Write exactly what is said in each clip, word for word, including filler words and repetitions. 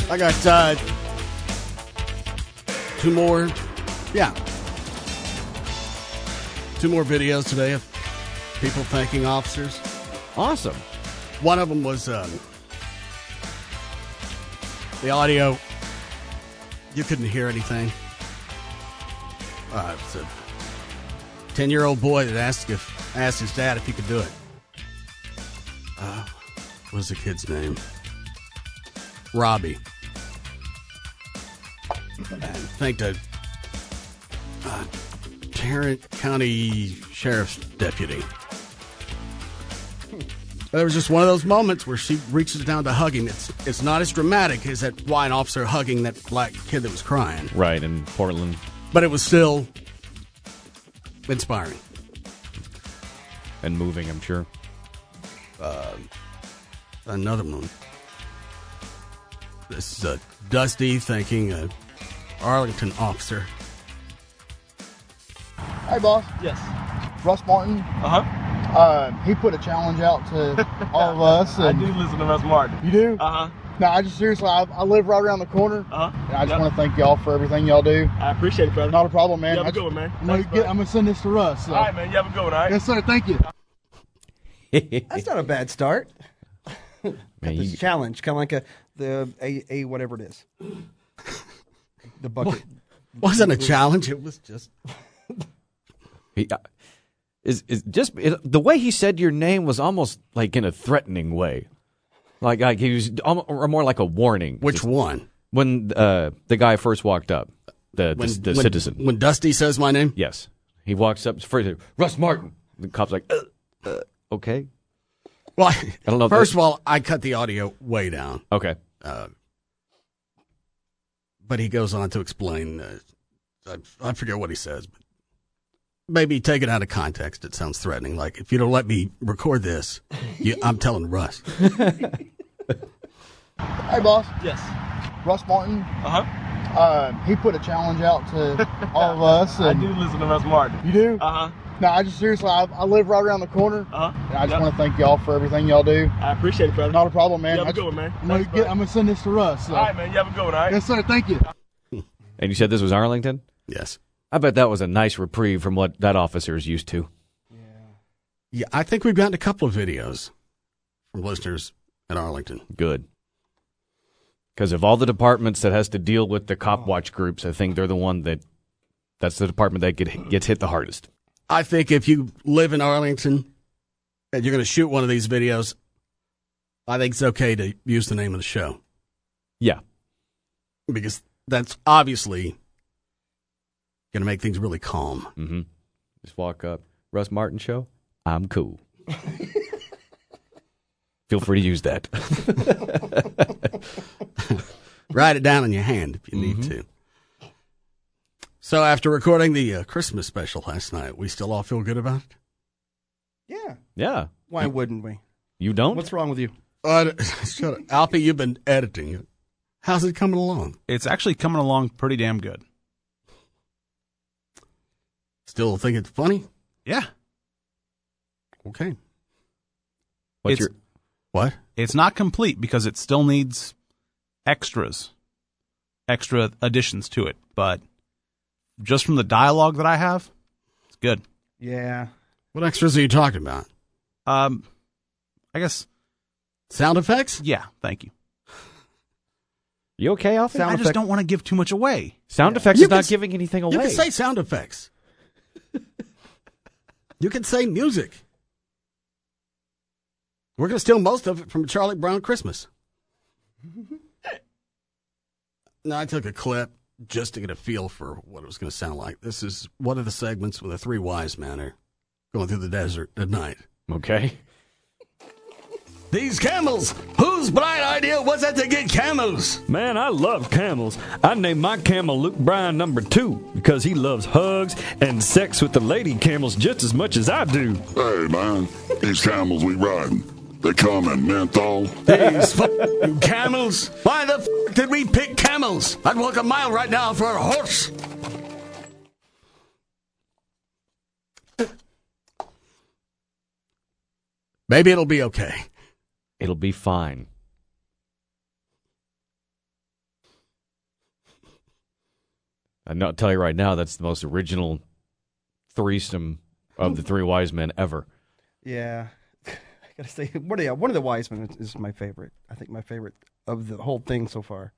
I got uh, two more. Yeah. Two more videos today of people thanking officers. Awesome. One of them was um, the audio. You couldn't hear anything. Uh, it's a ten-year-old boy that asked if asked his dad if he could do it. Uh, what was the kid's name? Robbie. And thanked a uh, Tarrant County Sheriff's deputy. There was just one of those moments where she reaches down to hug him. It's it's not as dramatic as that white officer hugging that black kid that was crying. Right, in Portland. But it was still inspiring. And moving, I'm sure. Uh, another one. This is uh, Dusty thanking an Arlington officer. Hey, boss. Yes. Russ Martin. Uh-huh. Uh, he put a challenge out to all of us. I And do listen to Russ Martin. You do? Uh-huh. No, I just seriously, I, I live right around the corner. Uh-huh. And I just Yep. want to thank y'all for everything y'all do. I appreciate it, brother. Not a problem, man. You have I a good just- one, man. I'm gonna, Thanks, get, bro. I'm gonna send this to Russ. So. All right, man. You have a good one, all right? Yes, sir. Thank you. That's not a bad start. Man, This you- challenge, kind of like a the a, a whatever it is. The bucket. Wasn't a challenge. It was just. He, uh, is is just it, the way he said your name was almost like in a threatening way, like like he was almo- or more like a warning. Which Just one? when uh, the guy first walked up, the When, the, the when- citizen. When Dusty says my name? Yes, he walks up first. Russ Martin. The cop's like, uh, uh, okay, Well, I don't know if First that- of all, I cut the audio way down. okay. Uh, but he goes on to explain. Uh, I, I forget what he says, but maybe take it out of context. It sounds threatening. Like, if you don't let me record this, you, I'm telling Russ. Hey, boss. Yes. Russ Martin. Uh-huh. Uh, he put a challenge out to all of us. I And do listen to Russ Martin. You do? Uh-huh. No, I just seriously, I, I live right around the corner. Uh-huh. And I just Yep. want to thank y'all for everything y'all do. I appreciate it, brother. Not a problem, man. You have I a good just- one, man. I'm gonna, Thanks, get, bro. I'm gonna send this to Russ. So. All right, man. You have a good one, all right? Yes, sir. Thank you. And you said this was Arlington? Yes. I bet that was a nice reprieve from what that officer is used to. Yeah, I think we've gotten a couple of videos from listeners at Arlington. Good. Because of all the departments that has to deal with the cop watch groups, I think they're the one that that's the department that get, gets hit the hardest. I think if you live in Arlington and you're going to shoot one of these videos, I think it's okay to use the name of the show. Yeah. Because that's obviously going to make things really calm. Mm-hmm. Just walk up. Russ Martin show? I'm cool. Feel free to use that. Write it down in your hand if you need Mhm. to. So after recording the uh, Christmas special last night, we still all feel good about it? Yeah. Yeah. Why wouldn't we? You don't? What's wrong with you? Uh, shut up. Alfie, you've been editing it. How's it coming along? It's actually coming along pretty damn good. Still think it's funny? Yeah. Okay. What's It's- your What? It's not complete because it still needs extras, extra additions to it. But just from the dialogue that I have, it's good. Yeah. What extras are you talking about? Um, I guess, Sound effects? yeah, thank you. You okay, Alfie? Sound I just effect- don't want to give too much away. Sound effects You is can not s- giving anything away. You can say sound effects. You can say music. We're going to steal most of it from Charlie Brown Christmas. No, I took a clip just to get a feel for what it was going to sound like. This is one of the segments where the three wise men are going through the desert at night. Okay. These camels! Whose bright idea was it to get camels? Man, I love camels. I named my camel Luke Bryan number two because he loves hugs and sex with the lady camels just as much as I do. Hey, man, these camels we riding, they come in menthol. These f***ing camels! Why the f*** did we pick camels? I'd walk a mile right now for a horse. Maybe it'll be okay. It'll be fine. And I'll tell you right now, that's the most original threesome of the three wise men ever. Yeah. I gotta say, one of the, one of the wise men is, is my favorite. I think my favorite of the whole thing so far.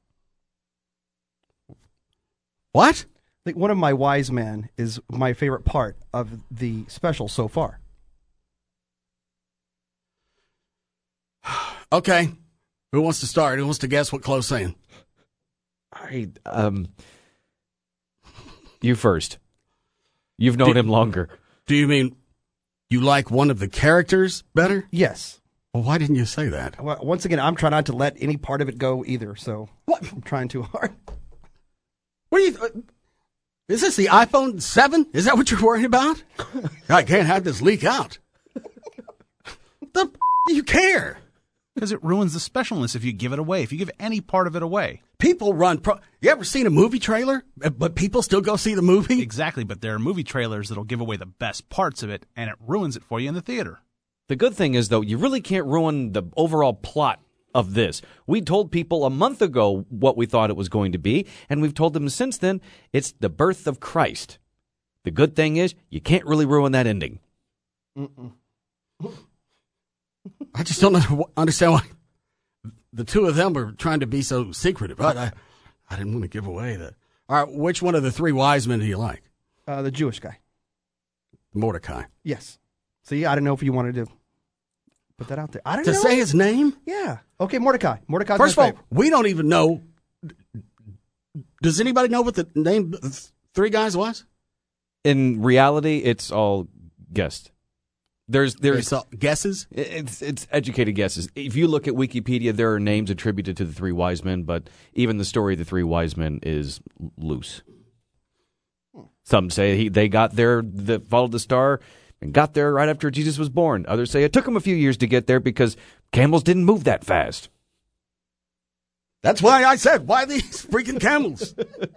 What? I think one of my wise men is my favorite part of the special so far. Okay. Who wants to start? Who wants to guess what Chloe's saying? I, um, you first. You've known Do- him longer. Do you mean you like one of the characters better? Yes. Well, why didn't you say that? Well, once again, I'm trying not to let any part of it go either, so What? I'm trying too hard. What are you... Uh, is this the iPhone seven? Is that what you're worried about? I can't have this leak out. The f- do you care? Because it ruins the specialness if you give it away, if you give any part of it away. People run... Pro- you ever seen a movie trailer, uh, but people still go see the movie? Exactly, but there are movie trailers that'll give away the best parts of it, and it ruins it for you in the theater. The good thing is, though, you really can't ruin the overall plot of this. We told people a month ago what we thought it was going to be, and we've told them since then it's the birth of Christ. The good thing is, you can't really ruin that ending. Mm-mm. I just don't under- understand why the two of them are trying to be so secretive. But I, I didn't want to give away the... All right, which one of the three wise men do you like? Uh, the Jewish guy. Mordecai. Yes. See, I didn't know if you wanted to put that out there. I don't To know. say his name? Yeah. Okay, Mordecai. Mordecai. First of all, we don't even know. Does anybody know what the name of the three guys was? In reality, it's all guessed. There's there's It's all guesses? It's it's educated guesses. If you look at Wikipedia, there are names attributed to the three wise men, but even the story of the three wise men is loose. Some say he, they got there, the, followed the star, and got there right after Jesus was born. Others say it took them a few years to get there because camels didn't move that fast. That's why I said, why these freaking camels?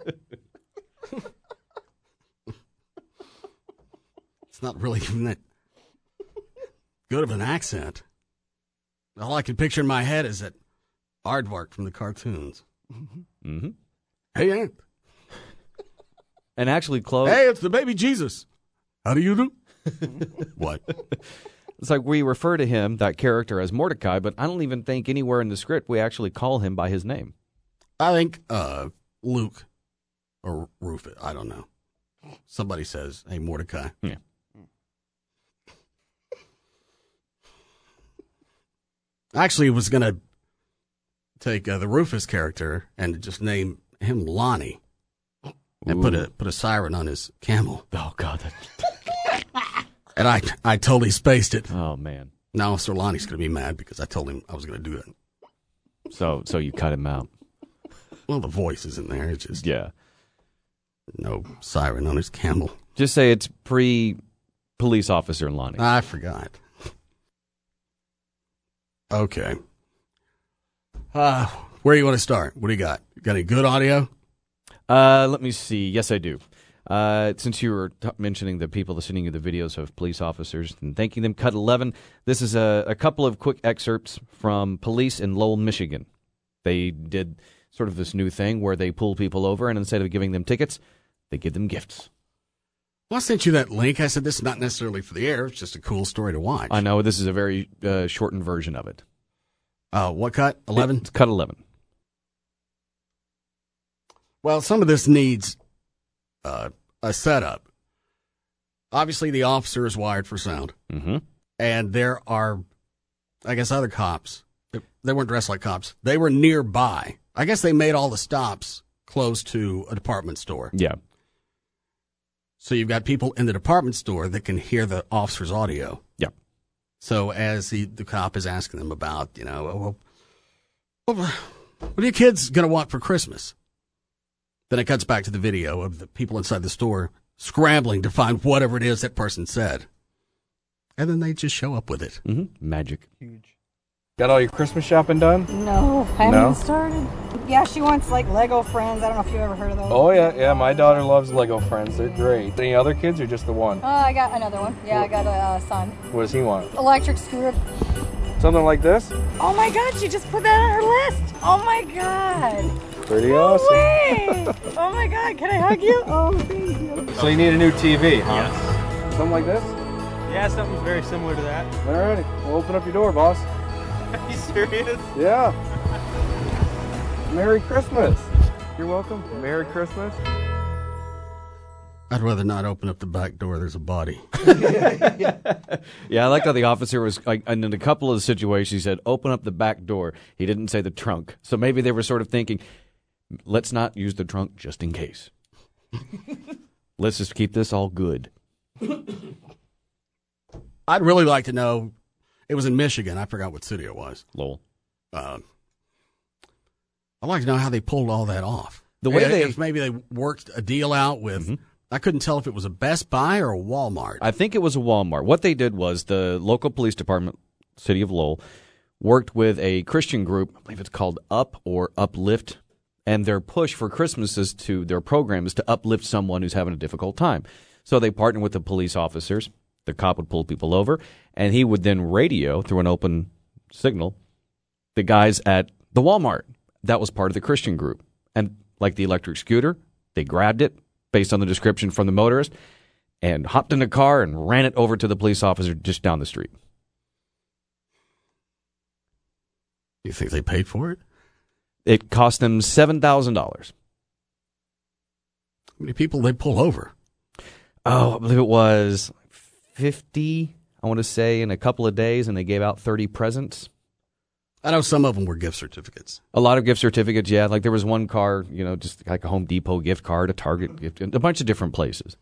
It's not really even that good of an accent. All I can picture in my head is that aardvark from the cartoons. Mm-hmm. Hey, Aunt. And actually, Chloe, Hey, it's the baby Jesus. How do you do? What? it's like we refer to him, that character, as Mordecai, but I don't even think anywhere in the script we actually call him by his name. I think uh, Luke or Rufus, I don't know. Somebody says, hey, Mordecai. Yeah. Actually, was going to take uh, the Rufus character and just name him Lonnie and put a put a siren on his camel. Oh, God. That... And I I totally spaced it. Oh, man. Now Sir Lonnie's going to be mad because I told him I was going to do that. So so you cut him out. Well, the voice is in there. It's just Yeah. no siren on his camel. Just say it's pre-police officer Lonnie. I forgot. Okay. Uh, where do you want to start? What do you got? You got any good audio? Uh, let me see. Yes, I do. Uh, since you were t- mentioning the people sending you the videos of police officers and thanking them, cut eleven, this is a, a couple of quick excerpts from police in Lowell, Michigan. They did sort of this new thing where they pull people over, and instead of giving them tickets, they give them gifts. Well, I sent you that link. I said this is not necessarily for the air. It's just a cool story to watch. I know this is a very uh, shortened version of it. Uh, what cut? eleven? It's cut eleven. Well, some of this needs uh, a setup. Obviously, the officer is wired for sound. Mm-hmm. And there are, I guess, other cops. They weren't dressed like cops. They were nearby. I guess they made all the stops close to a department store. Yeah. So you've got people in the department store that can hear the officer's audio. Yeah. So as the, the cop is asking them about, you know, well, well, what are your kids going to want for Christmas? Then it cuts back to the video of the people inside the store scrambling to find whatever it is that person said. And then they just show up with it. Mm-hmm. Magic. Huge. Got all your Christmas shopping done? No, I haven't No? even started. Yeah, she wants like Lego Friends. I don't know if you ever heard of those. Oh, yeah, yeah. My daughter loves Lego Friends. They're great. Any other kids or just the one? Uh, I got another one. Yeah, I got a uh, son. What does he want? Electric scooter. Something like this? Oh my God, she just put that on her list. Oh my God. Pretty awesome. Way! Oh my God, can I hug you? Oh, thank you. So you need a new T V, huh? Yes. Something like this? Yeah, something very similar to that. Alrighty, we'll open up your door, boss. Are you serious? Yeah. Merry Christmas. You're welcome. Merry Christmas. I'd rather not open up the back door. There's a body. Yeah, I like how the officer was, like, and in a couple of situations, he said, open up the back door. He didn't say the trunk. So maybe they were sort of thinking, let's not use the trunk just in case. Let's just keep this all good. I'd really like to know. It was in Michigan. I forgot what city it was. Lowell. Uh, I'd like to know how they pulled all that off. The way It- they- if maybe they worked a deal out with. Mm-hmm. I couldn't tell if it was a Best Buy or a Walmart. I think it was a Walmart. What they did was the local police department, City of Lowell, worked with a Christian group. I believe it's called Up or Uplift. And their push for Christmas is to, their program is to uplift someone who's having a difficult time. So they partnered with the police officers. The cop would pull people over, and he would then radio through an open signal the guys at the Walmart. That was part of the Christian group. And like the electric scooter, they grabbed it based on the description from the motorist and hopped in a car and ran it over to the police officer just down the street. You think they paid for it? It cost them seven thousand dollars. How many people they pull over? Oh, I believe it was fifty, I want to say, in a couple of days, and they gave out thirty presents. I know some of them were gift certificates. A lot of gift certificates, yeah. Like there was one car, you know, just like a Home Depot gift card, a Target gift, a bunch of different places.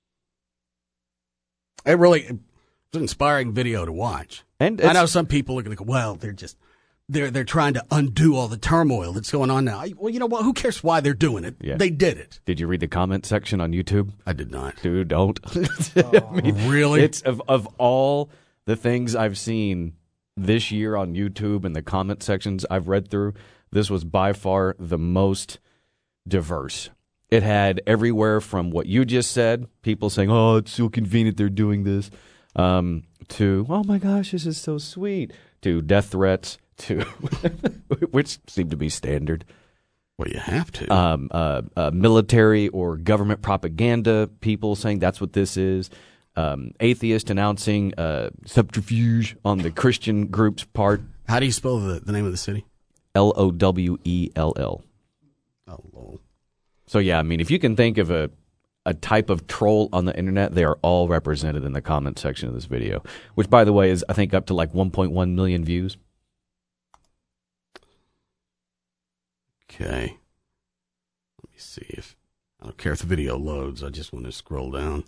It really it was an inspiring video to watch. And I know some people are going to go, well, they're just they're they're trying to undo all the turmoil that's going on now. Well, you know what? Who cares why they're doing it? Yeah. They did it. Did you read the comment section on YouTube? I did not. Dude, don't. Oh, I mean, really? It's of of all the things I've seen this year on YouTube and the comment sections I've read through, this was by far the most diverse. It had everywhere from what you just said, people saying, oh, it's so convenient they're doing this, um, to, oh my gosh, this is so sweet, to death threats, to which seem to be standard. Well, you have to. Um, uh, uh, military or government propaganda people saying that's what this is. Um, atheist announcing uh, subterfuge on the Christian group's part. How do you spell the, the name of the city? L O W E L L. Oh, Lord. So, yeah, I mean, if you can think of a, a type of troll on the internet, they are all represented in the comment section of this video, which, by the way, is, I think, up to like one point one million views. Okay. Let me see if, I don't care if the video loads. I just want to scroll down.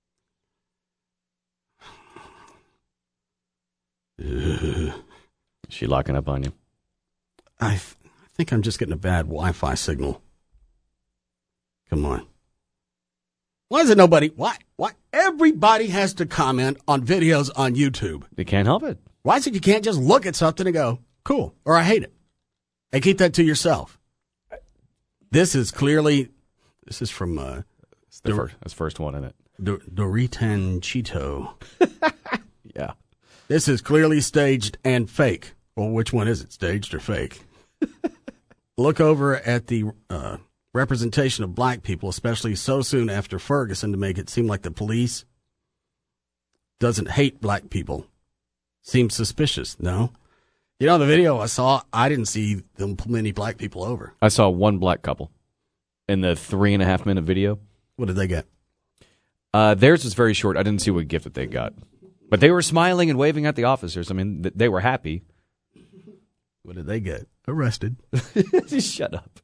Is she locking up on you? I, th- I think I'm just getting a bad Wi-Fi signal. Come on. Why is it nobody? Why? Why? Everybody has to comment on videos on YouTube. They can't help it. Why is it you can't just look at something and go, cool, or I hate it, and keep that to yourself? This is clearly, this is from uh, it's the Dor- first, that's the first one in it. Dor- Doritan Cheeto. Yeah. This is clearly staged and fake. Well, which one is it, staged or fake? Look over at the uh, representation of black people, especially so soon after Ferguson, to make it seem like the police doesn't hate black people. Seems suspicious, no? You know, the video I saw, I didn't see them pull many black people over. I saw one black couple in the three and a half minute video. What did they get? Uh, theirs was very short. I didn't see what gift that they got. But they were smiling and waving at the officers. I mean, th- they were happy. What did they get? Arrested. Shut up.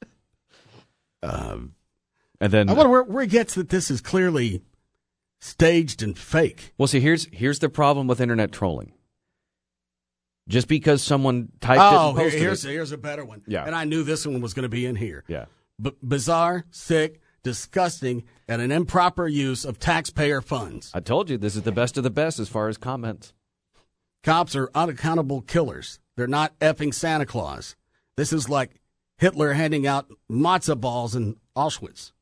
Um, and then I wonder where, where he gets that this is clearly staged and fake. Well, see, here's here's the problem with internet trolling. Just because someone typed oh, it and posted here's, it. here's a better one. Yeah. And I knew this one was going to be in here. Yeah. B- bizarre, sick, disgusting, and an improper use of taxpayer funds. I told you, this is the best of the best as far as comments. Cops are unaccountable killers. They're not effing Santa Claus. This is like Hitler handing out matzo balls in Auschwitz.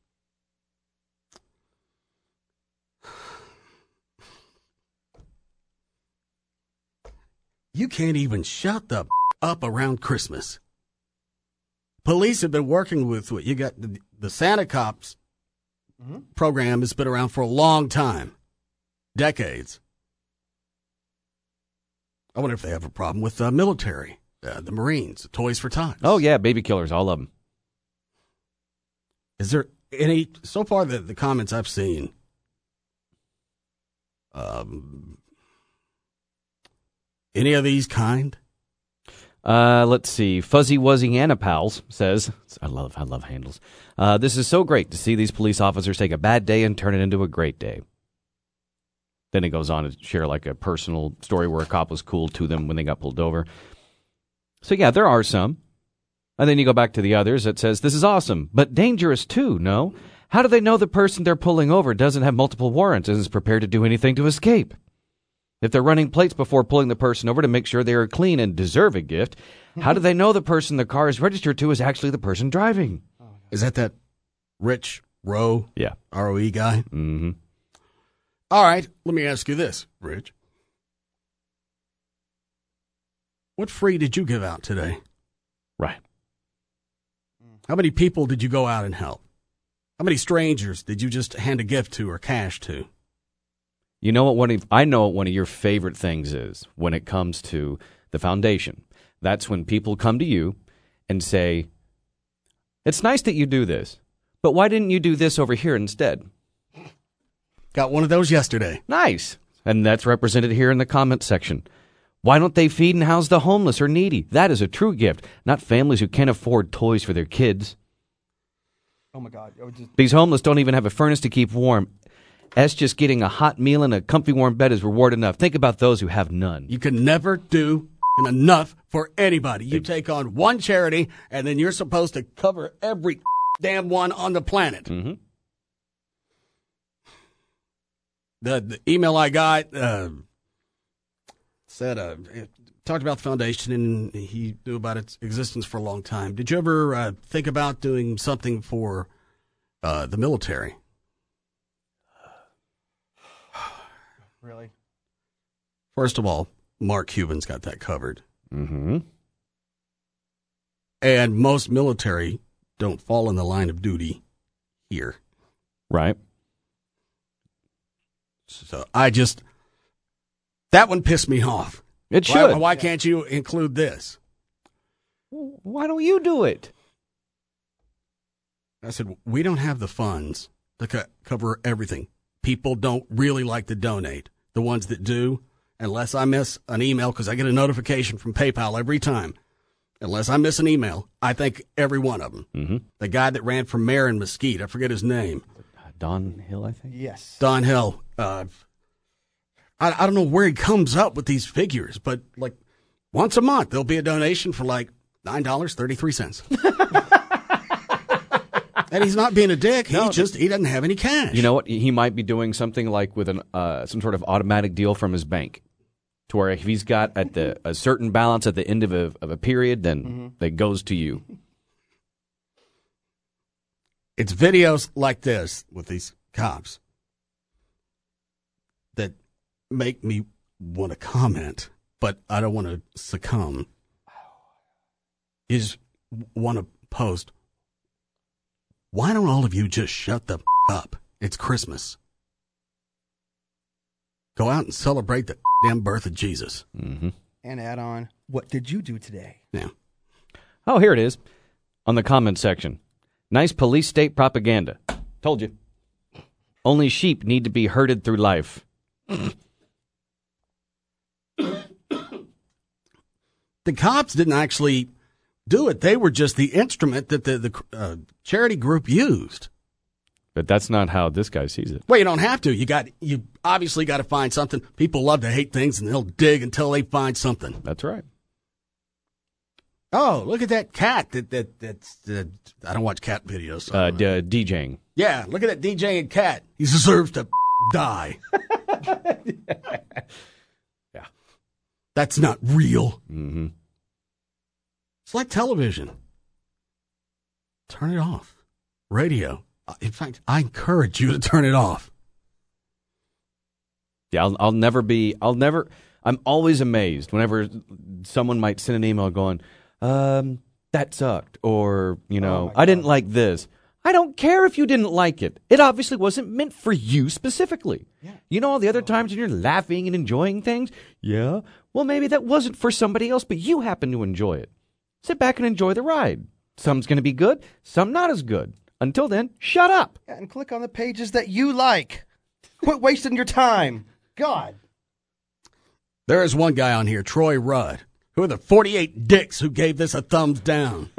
You can't even shut the up around Christmas. police have been working with what you got. The, the Santa Cops mm-hmm. program has been around for a long time, decades. I wonder if they have a problem with uh, military, uh, the Marines, Toys for Tots. Oh, yeah, baby killers, all of them. Is there any, so far the, the comments I've seen, um, any of these kind? Uh, let's see. Fuzzy Wuzzy Anna Pals says, I love, I love handles. Uh, this is so great to see these police officers take a bad day and turn it into a great day. Then it goes on to share like a personal story where a cop was cool to them when they got pulled over. So yeah, there are some. And then you go back to the others that says, this is awesome, but dangerous too, no? How do they know the person they're pulling over doesn't have multiple warrants and is prepared to do anything to escape? If they're running plates before pulling the person over to make sure they are clean and deserve a gift, how do they know the person the car is registered to is actually the person driving? Is that that Rich Rowe? Yeah. R O E guy? Mm-hmm. All right, let me ask you this, Rich. What free did you give out today? Right. How many people did you go out and help? How many strangers did you just hand a gift to or cash to? You know what one of, I know what one of your favorite things is when it comes to the foundation. That's when people come to you and say, it's nice that you do this, but why didn't you do this over here instead? Got one of those yesterday. Nice. And that's represented here in the comment section. Why don't they feed and house the homeless or needy? That is a true gift, not families who can't afford toys for their kids. Oh, my God. Just... These homeless don't even have a furnace to keep warm. That's just getting a hot meal and a comfy warm bed is reward enough. Think about those who have none. You can never do enough for anybody. You take on one charity, and then you're supposed to cover every damn one on the planet. Mm-hmm. The, the email I got uh, said, uh, it talked about the foundation, and he knew about its existence for a long time. Did you ever uh, think about doing something for uh, the military? Really? First of all, Mark Cuban's got that covered. Mm-hmm. And most military don't fall in the line of duty here. Right. So I just, that one pissed me off. It should. Why, why can't you include this? Why don't you do it? I said, we don't have the funds to co- cover everything. People don't really like to donate. The ones that do, unless I miss an email, because I get a notification from PayPal every time. Unless I miss an email, I thank every one of them. Mm-hmm. The guy that ran for mayor in Mesquite, I forget his name. Don Hill, I think? Yes. Don Hill. Uh, I, I don't know where he comes up with these figures, but like once a month, there'll be a donation for like nine dollars and thirty-three cents. And he's not being a dick. No, he just, he doesn't have any cash. You know what? He might be doing something like with an uh, some sort of automatic deal from his bank, to where if he's got at the a certain balance at the end of a of a period, then mm-hmm. that goes to you. It's videos like this with these cops that make me want to comment, but I don't want to succumb. Is want to post, why don't all of you just shut the f- up? It's Christmas. Go out and celebrate the damn birth of Jesus. Mm-hmm. And add on, what did you do today? Yeah. Oh, here it is on the comment section. Nice police state propaganda. Told you. Only sheep need to be herded through life. The cops didn't actually do it. They were just the instrument that the, the uh, charity group used. But that's not how this guy sees it. Well, you don't have to. You got you obviously got to find something. People love to hate things, and they'll dig until they find something. That's right. Oh, look at that cat. That that that's. Uh, I don't watch cat videos. So uh, d- DJing. Yeah, look at that DJing cat. He deserves to die. Yeah, that's not real. Mm-hmm. It's like television. Turn it off. Radio. In fact, I encourage you to turn it off. Yeah, I'll, I'll never be. I'll never. I'm always amazed whenever someone might send an email going, um, that sucked, or, you know, Oh I didn't like this. I don't care if you didn't like it. It obviously wasn't meant for you specifically. Yeah. You know all the other times when you're laughing and enjoying things? Yeah. Well, maybe that wasn't for somebody else, but you happen to enjoy it. Sit back and enjoy the ride. Some's going to be good, some not as good. Until then, shut up. Yeah, and click on the pages that you like. Quit wasting your time. God. There is one guy on here, Troy Rudd. Who are the forty-eight dicks who gave this a thumbs down?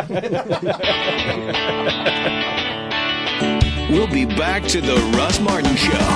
We'll be back to the Russ Martin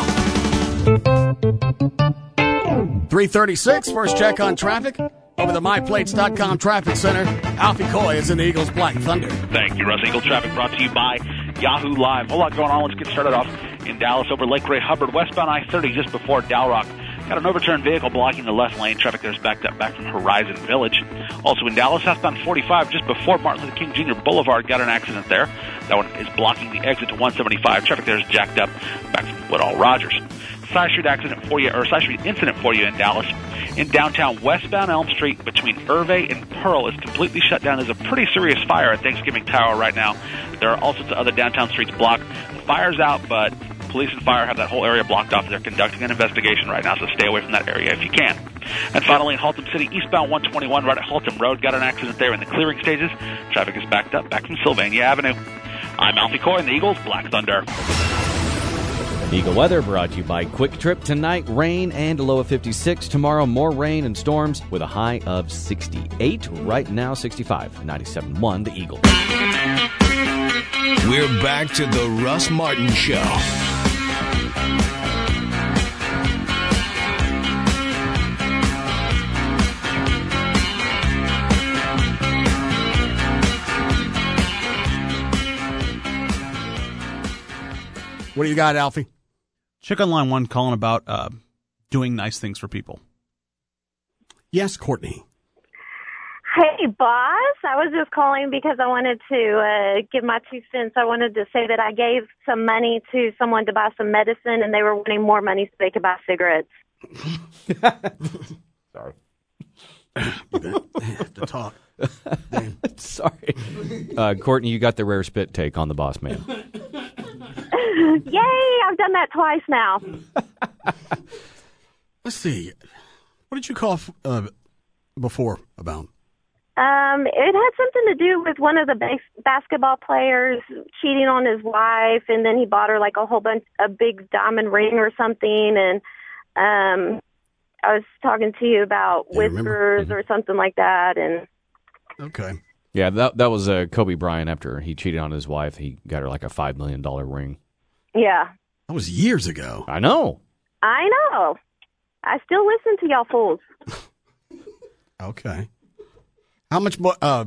Show. three thirty-six, first check on traffic. Over the my plates dot com Traffic Center, Alfie Coy is in the Eagles Black Thunder. Thank you, Russ. Eagle Traffic brought to you by Yahoo Live. A whole lot going on. Let's get started off in Dallas over Lake Ray Hubbard, westbound I thirty, just before Dalrock. Got an overturned vehicle blocking the left lane. Traffic there's backed up back from Horizon Village. Also in Dallas, southbound forty-five, just before Martin Luther King Junior Boulevard, got an accident there. That one is blocking the exit to one seventy-five. Traffic there is jacked up back from Woodall Rogers. Side Street accident for you, or Side Street incident for you in Dallas. In downtown, westbound Elm Street between Irvay and Pearl is completely shut down. There's a pretty serious fire at Thanksgiving Tower right now. There are all sorts of other downtown streets blocked. The fire's out, but police and fire have that whole area blocked off. They're conducting an investigation right now, so stay away from that area if you can. And finally, in Haltom City, eastbound one twenty-one, right at Haltom Road, got an accident there in the clearing stages. Traffic is backed up back from Sylvania Avenue. I'm Alfie Coy in the Eagles Black Thunder. Eagle weather brought to you by Quick Trip. Tonight, rain and a low of fifty-six. Tomorrow, more rain and storms with a high of sixty-eight. Right now, sixty-five. ninety-seven point one, the Eagle. We're back to the Russ Martin Show. What do you got, Alfie? Chick on line one calling about uh, doing nice things for people. Yes, Courtney. Hey, boss. I was just calling because I wanted to uh, give my two cents. I wanted to say that I gave some money to someone to buy some medicine, and they were wanting more money so they could buy cigarettes. Sorry. You have to talk. Sorry. Uh, Courtney, you got the rare spit take on the boss man. Yay! I've done that twice now. Let's see. What did you call uh, before about? Um, it had something to do with one of the bas- basketball players cheating on his wife, and then he bought her like a whole bunch, a big diamond ring or something. And um, I was talking to you about Do you whispers Mm-hmm. or something like that. And okay, yeah, that that was uh, Kobe Bryant. After he cheated on his wife, he got her like a five million dollar ring. yeah, that was years ago. I know. I know. I still listen to y'all fools. Okay. How much more? Uh,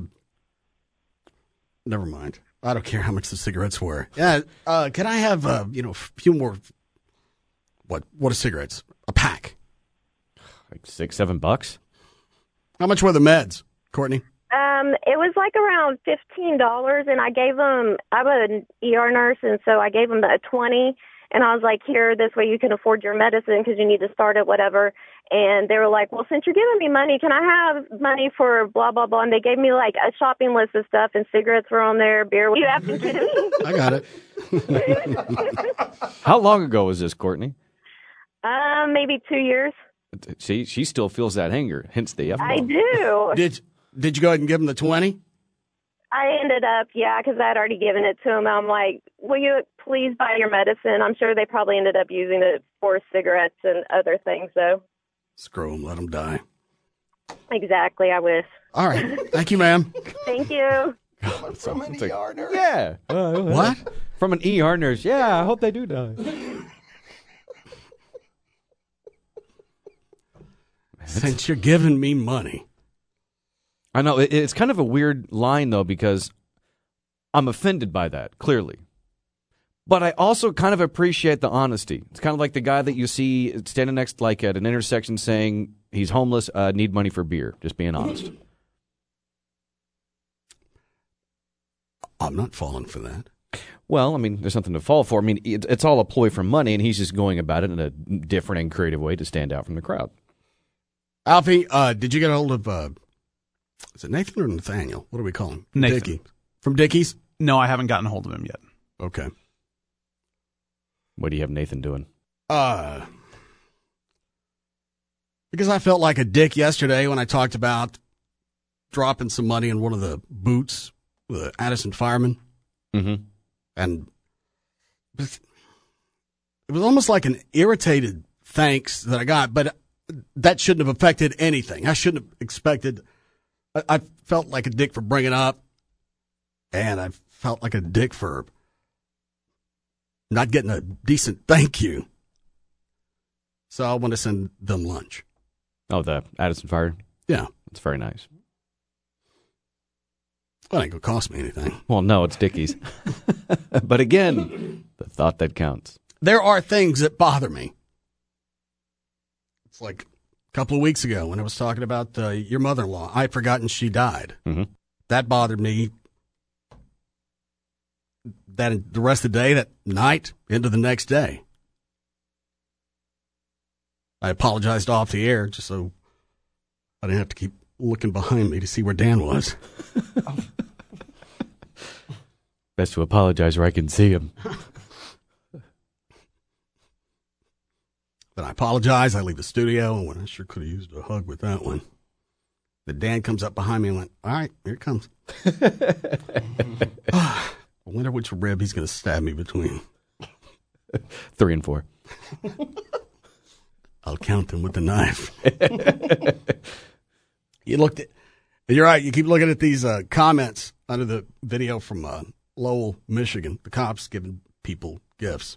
never mind. I don't care how much the cigarettes were. Yeah. Uh, can I have uh, you know a few more? What? What are cigarettes? A pack. Like six, seven bucks. How much were the meds, Courtney? Um, it was like around fifteen dollars, and I gave them. I'm an E R nurse, and so I gave them a twenty. And I was like, here, this way you can afford your medicine because you need to start it, whatever. And they were like, well, since you're giving me money, can I have money for blah, blah, blah? And they gave me like a shopping list of stuff, and cigarettes were on there, beer. You have to kidding me? I got it. How long ago was this, Courtney? Um, maybe two years. See, she still feels that anger, hence the F-bomb. I do. Did Did you go ahead and give him the twenty? I ended up, yeah, because I had already given it to them. I'm like, will you please buy your medicine? I'm sure they probably ended up using it for cigarettes and other things, though. Screw them. Let them die. Exactly, I wish. All right. Thank you, ma'am. Thank you. From an E R nurse. Yeah. Uh, What? From an E R nurse. Yeah, I hope they do die. Since you're giving me money. I know. It, it's kind of a weird line, though, because I'm offended by that, clearly. But I also kind of appreciate the honesty. It's kind of like the guy that you see standing next, like at an intersection saying he's homeless, uh, need money for beer. Just being honest. I'm not falling for that. Well, I mean, there's something to fall for. I mean, it, it's all a ploy for money, and he's just going about it in a different and creative way to stand out from the crowd. Alfie, uh, did you get a hold of uh, Is it Nathan or Nathaniel? What do we call him? Nathan. Dickie. From Dickie's? No, I haven't gotten a hold of him yet. Okay. What do you have Nathan doing? Uh, because I felt like a dick yesterday when I talked about dropping some money in one of the boots with the Addison Fireman. Mm-hmm. And it was almost like an irritated thanks that I got, but that shouldn't have affected anything. I shouldn't have expected. I, I felt like a dick for bringing it up, and I felt like a dick for not getting a decent thank you. So I want to send them lunch. Oh, the Addison Fire? Yeah. It's very nice. Well, it ain't going to cost me anything. Well, no, it's Dickie's. But again, the thought that counts. There are things that bother me. It's like a couple of weeks ago when I was talking about uh, your mother-in-law. I'd forgotten she died. Mm-hmm. That bothered me. That the rest of the day, that night, into the next day. I apologized off the air just so I didn't have to keep looking behind me to see where Dan was. Best to apologize where I can see him. Then I apologize. I leave the studio, and when I sure could have used a hug with that one. Then Dan comes up behind me and went, all right, here it comes. I wonder which rib he's going to stab me between. Three and four. I'll count them with the knife. You looked at, you're right. You keep looking at these uh, comments under the video from uh, Lowell, Michigan. The cops giving people gifts.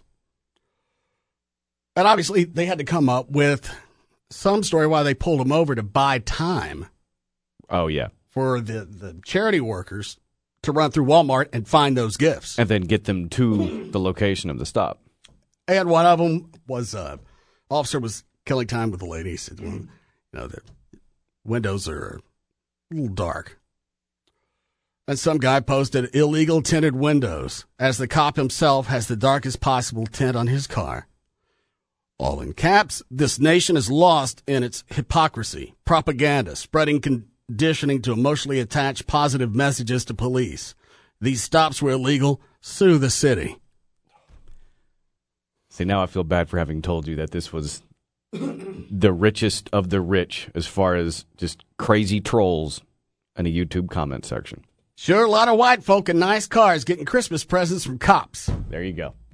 And obviously they had to come up with some story why they pulled them over to buy time. Oh, yeah. For the, the charity workers to run through Walmart and find those gifts. And then get them to the location of the stop. And one of them was, uh, officer was killing time with the lady. He said, well, you know, the windows are a little dark. And some guy posted illegal tinted windows as the cop himself has the darkest possible tint on his car. All in caps, this nation is lost in its hypocrisy, propaganda, spreading conditioning to emotionally attach positive messages to police. These stops were illegal. Sue the city. See, now I feel bad for having told you that this was the richest of the rich as far as just crazy trolls in a YouTube comment section. Sure, a lot of white folk in nice cars getting Christmas presents from cops. There you go.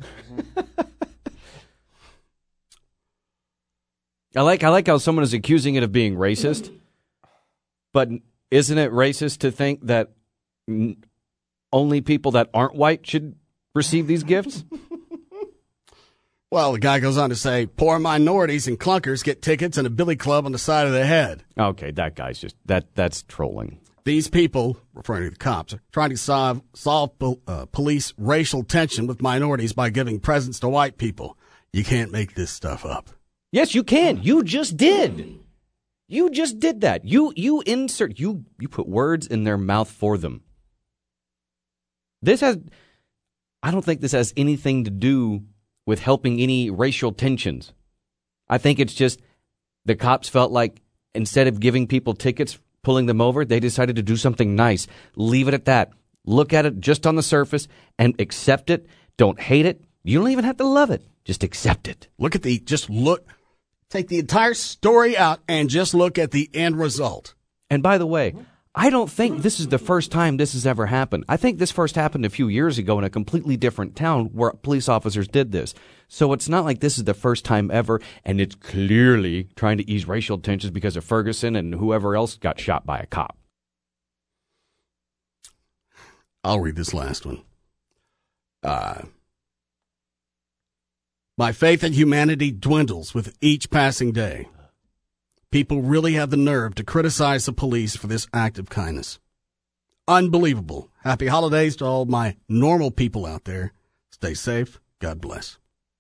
I like I like how someone is accusing it of being racist, but isn't it racist to think that n- only people that aren't white should receive these gifts? Well, the guy goes on to say, poor minorities and clunkers get tickets and a billy club on the side of the head. Okay, that guy's just, that that's trolling. These people, referring to the cops, are trying to solve, solve uh, police racial tension with minorities by giving presents to white people. You can't make this stuff up. Yes, you can. You just did. You just did that. You you insert, you, you put words in their mouth for them. This has, I don't think this has anything to do with helping any racial tensions. I think it's just the cops felt like instead of giving people tickets, pulling them over, they decided to do something nice. Leave it at that. Look at it just on the surface and accept it. Don't hate it. You don't even have to love it. Just accept it. Look at the, just look, take the entire story out and just look at the end result. And by the way, I don't think this is the first time this has ever happened. I think this first happened a few years ago in a completely different town where police officers did this. So it's not like this is the first time ever, and it's clearly trying to ease racial tensions because of Ferguson and whoever else got shot by a cop. I'll read this last one. Uh, my faith in humanity dwindles with each passing day. People really have the nerve to criticize the police for this act of kindness. Unbelievable. Happy holidays to all my normal people out there. Stay safe. God bless.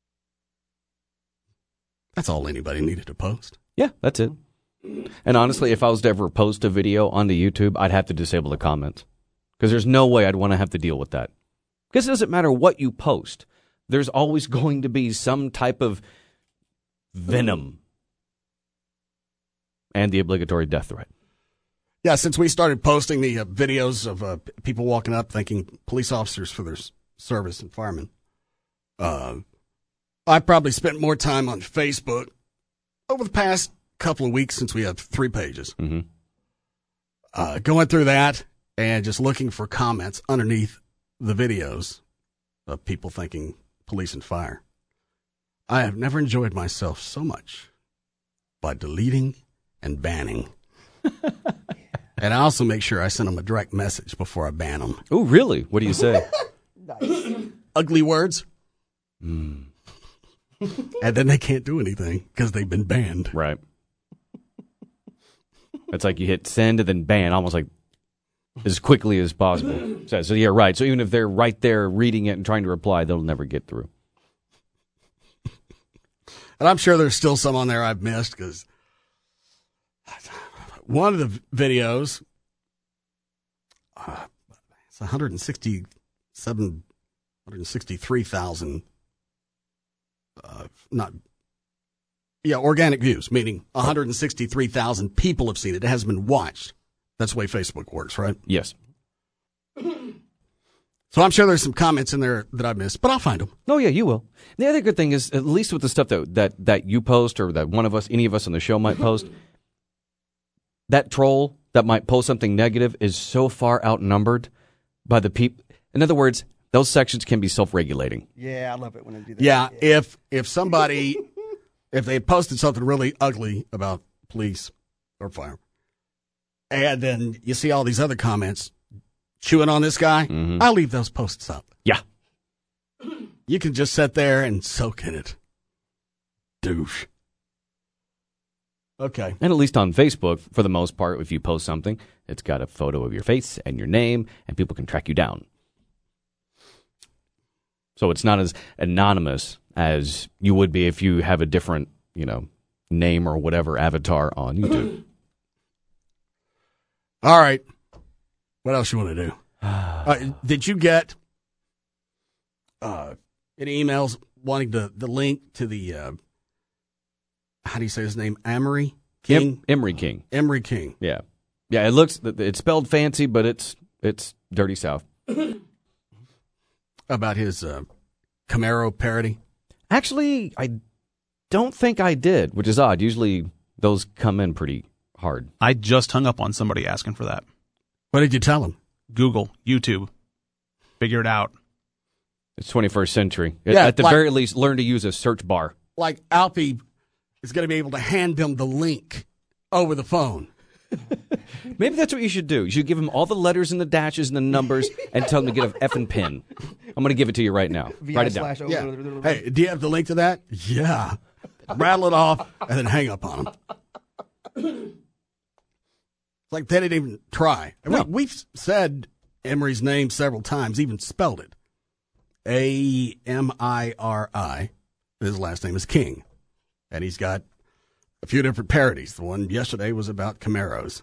That's all anybody needed to post. Yeah, that's it. And honestly, if I was to ever post a video onto YouTube, I'd have to disable the comments. Because there's no way I'd want to have to deal with that. Because it doesn't matter what you post. There's always going to be some type of venom. And the obligatory death threat. Yeah, since we started posting the uh, videos of uh, p- people walking up thanking police officers for their s- service and firemen, uh, I probably spent more time on Facebook over the past couple of weeks since we have three pages. Mm-hmm. Uh, going through that and just looking for comments underneath the videos of people thanking police and fire. I have never enjoyed myself so much by deleting and banning. And I also make sure I send them a direct message before I ban them. Oh, really? What do you say? Nice. Ugly words. Mm. And then they can't do anything because they've been banned. Right. It's like you hit send and then ban, almost like as quickly as possible. So, so yeah, right. So even if they're right there reading it and trying to reply, they'll never get through. And I'm sure there's still some on there I've missed because one of the videos, uh, it's one hundred sixty-seven, one hundred sixty-three thousand, uh, not, yeah, organic views, meaning one hundred sixty-three thousand people have seen it. It hasn't been watched. That's the way Facebook works, right? Yes. So I'm sure there's some comments in there that I missed, but I'll find them. Oh, yeah, you will. The other good thing is, at least with the stuff that, that, that you post or that one of us, any of us on the show might post, that troll that might post something negative is so far outnumbered by the people. In other words, those sections can be self-regulating. Yeah, I love it when they do that. Yeah, if if somebody, if they posted something really ugly about police or fire, and then you see all these other comments chewing on this guy, mm-hmm. I'll leave those posts up. Yeah. You can just sit there and soak in it. Douche. Okay. And at least on Facebook, for the most part, if you post something, it's got a photo of your face and your name, and people can track you down. So it's not as anonymous as you would be if you have a different, you know, name or whatever avatar on YouTube. All right. What else you want to do? Uh, did you get uh, any emails wanting the, the link to the, uh, how do you say his name? Emery King? Em- Emery King. Emery King. Yeah. Yeah, it looks, it's spelled fancy, but it's it's Dirty South. About his uh, Camaro parody? Actually, I don't think I did, which is odd. Usually those come in pretty hard. I just hung up on somebody asking for that. What did you tell him? Google, YouTube. Figure it out. It's twenty-first century. Yeah, At the like, very least, learn to use a search bar. Like Alfie is going to be able to hand them the link over the phone. Maybe that's what you should do. You should give him all the letters and the dashes and the numbers and tell him to get an effing pen. I'm going to give it to you right now. Write it down. Yeah. Hey, do you have the link to that? Yeah. Rattle it off and then hang up on him. Like they didn't even try. No. We, we've said Emery's name several times, even spelled it. A M I R I. His last name is King. And he's got a few different parodies. The one yesterday was about Camaros.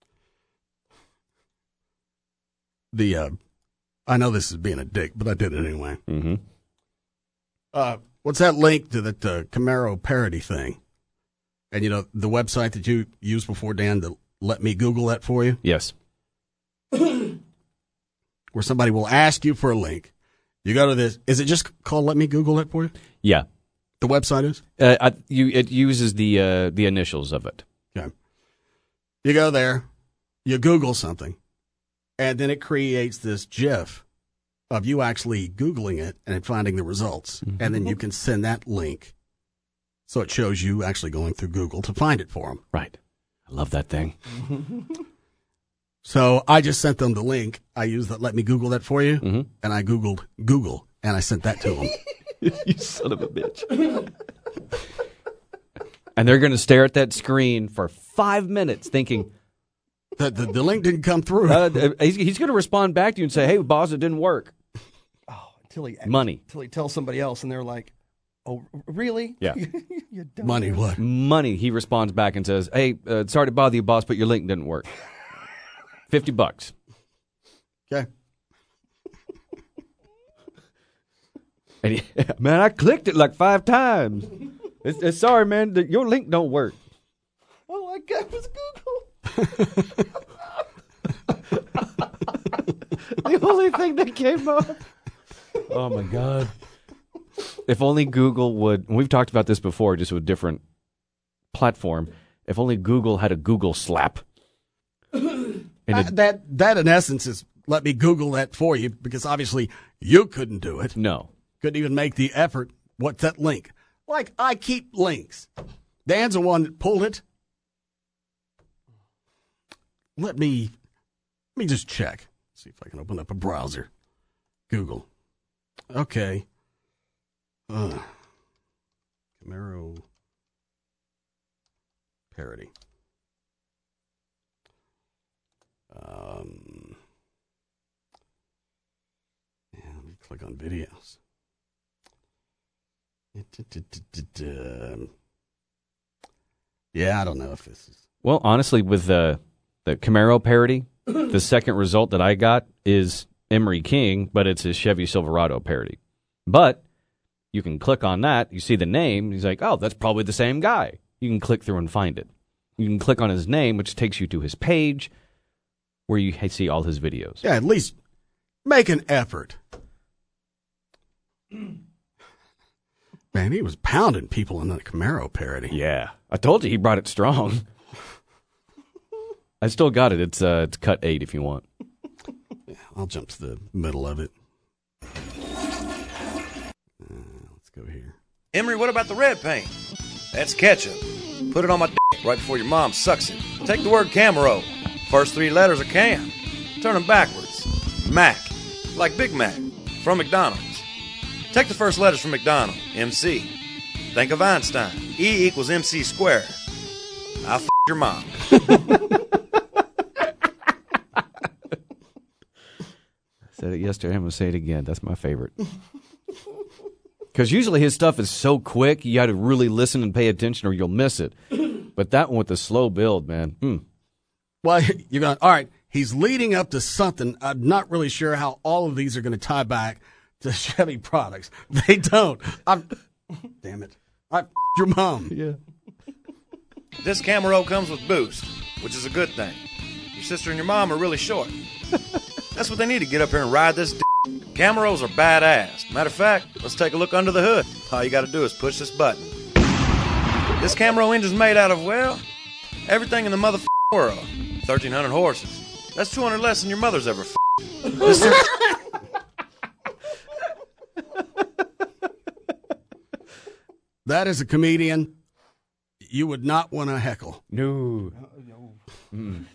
The, uh, I know this is being a dick, but I did it anyway. Mm-hmm. Uh, what's that link to that uh, Camaro parody thing? And, you know, the website that you used before, Dan, to let me Google that for you? Yes. Where somebody will ask you for a link. You go to this. Is it just called Let Me Google It for you? Yeah. The website is? Uh, I, you, it uses the uh, the initials of it. Okay. You go there, you Google something, and then it creates this GIF of you actually Googling it and finding the results. Mm-hmm. And then you can send that link. So it shows you actually going through Google to find it for them. Right. I love that thing. So I just sent them the link. I used that, let me Google that for you. Mm-hmm. And I Googled Google, and I sent that to them. You son of a bitch. And they're going to stare at that screen for five minutes thinking, the, the, the link didn't come through. uh, he's he's going to respond back to you and say, hey, boss, it didn't work. Oh, until he Money. Until he tells somebody else, and they're like, "Oh, really? Yeah. You dumb Money what? Money. He responds back and says, hey, uh, sorry to bother you, boss, but your link didn't work. Fifty bucks. Okay. And he, man, I clicked it like five times. It's, it's sorry, man, the, your link don't work. All I got was Google. thing that came up. Oh, my God. If only Google would, we've talked about this before, just with different platform. If only Google had a Google slap. And Uh, it, that, that in essence is, let me Google that for you, because obviously you couldn't do it. no. Couldn't even make the effort. What's that link? Like, I keep links. Dan's the one that pulled it. Let me, let me just check. See if I can open up a browser. Google. Okay. Uh, Camaro parody. Um, yeah, let me click on videos. Yeah, I don't know if this is. Well, honestly, with the, the Camaro parody, the second result that I got is Emery King, but it's his Chevy Silverado parody. But you can click on that, you see the name, he's like, oh, that's probably the same guy. You can click through and find it. You can click on his name, which takes you to his page, where you see all his videos. Yeah, at least make an effort. Man, he was pounding people in the Camaro parody. Yeah. I told you he brought it strong. I still got it. It's uh, it's cut eight if you want. Yeah, I'll jump to the middle of it. Uh, let's go here. Emery, what about the red paint? That's ketchup. Put it on my dick right before your mom sucks it. Take the word Camaro. First three letters are can. Turn them backwards. Mac. Like Big Mac. From McDonald's. Take the first letters from McDonald. M C. Think of Einstein. E equals M C squared. I'll f*** your mom. I said it yesterday. I'm going to say it again. That's my favorite. Because usually his stuff is so quick, you got to really listen and pay attention or you'll miss it. But that one with the slow build, man. Mm. Well, you're going, all right, he's leading up to something. I'm not really sure how all of these are going to tie back to Chevy products. They don't. I'm, damn it. I f***ed your mom. Yeah. This Camaro comes with boost, which is a good thing. Your sister and your mom are really short. That's what they need to get up here and ride this d***. Camaros are badass. Matter of fact, let's take a look under the hood. All you got to do is push this button. This Camaro engine's made out of, well, everything in the motherfucking world. thirteen hundred horses. That's two hundred less than your mother's ever f***. This is- That is a comedian you would not want to heckle. No. Mm.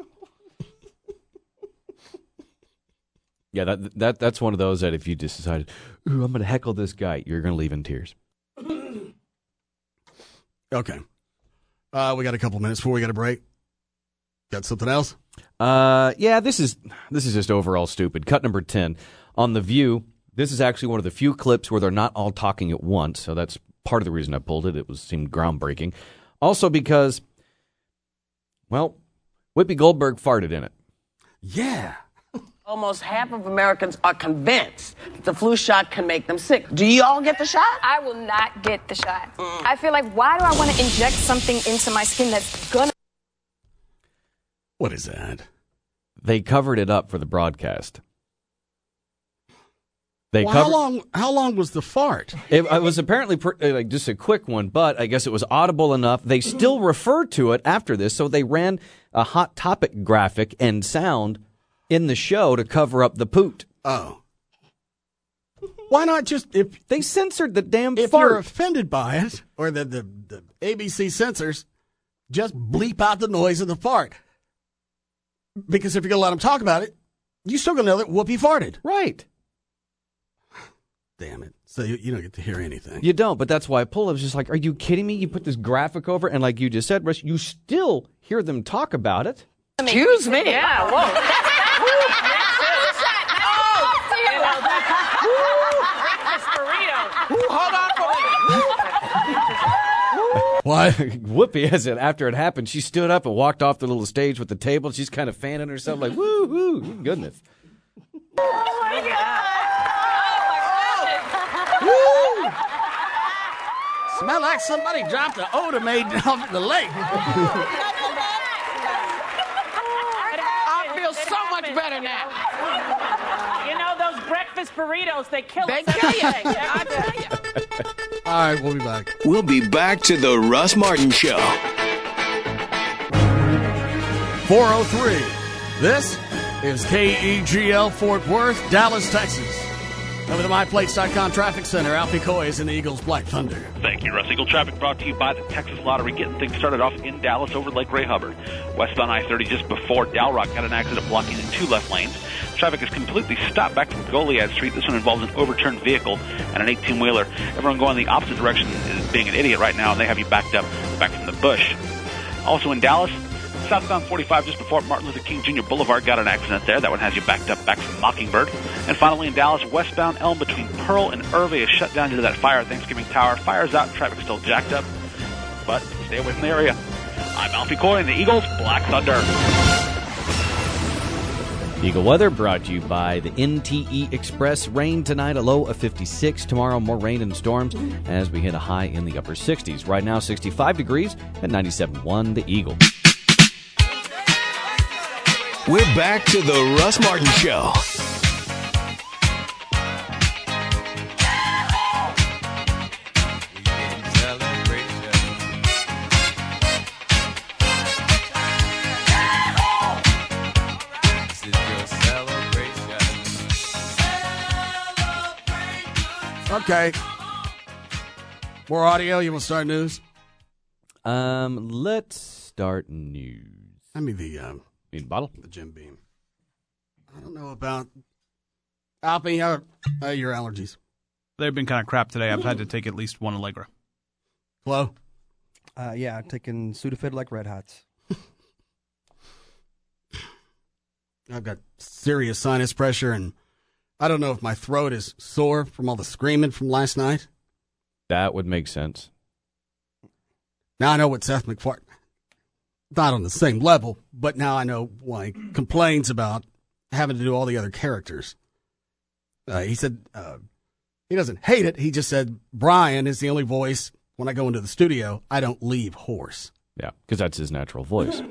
Yeah, that that that's one of those that if you just decided, ooh, I'm going to heckle this guy, you're going to leave in tears. Okay. Uh, we got a couple minutes before we got a break. Got something else? Uh, yeah, this is this is just overall stupid. Cut number ten. On The View, this is actually one of the few clips where they're not all talking at once, so that's part of the reason I pulled it. It was seemed groundbreaking. Also because, well, Whoopi Goldberg farted in it. Yeah. Almost half of Americans are convinced that the flu shot can make them sick. Do you all get the shot? I will not get the shot. Mm. I feel like, why do I want to inject something into my skin that's gonna... What is that? They covered it up for the broadcast. They well, covered... how long? How long was the fart? It, it was apparently pr- like just a quick one, but I guess it was audible enough. They still referred to it after this, so they ran a Hot Topic graphic and sound in the show to cover up the poot. Oh. Why not just, if they censored the damn if fart. You're offended by it, or the, the, the A B C censors, just bleep out the noise of the fart. Because if you're going to let them talk about it, you're still going to know that Whoopi farted. Right. Damn it. So you, you don't get to hear anything. You don't, but that's why I pulled it. I was just like, are you kidding me? You put this graphic over, and like you just said, Russ, you still hear them talk about it. Excuse me? Yeah, whoa. Hold on for Why? Whoopi, as it after it happened, she stood up and walked off the little stage with the table. She's kind of fanning herself like, woo, woo, goodness. Oh, my God. Woo! Smell like somebody dropped an odor made off at the lake. I feel so much better now. You know, breakfast burritos. They kill They us. kill you. I tell you. All right, we'll be back. We'll be back to the Russ Martin Show. four oh three. This is K E G L Fort Worth, Dallas, Texas. Over the my plates dot com Traffic Center, Alfie Coy is in the Eagles Black Thunder. Thank you, Russ. Eagle traffic brought to you by the Texas Lottery. Getting things started off in Dallas over Lake Ray Hubbard. Westbound I thirty just before Dow Rock got an accident blocking the two left lanes. Traffic is completely stopped back from Goliad Street. This one involves an overturned vehicle and an eighteen-wheeler. Everyone going the opposite direction is being an idiot right now, and they have you backed up back from the bush. Also in Dallas, southbound forty-five just before Martin Luther King Junior Boulevard got an accident there. That one has you backed up back from Mockingbird. And finally in Dallas, westbound Elm between Pearl and Irving is shut down due to that fire at Thanksgiving Tower. Fire's out, traffic still jacked up, but stay away from the area. I'm Alfie Coy in the Eagles Black Thunder. Eagle weather brought to you by the N T E Express. Rain tonight, a low of fifty-six. Tomorrow, more rain and storms as we hit a high in the upper sixties. Right now, sixty-five degrees at ninety-seven point one, the Eagle. We're back to the Russ Martin Show. Okay. More audio. You want to start news? Um, let's start news. Hand me the um, Need a bottle? The Jim Beam. I don't know about Alfie. How are your allergies? They've been kind of crap today. I've had to take at least one Allegra. Flo? Uh, yeah, I'm taking Sudafed like Red Hots. I've got serious sinus pressure, and I don't know if my throat is sore from all the screaming from last night. That would make sense. Now I know what Seth MacFarlane, not on the same level, but now I know why he complains about having to do all the other characters. Uh, he said uh, he doesn't hate it. He just said Brian is the only voice when I go into the studio I don't leave hoarse. Yeah, because that's his natural voice.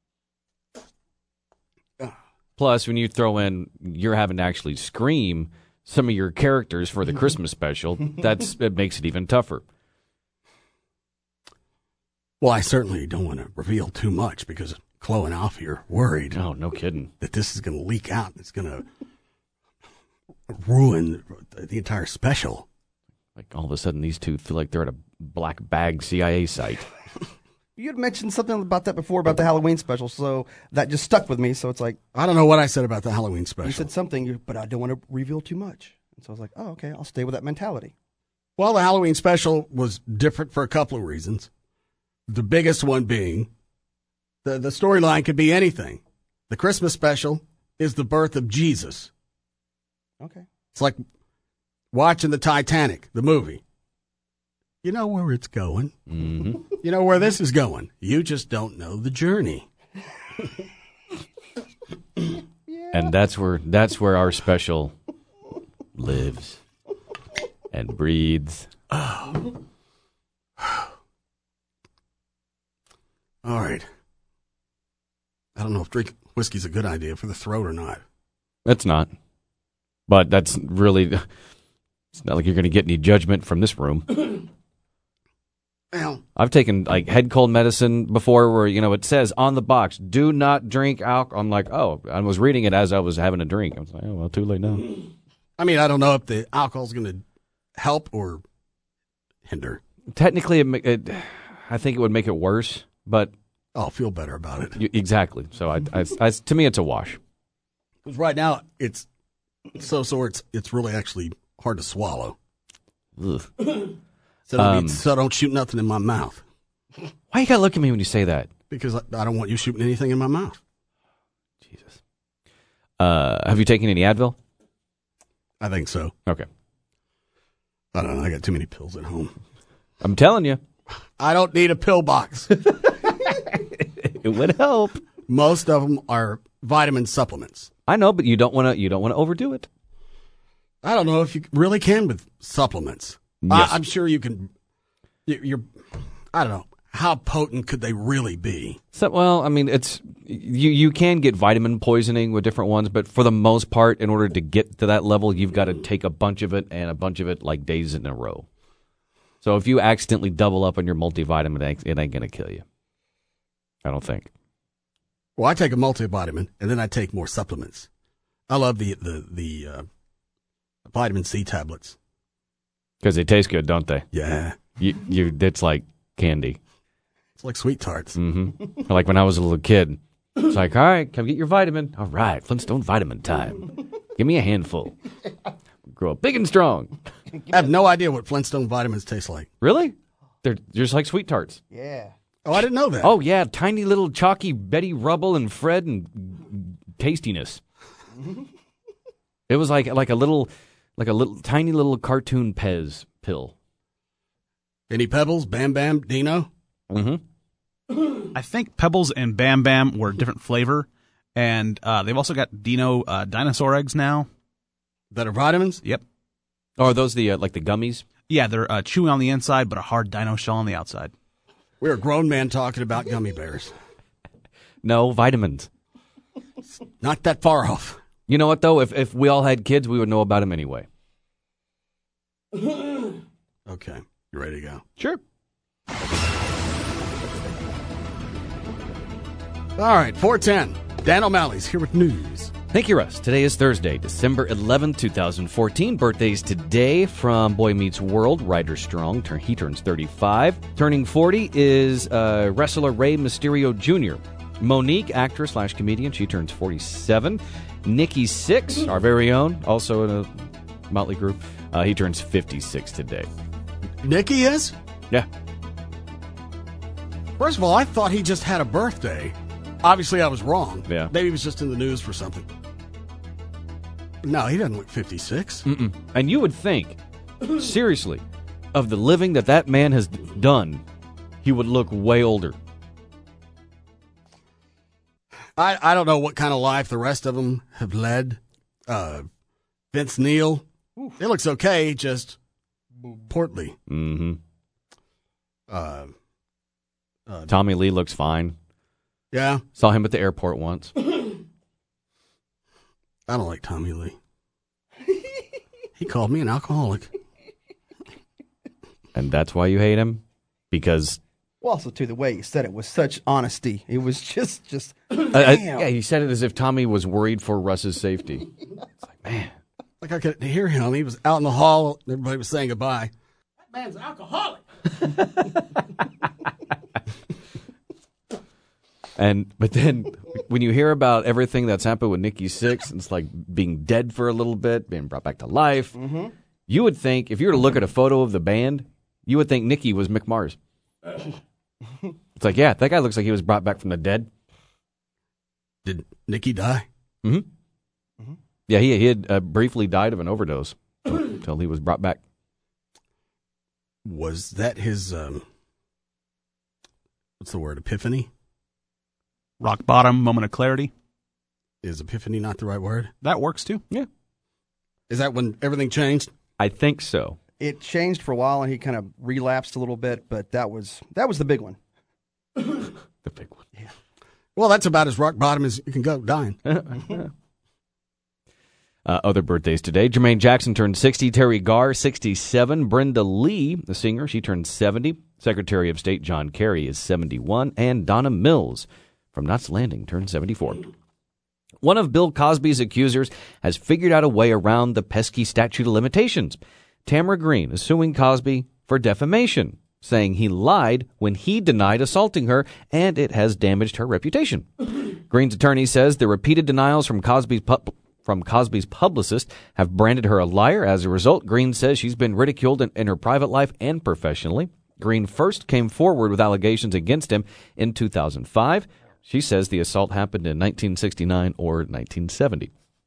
Plus, when you throw in you're having to actually scream some of your characters for the Christmas special, that's it makes it even tougher. Well, I certainly don't want to reveal too much because Chloe and Alfie are worried. Oh, no kidding. That this is going to leak out. It's going to ruin the entire special. Like all of a sudden, these two feel like they're at a black bag C I A site. You had mentioned something about that before, about the Halloween special, so that just stuck with me. So it's like, I don't know what I said about the Halloween special. You said something, but I don't want to reveal too much. And so I was like, oh, okay, I'll stay with that mentality. Well, the Halloween special was different for a couple of reasons. The biggest one being the, the storyline could be anything. The Christmas special is the birth of Jesus. Okay. It's like watching the Titanic, the movie. You know where it's going. Mm-hmm. You know where this is going. You just don't know the journey. Yeah. And that's where that's where our special lives and breathes. Oh. All right. I don't know if drinking whiskey's a good idea for the throat or not. It's not. But that's really, it's not like you're going to get any judgment from this room. Well, I've taken like head cold medicine before where, you know, it says on the box, do not drink alcohol. I'm like, oh, I was reading it as I was having a drink. I was like, oh, well, too late now. I mean, I don't know if the alcohol's going to help or hinder. Technically, it, it, I think it would make it worse, but I'll feel better about it. You, exactly. So I, I, I, to me, it's a wash. Because right now, it's so sore, it's, it's really actually hard to swallow. Ugh. So don't, Um, eat, so don't shoot nothing in my mouth. Why you got to look at me when you say that? Because I, I don't want you shooting anything in my mouth. Jesus. Uh, have you taken any Advil? I think so. Okay. I don't know. I got too many pills at home. I'm telling you. I don't need a pill box. It would help. Most of them are vitamin supplements. I know, but you don't want to. You don't want to overdo it. I don't know if you really can with supplements. Yes. I, I'm sure you can. You're. I don't know. how potent could they really be? So, well, I mean, it's you. You can get vitamin poisoning with different ones, but for the most part, in order to get to that level, you've got to take a bunch of it and a bunch of it like days in a row. So if you accidentally double up on your multivitamin, it ain't, it ain't gonna kill you. I don't think. Well, I take a multivitamin and then I take more supplements. I love the the the uh, vitamin C tablets because they taste good, don't they? Yeah, you you. It's like candy. It's like sweet tarts. Mm-hmm. Like when I was a little kid, it's like, all right, come get your vitamin. All right, Flintstone vitamin time. Give me a handful. Grow up big and strong. I have no idea what Flintstone vitamins taste like. Really? They're just like sweet tarts. Yeah. Oh, I didn't know that. Oh, yeah, tiny little chalky Betty Rubble and Fred and tastiness. It was like like a little, like a little tiny little cartoon Pez pill. Any Pebbles, Bam Bam, Dino? Mm-hmm. I think Pebbles and Bam Bam were different flavor, and uh, they've also got Dino uh, dinosaur eggs now. That are vitamins? Yep. Oh, are those the uh, like the gummies? Yeah, they're uh, chewy on the inside, but a hard dino shell on the outside. We're a grown man talking about gummy bears. No, vitamins. Not that far off. You know what, though? If if we all had kids, we would know about them anyway. Okay. You ready to go? Sure. All right, four ten. Dan O'Malley's here with news. Thank you, Russ. Today is Thursday, December eleventh, twenty fourteen. Birthdays today from Boy Meets World, Ryder Strong. Turn, he turns thirty-five. Turning forty is uh, wrestler Rey Mysterio Junior Monique, actress slash comedian, she turns forty-seven. Nikki Sixx, our very own, also in a Motley Crue, uh, he turns fifty-six today. Nikki is? Yeah. First of all, I thought he just had a birthday. Obviously, I was wrong. Yeah. Maybe he was just in the news for something. No, he doesn't look fifty-six. Mm-mm. And you would think, seriously, of the living that that man has done, he would look way older. I, I don't know what kind of life the rest of them have led. Uh, Vince Neil, it looks okay, just portly. Mm-hmm. Uh, uh, Tommy Lee looks fine. Yeah. Saw him at the airport once. I don't like Tommy Lee. He called me an alcoholic. And that's why you hate him? Because... Well, also, too, the way he said it was such honesty. It was just, just, uh, uh, yeah, he said it as if Tommy was worried for Russ's safety. It's like, man. Like I could hear him. He was out in the hall. Everybody was saying goodbye. That man's an alcoholic. And but then when you hear about everything that's happened with Nikki Sixx, it's like being dead for a little bit, being brought back to life. Mm-hmm. You would think, if you were to look at a photo of the band, you would think Nikki was Mick Mars. It's like, yeah, that guy looks like he was brought back from the dead. Did Nikki die? Mm-hmm. Mm-hmm. Yeah, he, he had uh, briefly died of an overdose until he was brought back. Was that his, um, what's the word, epiphany? Rock bottom, moment of clarity. Is epiphany not the right word? That works too. Yeah. Is that when everything changed? I think so. It changed for a while, and he kind of relapsed a little bit, but that was that was the big one. The big one. Yeah. Well, that's about as rock bottom as you can go, dying. uh, other birthdays today. Jermaine Jackson turned sixty. Terry Garr, sixty-seven. Brenda Lee, the singer, she turned seventy. Secretary of State John Kerry is seventy-one. And Donna Mills from Knots Landing turned seventy-four. One of Bill Cosby's accusers has figured out a way around the pesky statute of limitations. Tamara Green is suing Cosby for defamation, saying he lied when he denied assaulting her, and it has damaged her reputation. Green's attorney says the repeated denials from Cosby's pu- from Cosby's publicist have branded her a liar. As a result, Green says she's been ridiculed in, in her private life and professionally. Green first came forward with allegations against him in two thousand five. She says the assault happened in nineteen sixty-nine or nineteen seventy.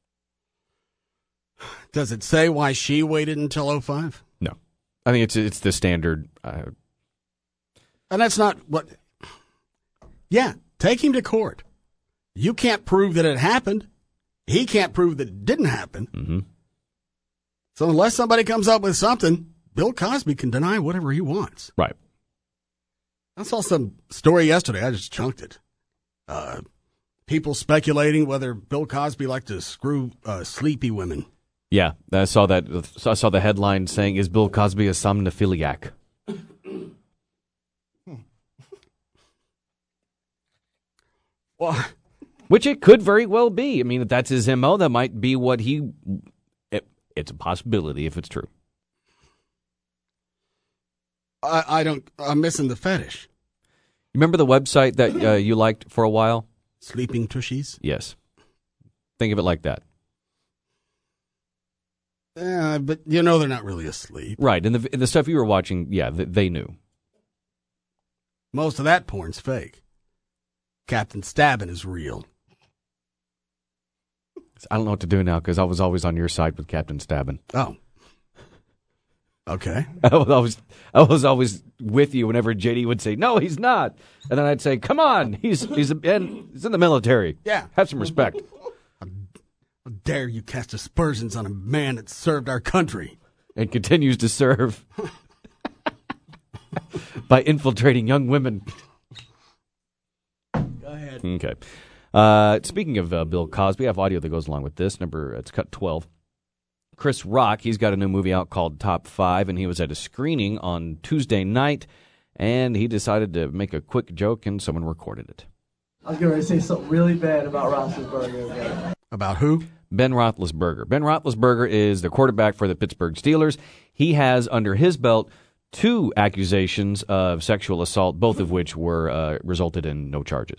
Does it say why she waited until oh five? No. I think it's it's the standard. Uh, and that's not what... Yeah, take him to court. You can't prove that it happened. He can't prove that it didn't happen. Mm-hmm. So unless somebody comes up with something, Bill Cosby can deny whatever he wants. Right. I saw some story yesterday. I just chunked it. Uh, people speculating whether Bill Cosby liked to screw uh, sleepy women. Yeah, I saw that. I saw the headline saying, "Is Bill Cosby a somnophiliac?" Well, which it could very well be. I mean, if that's his M O, that might be what he. It, it's a possibility if it's true. I, I don't. I'm missing the fetish. Remember the website that uh, you liked for a while? Sleeping Tushies? Yes. Think of it like that. Yeah, but you know they're not really asleep. Right, and the, the stuff you were watching, yeah, they, they knew. Most of that porn's fake. Captain Stabbin is real. I don't know what to do now because I was always on your side with Captain Stabbin. Oh. Okay. I was always, I was always with you whenever J D would say, "No, he's not," and then I'd say, "Come on, he's he's a, and he's in the military. Yeah, have some respect." How dare you cast aspersions on a man that served our country and continues to serve by infiltrating young women. Go ahead. Okay. Uh, speaking of uh, Bill Cosby, I have audio that goes along with this. Number it's cut twelve. Chris Rock, he's got a new movie out called Top Five, and he was at a screening on Tuesday night, and he decided to make a quick joke, and someone recorded it. I was going to say something really bad about Roethlisberger again. About who? Ben Roethlisberger. Ben Roethlisberger is the quarterback for the Pittsburgh Steelers. He has under his belt two accusations of sexual assault, both of which were uh, resulted in no charges.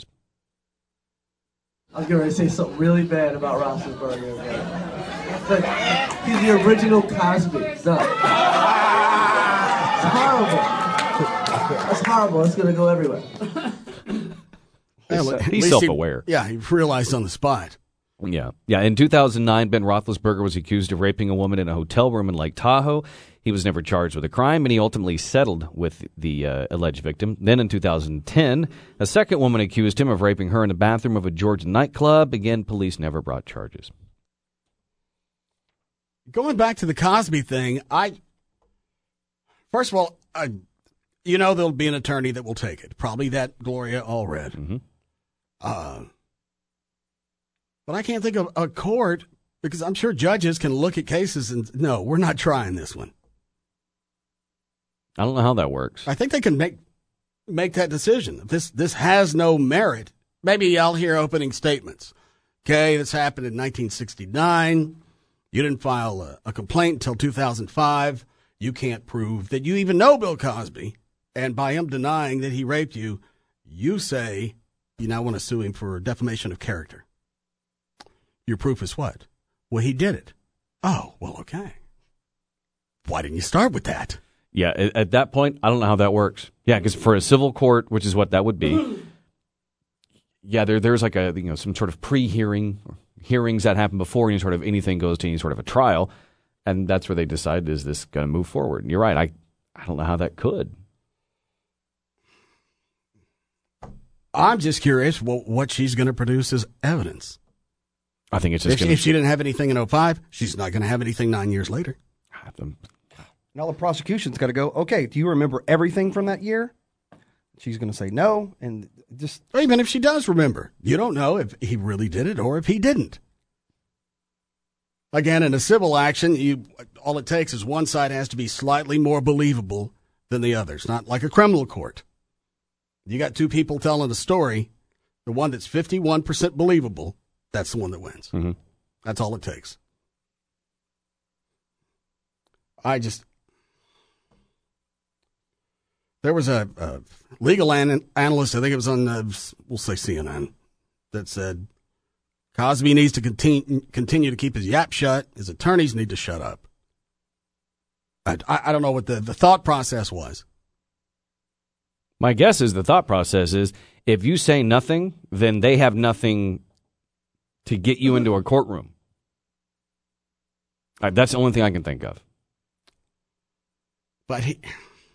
I was going to say something really bad about Roethlisberger again. But he's the original Cosby. It's not. It's horrible. That's horrible. It's going to go everywhere. Well, he's self-aware. He, yeah, he realized on the spot. Yeah. Yeah. In two thousand nine, Ben Roethlisberger was accused of raping a woman in a hotel room in Lake Tahoe. He was never charged with a crime, and he ultimately settled with the uh, alleged victim. Then in two thousand ten, a second woman accused him of raping her in the bathroom of a Georgia nightclub. Again, police never brought charges. Going back to the Cosby thing, I first of all, I, you know, there'll be an attorney that will take it. Probably that Gloria Allred. Mm-hmm. Uh, but I can't think of a court because I'm sure judges can look at cases and no, we're not trying this one. I don't know how that works. I think they can make make that decision. If this this has no merit, maybe I'll hear opening statements. Okay, this happened in nineteen sixty-nine. You didn't file a, a complaint until two thousand five. You can't prove that you even know Bill Cosby. And by him denying that he raped you, you say you now want to sue him for defamation of character. Your proof is what? Well, he did it. Oh, well, okay. Why didn't you start with that? Yeah, at, at that point, I don't know how that works. Yeah, because for a civil court, which is what that would be, yeah, there there's like a you know some sort of pre-hearing or hearings that happen before any sort of anything goes to any sort of a trial, and that's where they decide, is this going to move forward? And you're right, I I don't know how that could. I'm just curious well, what she's going to produce as evidence. I think it's just if, gonna... if she didn't have anything in oh five, she's not going to have anything nine years later. Now the prosecution's got to go, okay, do you remember everything from that year? She's going to say no, and just... Even if she does remember, you don't know if he really did it or if he didn't. Again, in a civil action, you all it takes is one side has to be slightly more believable than the other. It's not like a criminal court. You got two people telling a story, the one that's fifty-one percent believable, that's the one that wins. Mm-hmm. That's all it takes. I just... There was a, a legal an- analyst, I think it was on, uh, we'll say C N N, that said Cosby needs to continue, continue to keep his yap shut. His attorneys need to shut up. I, I, I don't know what the, the thought process was. My guess is the thought process is if you say nothing, then they have nothing to get you into a courtroom. Uh, that's the only thing I can think of. But he...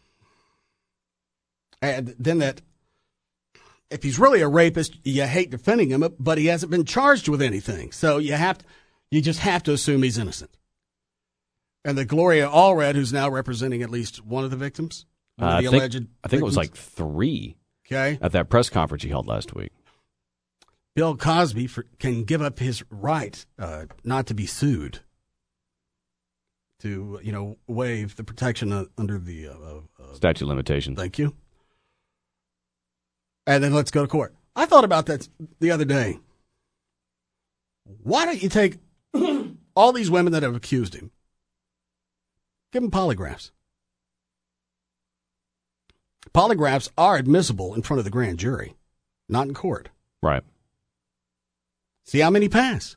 And then that, if he's really a rapist, you hate defending him, but he hasn't been charged with anything. So you have to, you just have to assume he's innocent. And the Gloria Allred, who's now representing at least one of the victims, Uh, One of I the think, alleged I think it was victims? like three. Okay. At that press conference he held last week. Bill Cosby for, can give up his right uh, not to be sued, to, you know, waive the protection uh, under the uh, uh, statute of limitations. Thank you. And then let's go to court. I thought about that the other day. Why don't you take all these women that have accused him, give them polygraphs? Polygraphs are admissible in front of the grand jury, not in court. Right. See how many pass.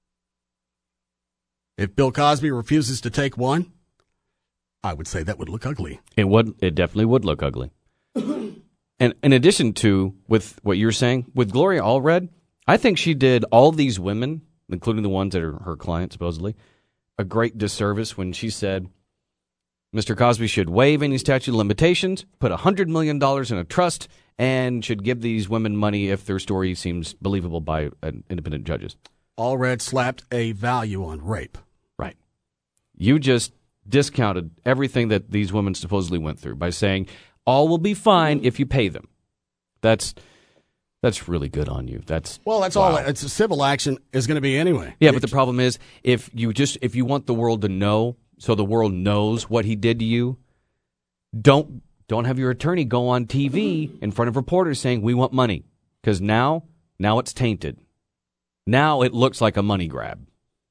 If Bill Cosby refuses to take one, I would say that would look ugly. It would. It definitely would look ugly. And in addition to with what you're saying with Gloria Allred, I think she did all these women, including the ones that are her clients supposedly, a great disservice when she said Mister Cosby should waive any statute of limitations, put one hundred million dollars in a trust, and should give these women money if their story seems believable by uh, independent judges. Allred slapped a value on rape. Right. You just discounted everything that these women supposedly went through by saying all will be fine if you pay them. That's that's really good on you. That's Well, that's wow. all. It's a civil action is going to be anyway. Yeah, but the problem is if you just if you want the world to know, so the world knows what he did to you, don't don't have your attorney go on T V in front of reporters saying we want money, because now now it's tainted. Now it looks like a money grab.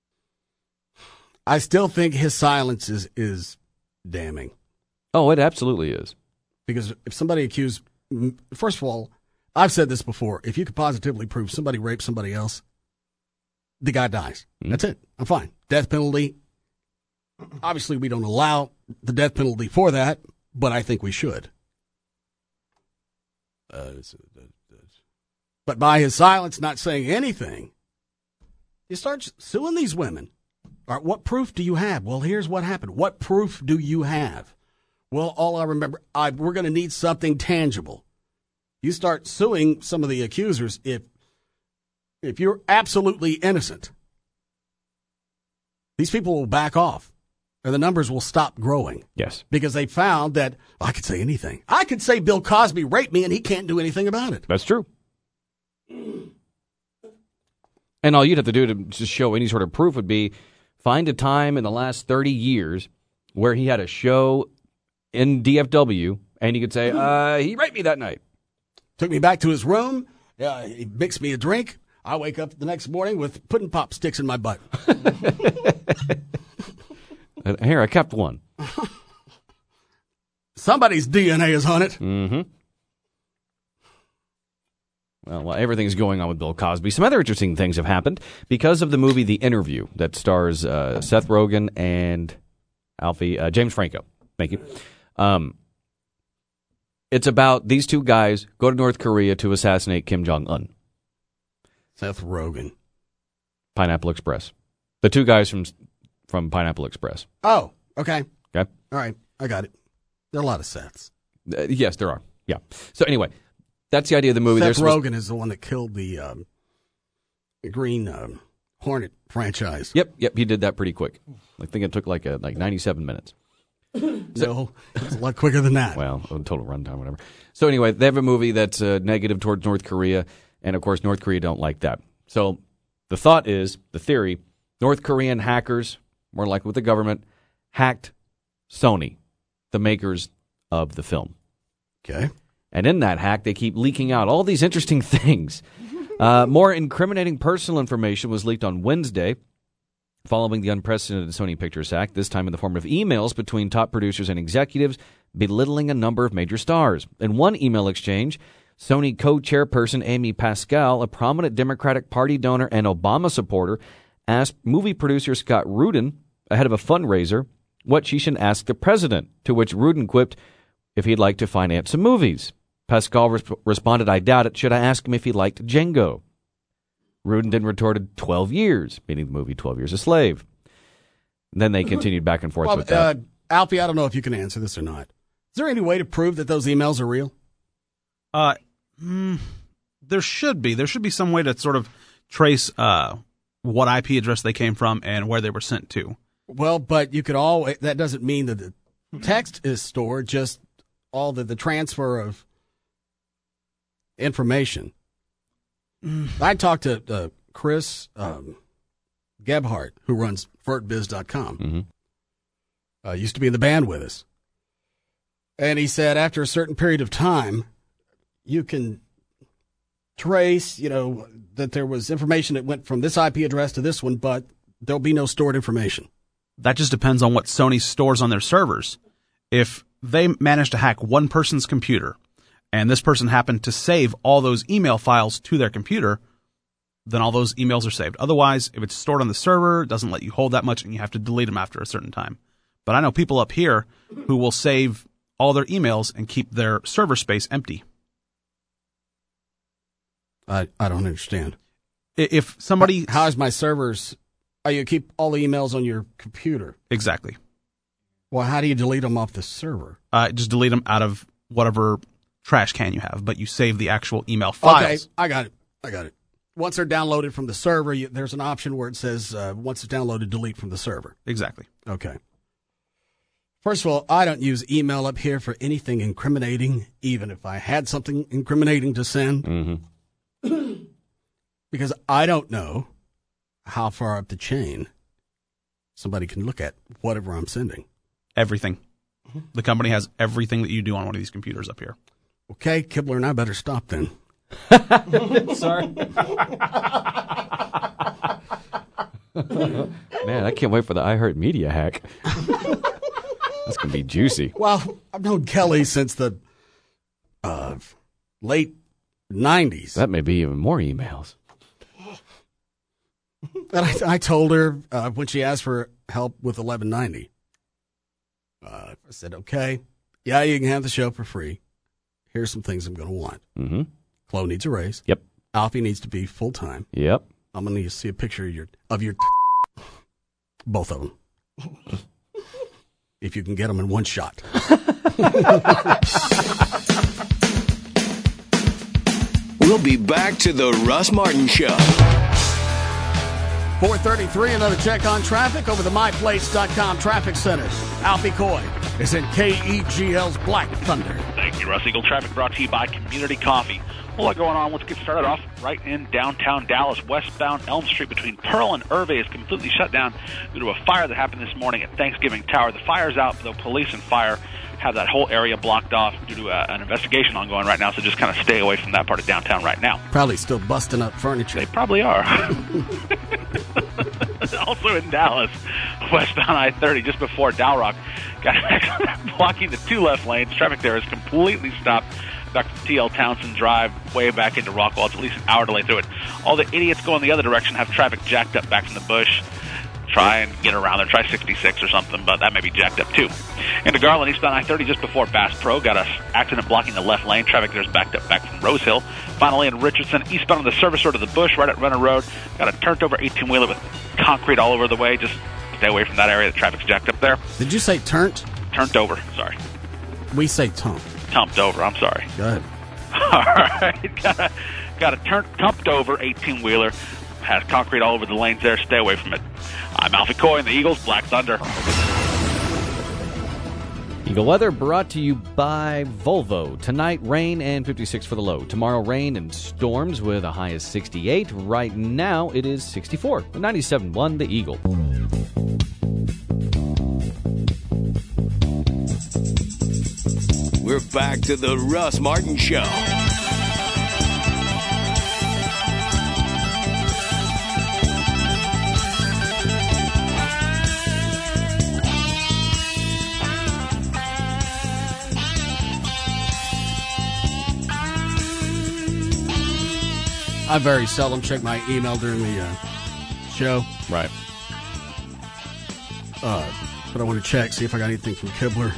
I still think his silence is is damning. Oh, it absolutely is. Because if somebody accused, first of all, I've said this before, if you could positively prove somebody raped somebody else, the guy dies. Mm-hmm. That's it. I'm fine. Death penalty. Obviously, we don't allow the death penalty for that, but I think we should. Uh, but by his silence, not saying anything, you start suing these women. All right, what proof do you have? Well, here's what happened. What proof do you have? Well, all I remember, I, we're going to need something tangible. You start suing some of the accusers if if you're absolutely innocent. These people will back off, and the numbers will stop growing. Yes. Because they found that, well, I could say anything. I could say Bill Cosby raped me, and he can't do anything about it. That's true. And all you'd have to do to just show any sort of proof would be find a time in the last thirty years where he had a show in D F W, and he could say, uh, he raped me that night. Took me back to his room. Uh, he mixed me a drink. I wake up the next morning with pudding pop sticks in my butt. Here, I kept one. Somebody's D N A is on it. Mm-hmm. Well, while everything's going on with Bill Cosby, some other interesting things have happened because of the movie The Interview that stars uh, Seth Rogen and Alfie uh, James Franco. Thank you. Um, it's about these two guys go to North Korea to assassinate Kim Jong-un. Seth Rogen. Pineapple Express. The two guys from from Pineapple Express. Oh, okay. Okay. All right. I got it. There are a lot of Seths. Uh, yes, there are. Yeah. So anyway, that's the idea of the movie. Seth There's Rogen is the one that killed the, um, the Green um, Hornet franchise. Yep, yep. He did that pretty quick. I think it took like a, like ninety-seven minutes. So, no, it's a lot quicker than that. Well, total runtime, whatever. So anyway, they have a movie that's uh, negative towards North Korea, and of course, North Korea don't like that. So the thought is, the theory, North Korean hackers, more likely with the government, hacked Sony, the makers of the film. Okay. And in that hack, they keep leaking out all these interesting things. Uh, more incriminating personal information was leaked on Wednesday following the unprecedented Sony Pictures hack, this time in the form of emails between top producers and executives belittling a number of major stars. In one email exchange, Sony co-chairperson Amy Pascal, a prominent Democratic Party donor and Obama supporter, asked movie producer Scott Rudin, ahead of a fundraiser, what she should ask the president, to which Rudin quipped if he'd like to finance some movies. Pascal res- responded, I doubt it. Should I ask him if he liked Django? Rudin then retorted, twelve years, meaning the movie twelve Years a Slave. And then they continued back and forth well, with that. Uh, Alfie, I don't know if you can answer this or not. Is there any way to prove that those emails are real? Uh, mm, there should be. There should be some way to sort of trace uh, what I P address they came from and where they were sent to. Well, but you could always, that doesn't mean that the text is stored, just all the, the transfer of information. Mm. I talked to uh, Chris um, Gebhardt, who runs Vert Biz dot com. Mm-hmm. Uh, used to be in the band with us. And he said after a certain period of time, you can trace, you know, that there was information that went from this I P address to this one, but there'll be no stored information. That just depends on what Sony stores on their servers. If they manage to hack one person's computer, and this person happened to save all those email files to their computer, then all those emails are saved. Otherwise, if it's stored on the server, it doesn't let you hold that much, and you have to delete them after a certain time. But I know people up here who will save all their emails and keep their server space empty. I, I don't understand. If somebody... How, how is my servers... Oh, you keep all the emails on your computer? Exactly. Well, how do you delete them off the server? Uh, just delete them out of whatever trash can you have, but you save the actual email files. Okay, I got it. I got it. Once they're downloaded from the server, you, there's an option where it says, uh, once it's downloaded, delete from the server. Exactly. Okay. First of all, I don't use email up here for anything incriminating, even if I had something incriminating to send. Mm-hmm. Because I don't know how far up the chain somebody can look at whatever I'm sending. Everything. The company has everything that you do on one of these computers up here. Okay, Kibler and I better stop then. Sorry. Man, I can't wait for the iHeartMedia hack. That's going to be juicy. Well, I've known Kelly since the uh, late nineties. That may be even more emails. And I, I told her uh, when she asked for help with eleven ninety, uh, I said, okay, yeah, you can have the show for free. Here's some things I'm going to want. Mm-hmm. Chloe needs a raise. Yep. Alfie needs to be full-time. Yep. I'm going to need to see a picture of your, of your t- both of them. If you can get them in one shot. We'll be back to the Russ Martin Show. four thirty-three, another check on traffic over the my place dot com traffic center. Alfie Coy is in K E G L's Black Thunder. Thank you, Russ. Eagle traffic brought to you by Community Coffee. A whole lot going on. Let's get started off right in downtown Dallas. Westbound Elm Street between Pearl and Irvay is completely shut down due to a fire that happened this morning at Thanksgiving Tower. The fire's out, though police and fire have that whole area blocked off due to uh, an investigation ongoing right now, so just kind of stay away from that part of downtown right now. Probably still busting up furniture. They probably are. Also in Dallas, westbound I thirty, just before Dalrock, got an accident blocking the two left lanes. Traffic there is completely stopped back to T L Townsend Drive, way back into Rockwall. It's at least an hour delay through it. All the idiots going the other direction have traffic jacked up back from the bush. Try and get around there. Try sixty-six or something, but that may be jacked up too. Into Garland, eastbound I thirty, just before Bass Pro, got an accident blocking the left lane. Traffic there's backed up back from Rose Hill. Finally, in Richardson, eastbound on the service road to the bush, right at Renner Road, got a turned over eighteen-wheeler with concrete all over the way. Just stay away from that area. The traffic's jacked up there. Did you say turnt? Turned over, sorry. We say tump. Tumped over, I'm sorry. Go ahead. All right, got a, got a turn, tumped over eighteen-wheeler. Has concrete all over the lanes there. Stay away from it. I'm Alfie Coy in the Eagles Black Thunder. Eagle weather brought to you by Volvo. Tonight, rain and fifty-six for the low. Tomorrow, rain and storms with a high of sixty-eight. Right now, it is sixty-four. ninety-seven point one, the Eagle. We're back to the Russ Martin Show. I very seldom check my email during the uh, show. Right. Uh, but I want to check, see if I got anything from Kibler.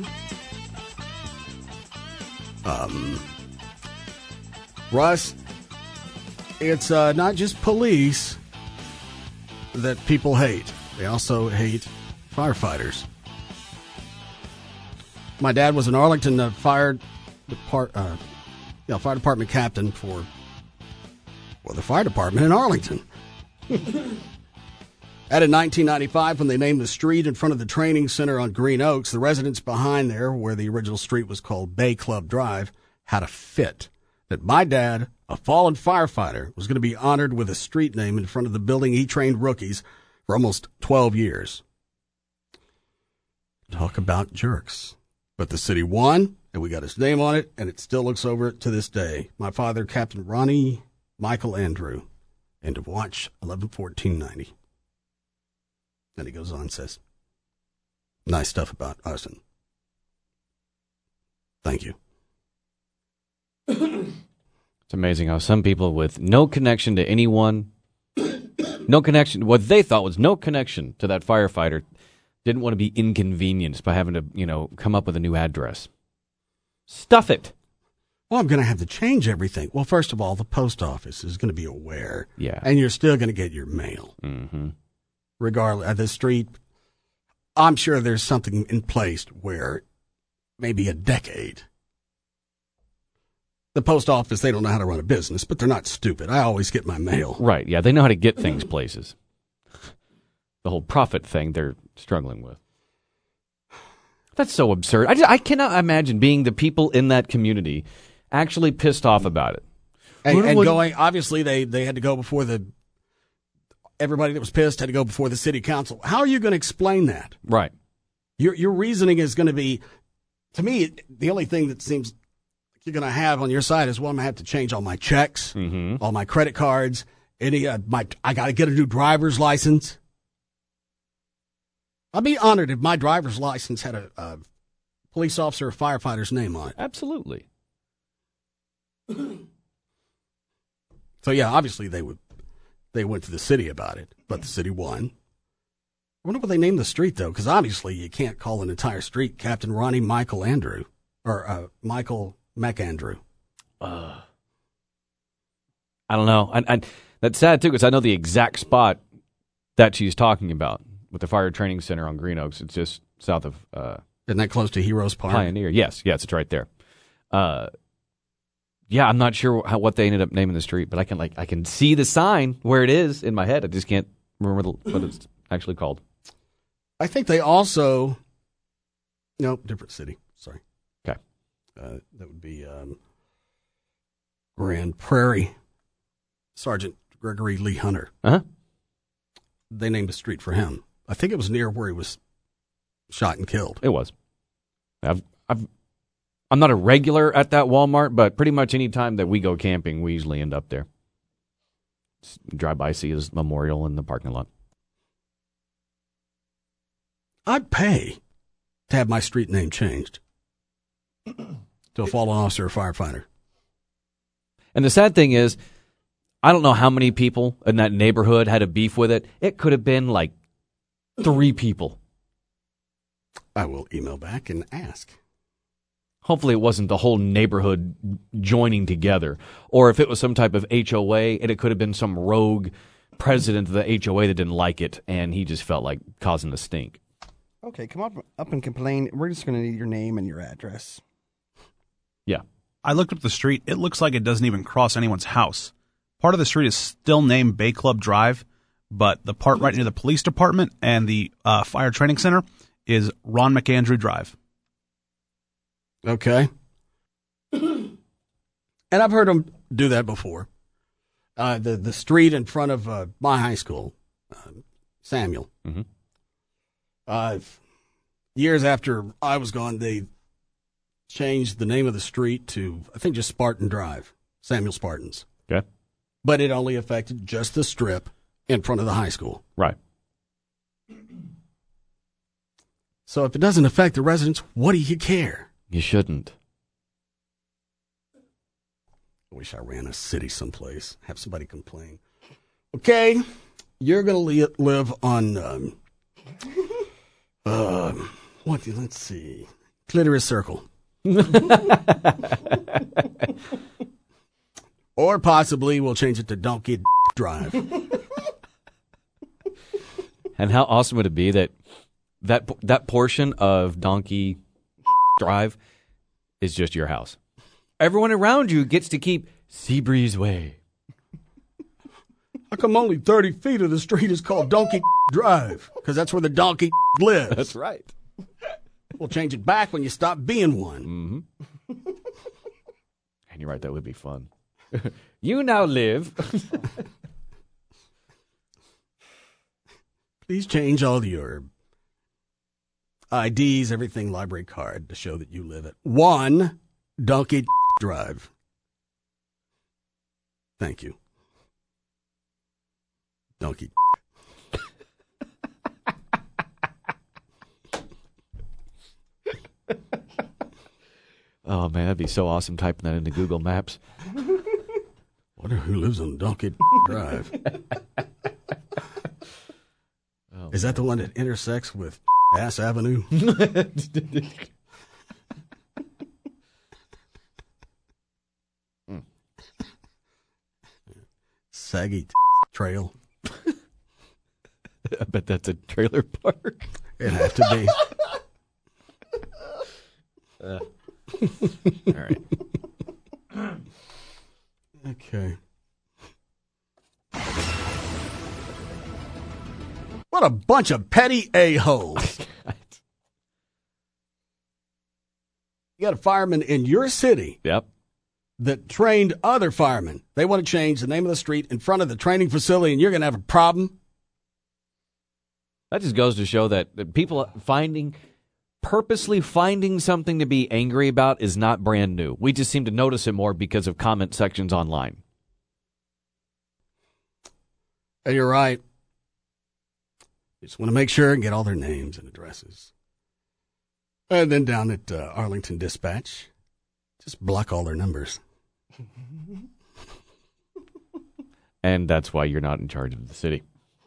Um, Russ, it's uh, not just police that people hate. They also hate firefighters. My dad was an Arlington uh, fire, depart, uh, yeah, fire department captain for... Well, the fire department in Arlington. And in nineteen ninety-five, when they named the street in front of the training center on Green Oaks, the residents behind there, where the original street was called Bay Club Drive, had a fit that my dad, a fallen firefighter, was going to be honored with a street name in front of the building he trained rookies for almost twelve years. Talk about jerks. But the city won, and we got his name on it, and it still looks over it to this day. My father, Captain Ronnie Michael Andrew, end of watch, eleven fourteen ninety. And he goes on and says, nice stuff about us. And thank you. It's amazing how some people with no connection to anyone, no connection, what they thought was no connection to that firefighter, didn't want to be inconvenienced by having to, you know, come up with a new address. Stuff it. Well, I'm going to have to change everything. Well, first of all, the post office is going to be aware. Yeah. And you're still going to get your mail. Mm-hmm. Regardless of the street, I'm sure there's something in place where maybe a decade. The post office, they don't know how to run a business, but they're not stupid. I always get my mail. Right, yeah, they know how to get things places. The whole profit thing they're struggling with. That's so absurd. I, just, I cannot imagine being the people in that community actually pissed off about it. And, and was, going, obviously, they, they had to go before the, everybody that was pissed had to go before the city council. How are you going to explain that? Right. Your, your reasoning is going to be, to me, the only thing that seems like you're going to have on your side is, well, I'm going to have to change all my checks, mm-hmm. all my credit cards, any, uh, my, I got to get a new driver's license. I'd be honored if my driver's license had a, a police officer or firefighter's name on it. Absolutely. So, yeah, obviously they would. They went to the city about it, but the city won. I wonder what they named the street, though, because obviously you can't call an entire street Captain Ronnie Michael Andrew, or uh, Michael McAndrew. Uh, I don't know. And, and that's sad, too, because I know the exact spot that she's talking about with the Fire Training Center on Green Oaks. It's just south of... Uh, Isn't that close to Heroes Park? Pioneer. Yes, yes, it's right there. Uh, yeah, I'm not sure how, what they ended up naming the street, but I can like I can see the sign where it is in my head. I just can't remember the, what it's actually called. I think they also... No, different city. Sorry. Okay. Uh, that would be um, Grand Prairie. Sergeant Gregory Lee Hunter. Uh-huh. They named a street for him. I think it was near where he was shot and killed. It was. I've, I've, I'm not a regular at that Walmart, but pretty much any time that we go camping, we usually end up there. Just drive by, see his memorial in the parking lot. I'd pay to have my street name changed to a fallen officer or firefighter. And the sad thing is, I don't know how many people in that neighborhood had a beef with it. It could have been like three people. I will email back and ask. Hopefully it wasn't the whole neighborhood joining together. Or if it was some type of H O A, and it could have been some rogue president of the H O A that didn't like it, and he just felt like causing a stink. Okay, come up, up and complain. We're just going to need your name and your address. Yeah. I looked up the street. It looks like it doesn't even cross anyone's house. Part of the street is still named Bay Club Drive, but the part right near the police department and the uh, fire training center is Ron McAndrew Drive. Okay. And I've heard them do that before. Uh, the, the street in front of uh, my high school, uh, Samuel. Mm-hmm. Uh, years after I was gone, they changed the name of the street to, I think, just Spartan Drive, Samuel Spartans. Okay. But it only affected just the strip in front of the high school. Right. So if it doesn't affect the residents, what do you care? You shouldn't. I wish I ran a city someplace. Have somebody complain. Okay, you're going to li- live on, um, uh, what, let's see, Clitoris Circle. Or possibly we'll change it to Donkey Drive. And how awesome would it be that that that portion of Donkey Drive is just your house? Everyone around you gets to keep Seabreeze Way. How come only thirty feet of the street is called Donkey Drive? Because that's where the donkey lives. That's right. We'll change it back when you stop being one. Mm-hmm. And you're right, that would be fun. You now live. Please change all your I Ds, everything, library card to show that you live at one Donkey Drive. Thank you. Donkey. Oh, man, that'd be so awesome typing that into Google Maps. Wonder who lives on Donkey Drive. Oh, Is that the one that intersects with Ass Avenue? mm. Saggy Trail. I bet that's a trailer park. It'd have to be. uh. All right. Okay. What a bunch of petty a-holes. You got a fireman in your city. Yep. That trained other firemen. They want to change the name of the street in front of the training facility, and you're going to have a problem? That just goes to show that, that people finding... purposely finding something to be angry about is not brand new. We just seem to notice it more because of comment sections online. And you're right. You just want to make sure and get all their names and addresses. And then down at uh, Arlington Dispatch, just block all their numbers. And that's why you're not in charge of the city.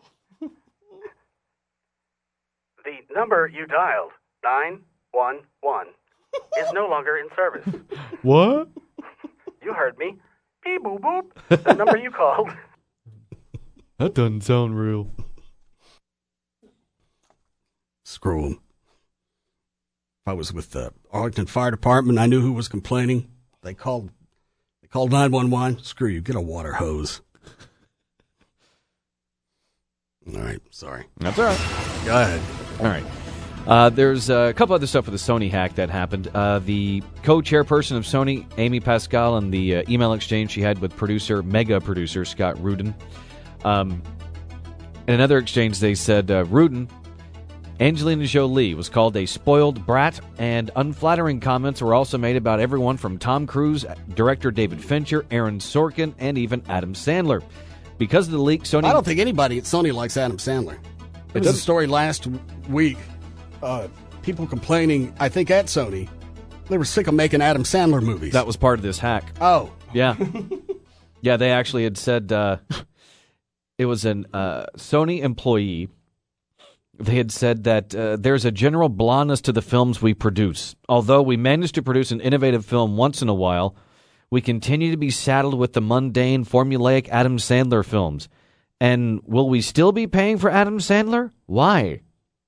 The number you dialed, nine one one, is no longer in service. What? You heard me. Beep boop boop. The number you called. That doesn't sound real. Screw them. If I was with the Arlington Fire Department, I knew who was complaining. They called. They called nine one one. Screw you. Get a water hose. All right. Sorry. That's all right. Go ahead. All right. Uh, there's a couple other stuff with the Sony hack that happened. Uh, the co-chairperson of Sony, Amy Pascal, and the uh, email exchange she had with producer, mega producer Scott Rudin. Um, in another exchange, they said uh, Rudin, Angelina Jolie, was called a spoiled brat, and unflattering comments were also made about everyone from Tom Cruise, director David Fincher, Aaron Sorkin, and even Adam Sandler. Because of the leak, Sony... I don't think anybody at Sony likes Adam Sandler. There was a story last week. Uh, people complaining, I think at Sony, they were sick of making Adam Sandler movies. That was part of this hack. Oh. Yeah. Yeah, they actually had said uh, it was an uh, Sony employee. They had said that uh, there's a general blondness to the films we produce. Although we manage to produce an innovative film once in a while, we continue to be saddled with the mundane, formulaic Adam Sandler films. And will we still be paying for Adam Sandler? Why?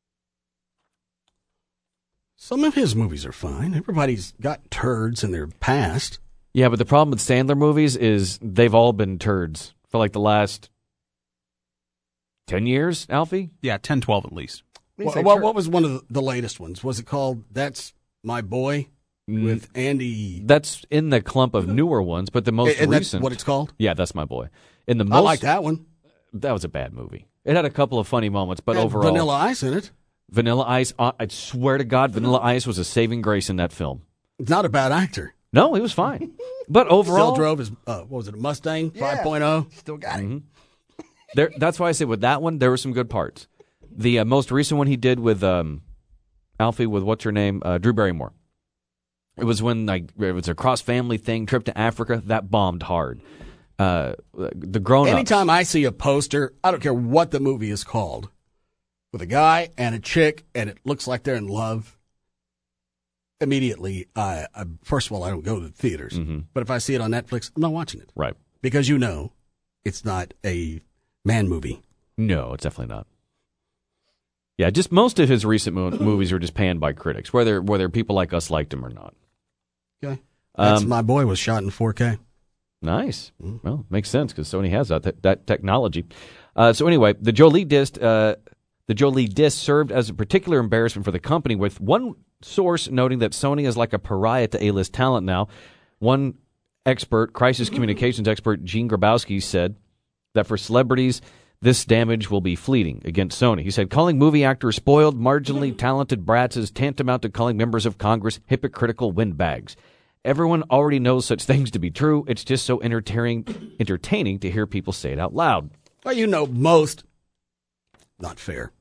Some of his movies are fine. Everybody's got turds in their past. Yeah, but the problem with Sandler movies is they've all been turds for like the last ten years, Alfie? Yeah, ten, twelve at least. What, what, what was one of the latest ones? Was it called That's My Boy with Andy? That's in the clump of newer ones, but the most and recent. That's what it's called? Yeah, That's My Boy. In the most, I like that one. That was a bad movie. It had a couple of funny moments, but Had overall... Vanilla Ice in it. Vanilla Ice, uh, I swear to God, Vanilla Ice was a saving grace in that film. Not a bad actor. No, he was fine. But overall... Still drove his, uh, what was it, a Mustang Yeah. five point oh? Still got it. Mhm. There, that's why I said with that one, there were some good parts. The uh, most recent one he did with um, Alfie, with what's her name, uh, Drew Barrymore. It was when like it was a cross family thing, trip to Africa. That bombed hard. Uh, the grown ups. Anytime I see a poster, I don't care what the movie is called, with a guy and a chick, and it looks like they're in love, immediately, I, I first of all, I don't go to the theaters. Mm-hmm. But if I see it on Netflix, I'm not watching it. Right. Because you know it's not a man movie. No, it's definitely not. Yeah, just most of his recent mo- movies were just panned by critics, whether whether people like us liked him or not. Okay. That's Um, My Boy was shot in four K. Nice. Well, makes sense because Sony has that that, that technology. Uh, so anyway, the Jolie disc, uh, the Jolie disc served as a particular embarrassment for the company, with one source noting that Sony is like a pariah to A-list talent now. One expert, crisis communications expert Gene Grabowski, said that for celebrities, this damage will be fleeting against Sony. He said, calling movie actors spoiled, marginally talented brats is tantamount to calling members of Congress hypocritical windbags. Everyone already knows such things to be true. It's just so entertaining, entertaining to hear people say it out loud. Well, you know, most, not fair,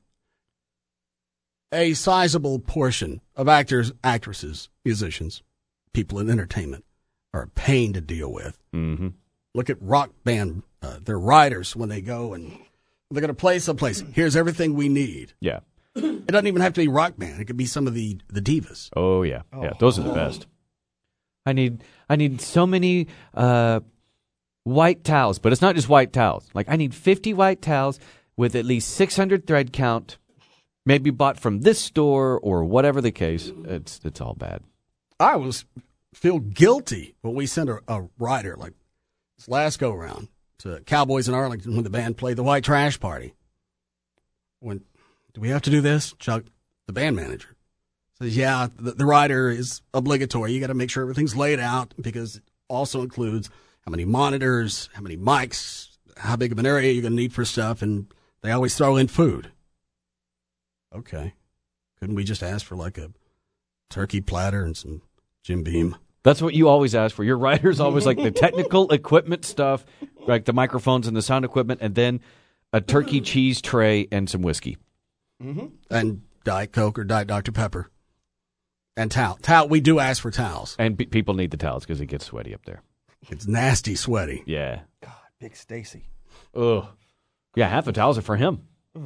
a sizable portion of actors, actresses, musicians, people in entertainment are a pain to deal with. Mm-hmm. Look at rock band, uh, their writers when they go and they're going to play someplace. Here's everything we need. Yeah. It doesn't even have to be rock band. It could be some of the, the divas. Oh, yeah. Yeah, those are the best. I need I need so many uh, white towels, but it's not just white towels. Like, I need fifty white towels with at least six hundred thread count, maybe bought from this store or whatever the case. It's it's all bad. I was feel guilty when we sent a, a rider like this last go round to Cowboys in Arlington when the band played the White Trash Party. When do we have to do this? Chuck, the band manager, says, yeah, the, the rider is obligatory. You got to make sure everything's laid out because it also includes how many monitors, how many mics, how big of an area you're going to need for stuff, and they always throw in food. Okay. Couldn't we just ask for like a turkey platter and some Jim Beam? That's what you always ask for. Your rider's always like the technical equipment stuff, like the microphones and the sound equipment, and then a turkey cheese tray and some whiskey. Mm-hmm. And Diet Coke or Diet Doctor Pepper. And towel. Towel. We do ask for towels. And pe- people need the towels because it gets sweaty up there. It's nasty sweaty. Yeah. God, Big Stacy. Ugh. Yeah, half the towels are for him.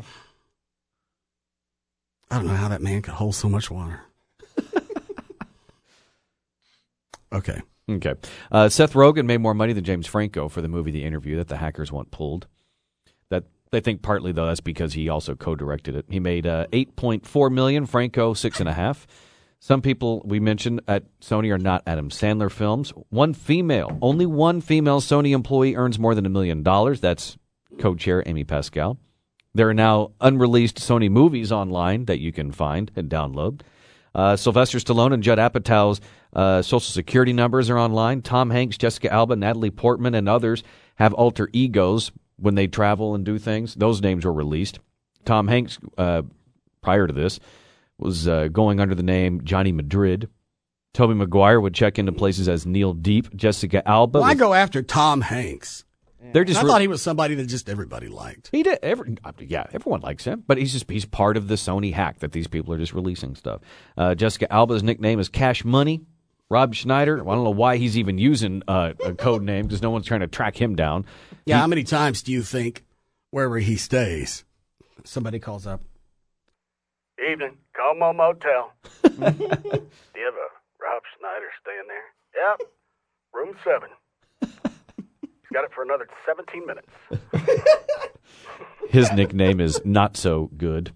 I don't know how that man could hold so much water. Okay. Okay. Uh, Seth Rogen made more money than James Franco for the movie The Interview that the hackers want pulled. That they think partly, though, that's because he also co-directed it. He made uh, eight point four million dollars, Franco six point five. Some people we mentioned at Sony are not Adam Sandler films. One female, only one female Sony employee earns more than a million dollars. That's co-chair Amy Pascal. There are now unreleased Sony movies online that you can find and download. Uh, Sylvester Stallone and Judd Apatow's uh, social security numbers are online. Tom Hanks, Jessica Alba, Natalie Portman, and others have alter egos when they travel and do things. Those names were released. Tom Hanks, uh, prior to this, was uh, going under the name Johnny Madrid. Tobey Maguire would check into places as Neil Deep. Jessica Alba. Why was, go after Tom Hanks? They're just I re- thought he was somebody that just everybody liked. He did. Every, yeah, everyone likes him, but he's just he's part of the Sony hack that these people are just releasing stuff. Uh, Jessica Alba's nickname is Cash Money. Rob Schneider, well, I don't know why he's even using uh, a code name because no one's trying to track him down. Yeah, he, how many times do you think wherever he stays, somebody calls up? Evening, Como Motel. Do you have a Rob Schneider staying there? Yep, room seven. He's got it for another seventeen minutes. His nickname is Not So Good.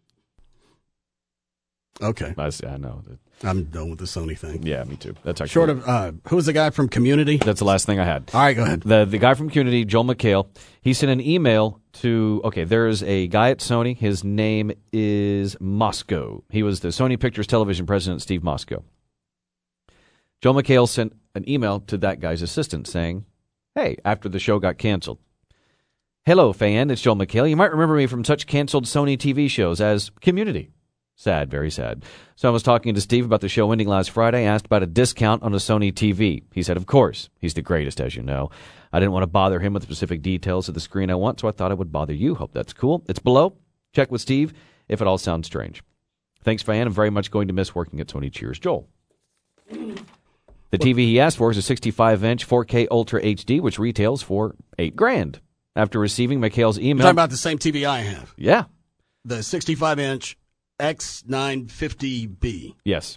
Okay. I, I know. I'm done with the Sony thing. Yeah, me too. That's actually short of uh, who was the guy from Community? That's the last thing I had. All right, go ahead. The the guy from Community, Joel McHale, he sent an email to. Okay, there's a guy at Sony. His name is Mosco. He was the Sony Pictures Television president, Steve Mosco. Joel McHale sent an email to that guy's assistant saying, "Hey, after the show got canceled. Hello, fan. It's Joel McHale. You might remember me from such canceled Sony T V shows as Community." Sad, very sad. So I was talking to Steve about the show ending last Friday, asked about a discount on a Sony T V. He said, of course, he's the greatest, as you know. I didn't want to bother him with specific details of the screen I want, so I thought I would bother you. Hope that's cool. It's below. Check with Steve if it all sounds strange. Thanks, Fan. I'm very much going to miss working at Sony. Cheers, Joel. The T V he asked for is a sixty-five inch four K Ultra H D, which retails for eight grand. After receiving McHale's email... You're talking about the same T V I have? Yeah. The sixty-five inch X nine fifty B. Yes.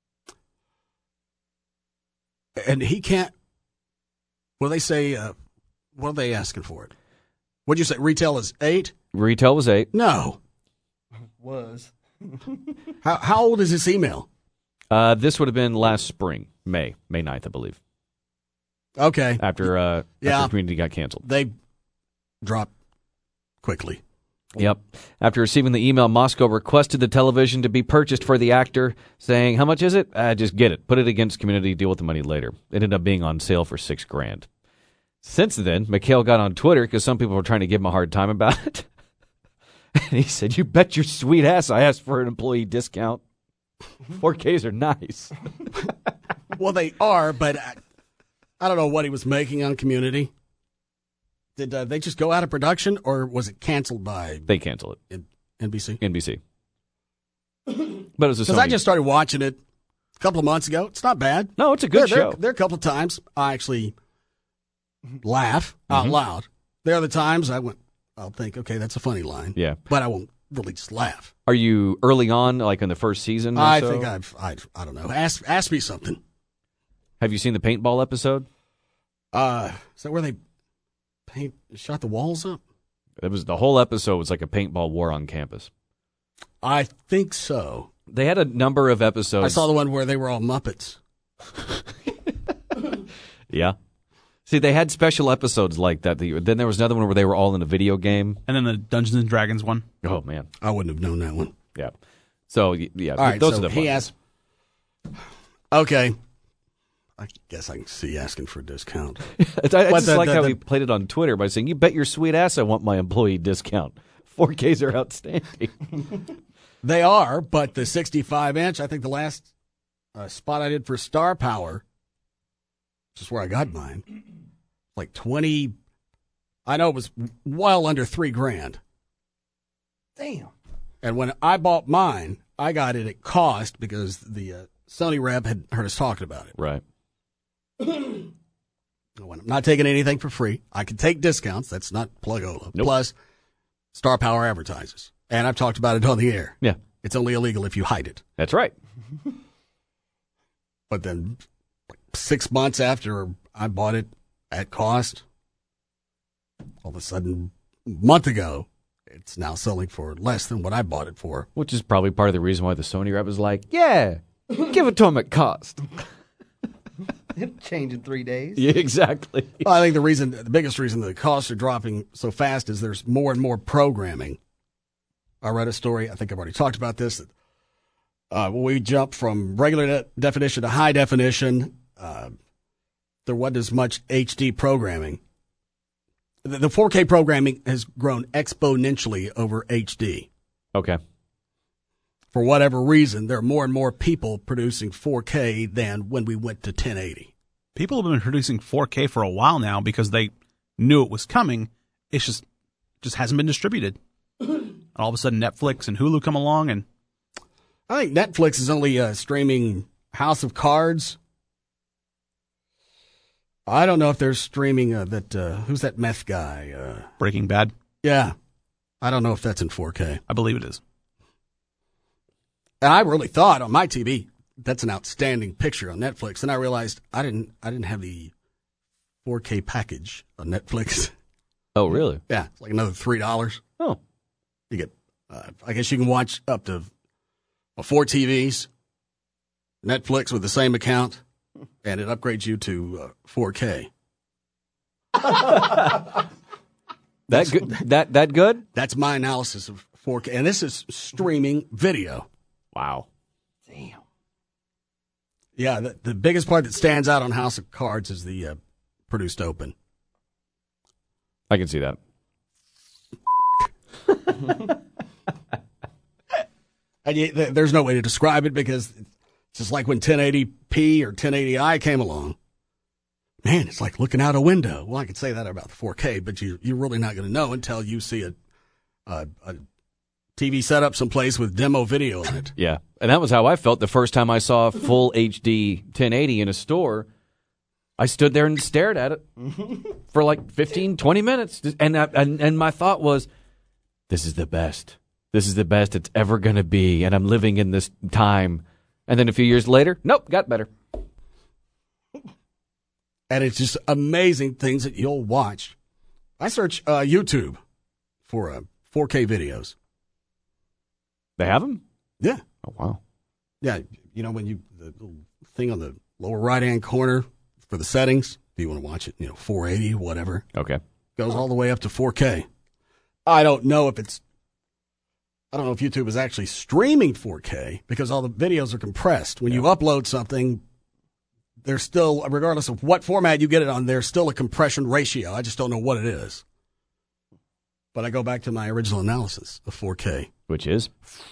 And he can't, what do they say, uh, what are they asking for it? What'd you say, retail is eight? Retail was eight. No. Was. how, how old is this email? Uh, this would have been last spring, May, May ninth, I believe. Okay. After uh, Yeah. after Community got canceled. They dropped quickly. Yep. After receiving the email, Moscow requested the television to be purchased for the actor, saying, "How much is it? Uh, just get it. Put it against Community. Deal with the money later." It ended up being on sale for six grand. Since then, McHale got on Twitter because some people were trying to give him a hard time about it. And he said, "You bet your sweet ass I asked for an employee discount. four Ks are nice." Well, they are, but I, I don't know what he was making on Community. Did uh, they just go out of production, or was it canceled by They canceled it. N B C? N B C. But it was a Because I Sony. just started watching it a couple of months ago. It's not bad. No, it's a good there, show. There, there are a couple of times I actually laugh out Mhm. loud. There are other times I went, I'll think, okay, that's a funny line. Yeah. But I won't really just laugh. Are you early on, like in the first season? Or I so? think I've, I've, I don't know. Ask, ask me something. Have you seen the paintball episode? Uh, is that where they paint, shot the walls up? It was the whole episode was like a paintball war on campus. I think so. They had a number of episodes. I saw the one where they were all Muppets. Yeah. See, they had special episodes like that. Then there was another one where they were all in a video game. And then the Dungeons and Dragons one. Oh, man. I wouldn't have known that one. Yeah. So, y- yeah, All right, those so are the he fun asked. Okay. I guess I can see asking for a discount. I, I But just the- like the- how the- he played it on Twitter by saying, "You bet your sweet ass I want my employee discount. four Ks are outstanding." They are, but the sixty-five inch, I think the last uh, spot I did for Star Power, which is where I got mine, like twenty, I know it was well under three grand. Damn. And when I bought mine, I got it at cost because the uh, Sony rep had heard us talking about it. Right. I'm not taking anything for free. I can take discounts. That's not Plugola. Nope. Plus, Star Power advertises. And I've talked about it on the air. Yeah. It's only illegal if you hide it. That's right. But then like, six months after I bought it at cost, all of a sudden, a month ago, it's now selling for less than what I bought it for. Which is probably part of the reason why the Sony rep was like, "Yeah, give it to him at cost." It'll change in three days. Yeah, exactly. Well, I think the reason, the biggest reason the costs are dropping so fast is there's more and more programming. I read a story, I think I've already talked about this, that uh, when we jumped from regular de- definition to high definition, uh, there wasn't as much H D programming. The, the four K programming has grown exponentially over H D. Okay. For whatever reason, there are more and more people producing four K than when we went to ten eighty. People have been producing four K for a while now because they knew it was coming. It's just just hasn't been distributed. And all of a sudden, Netflix and Hulu come along, and I think Netflix is only uh, streaming House of Cards. I don't know if they're streaming uh, that. Uh, who's that meth guy? Uh, Breaking Bad. yeah, I don't know if that's in four K. I believe it is. And I really thought on my T V that's an outstanding picture on Netflix. And I realized I didn't. I didn't have the four K package on Netflix. Oh, really? Yeah, it's like another three dollars. Oh, you get. Uh, I guess you can watch up to uh, four T Vs, Netflix with the same account, and it upgrades you to uh, four K. That good? That that good? That's my analysis of four K, and this is streaming video. Wow. Damn. Yeah, the, the biggest part that stands out on House of Cards is the uh, produced open. I can see that. And you, th- there's no way to describe it because it's just like when ten eighty p or ten eighty i came along. Man, it's like looking out a window. Well, I can say that about the four K, but you, you're really not going to know until you see a, a, a T V setup someplace with demo video on it. Yeah, and that was how I felt the first time I saw full H D ten eighty in a store. I stood there and stared at it for like fifteen, twenty minutes, and I, and and my thought was, "This is the best. This is the best it's ever going to be," and I'm living in this time. And then a few years later, nope, got better. And it's just amazing things that you'll watch. I search uh, YouTube for uh, four K videos. They have them? Yeah. Oh, wow. Yeah, you know, when you, the little thing on the lower right-hand corner, for the settings. If you want to watch it, you know, four eighty, whatever. Okay. Goes all the way up to four K. I don't know if it's, I don't know if YouTube is actually streaming four K because all the videos are compressed. When yeah. you upload something, there's still, regardless of what format you get it on, there's still a compression ratio. I just don't know what it is. But I go back to my original analysis of four K. Which is?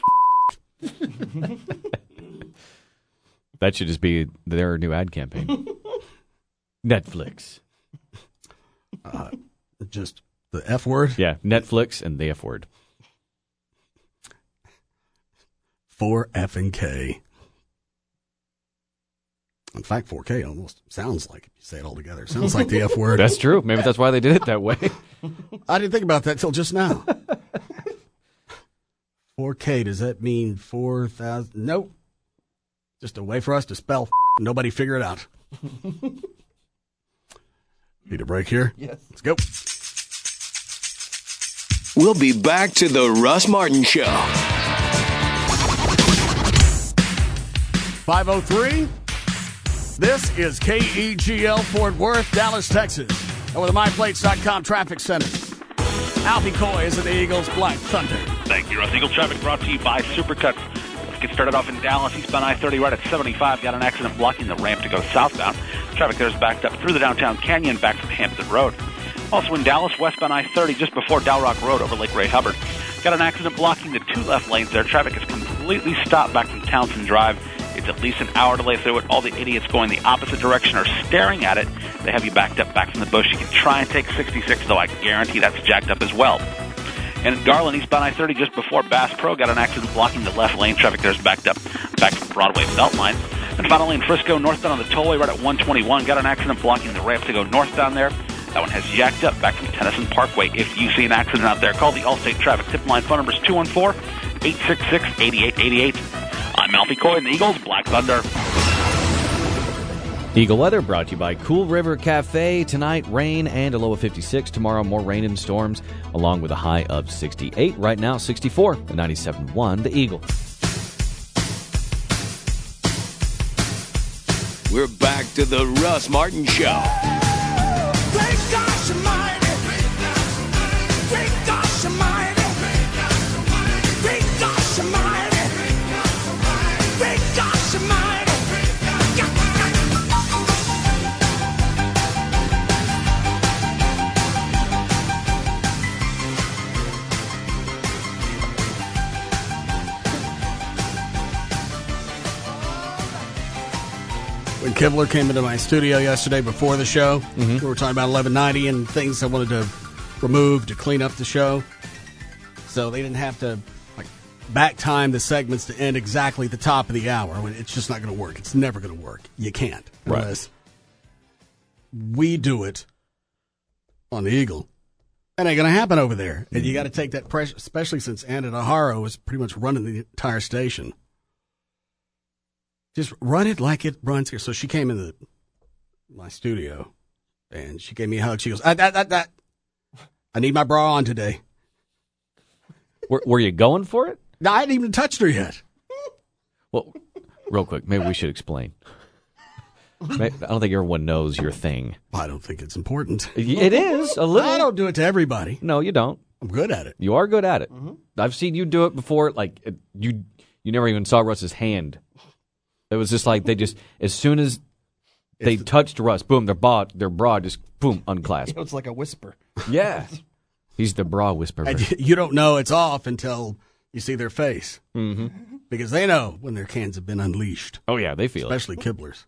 That should just be their new ad campaign. Netflix. Uh, just the F word? Yeah, Netflix and the F word. four F and K. In fact, four K almost sounds like, if you say it all together, it sounds like the F word. That's true. Maybe that's why they did it that way. I didn't think about that till just now. four K, does that mean four thousand? Nope. Just a way for us to spell f- nobody figure it out. Need a break here? Yes. Let's go. We'll be back to the Russ Martin Show. five oh three. This is K E G L Fort Worth, Dallas, Texas. Over the my plates dot com traffic center. Alfie Coy is at the Eagles Black Thunder. Thank you, Russ. Eagle traffic brought to you by Supercuts. Let's get started off in Dallas. Eastbound I thirty right at seventy-five. Got an accident blocking the ramp to go southbound. Traffic there is backed up through the downtown canyon back from Hampton Road. Also in Dallas, westbound I thirty just before Dow Rock Road over Lake Ray Hubbard. Got an accident blocking the two left lanes there. Traffic is completely stopped back from Townsend Drive. It's at least an hour delay through it. All the idiots going the opposite direction are staring at it. They have you backed up back from the bush. You can try and take sixty-six, though I guarantee that's jacked up as well. And in Garland, eastbound I thirty, just before Bass Pro, got an accident blocking the left lane. Traffic there's backed up back from Broadway Beltline. And finally in Frisco, northbound on the tollway, right at one twenty-one, got an accident blocking the ramp to go northbound there. That one has jacked up back from Tennyson Parkway. If you see an accident out there, call the Allstate Traffic Tip Line. Phone number is two one four, eight six six, eight eight eight eight. I'm Alfie Coy and the Eagles Black Thunder. Eagle weather brought to you by Cool River Cafe. Tonight, rain and a low of fifty-six. Tomorrow, more rain and storms, along with a high of sixty-eight. Right now, sixty-four. The ninety-seven point one, the Eagle. We're back to the Russ Martin Show. Thank gosh almighty. Thank gosh almighty. Thank gosh almighty. Thank gosh almighty. When Kibler came into my studio yesterday before the show, mm-hmm. we were talking about eleven ninety and things I wanted to remove to clean up the show. So they didn't have to like back time the segments to end exactly at the top of the hour. When it's just not going to work. It's never going to work. You can't right. unless we do it on the Eagle. It ain't going to happen over there. And you got to take that pressure, especially since Anna Naharo is pretty much running the entire station. Just run it like it runs here. So she came into my studio, and she gave me a hug. She goes, I, I, I, I need my bra on today. Were, were you going for it? No, I hadn't even touched her yet. Well, real quick, maybe we should explain. I don't think everyone knows your thing. I don't think it's important. It is, a little. I don't do it to everybody. No, you don't. I'm good at it. You are good at it. Mm-hmm. I've seen you do it before. Like, it, you you never even saw Russ's hand. It was just like they just, as soon as they the, touched Russ, boom, their bra, their bra just, boom, unclasped. It was like a whisper. Yeah. He's the bra whisperer. And you don't know it's off until you see their face. Mm-hmm. Because they know when their cans have been unleashed. Oh, yeah, they feel Especially it. Kibblers.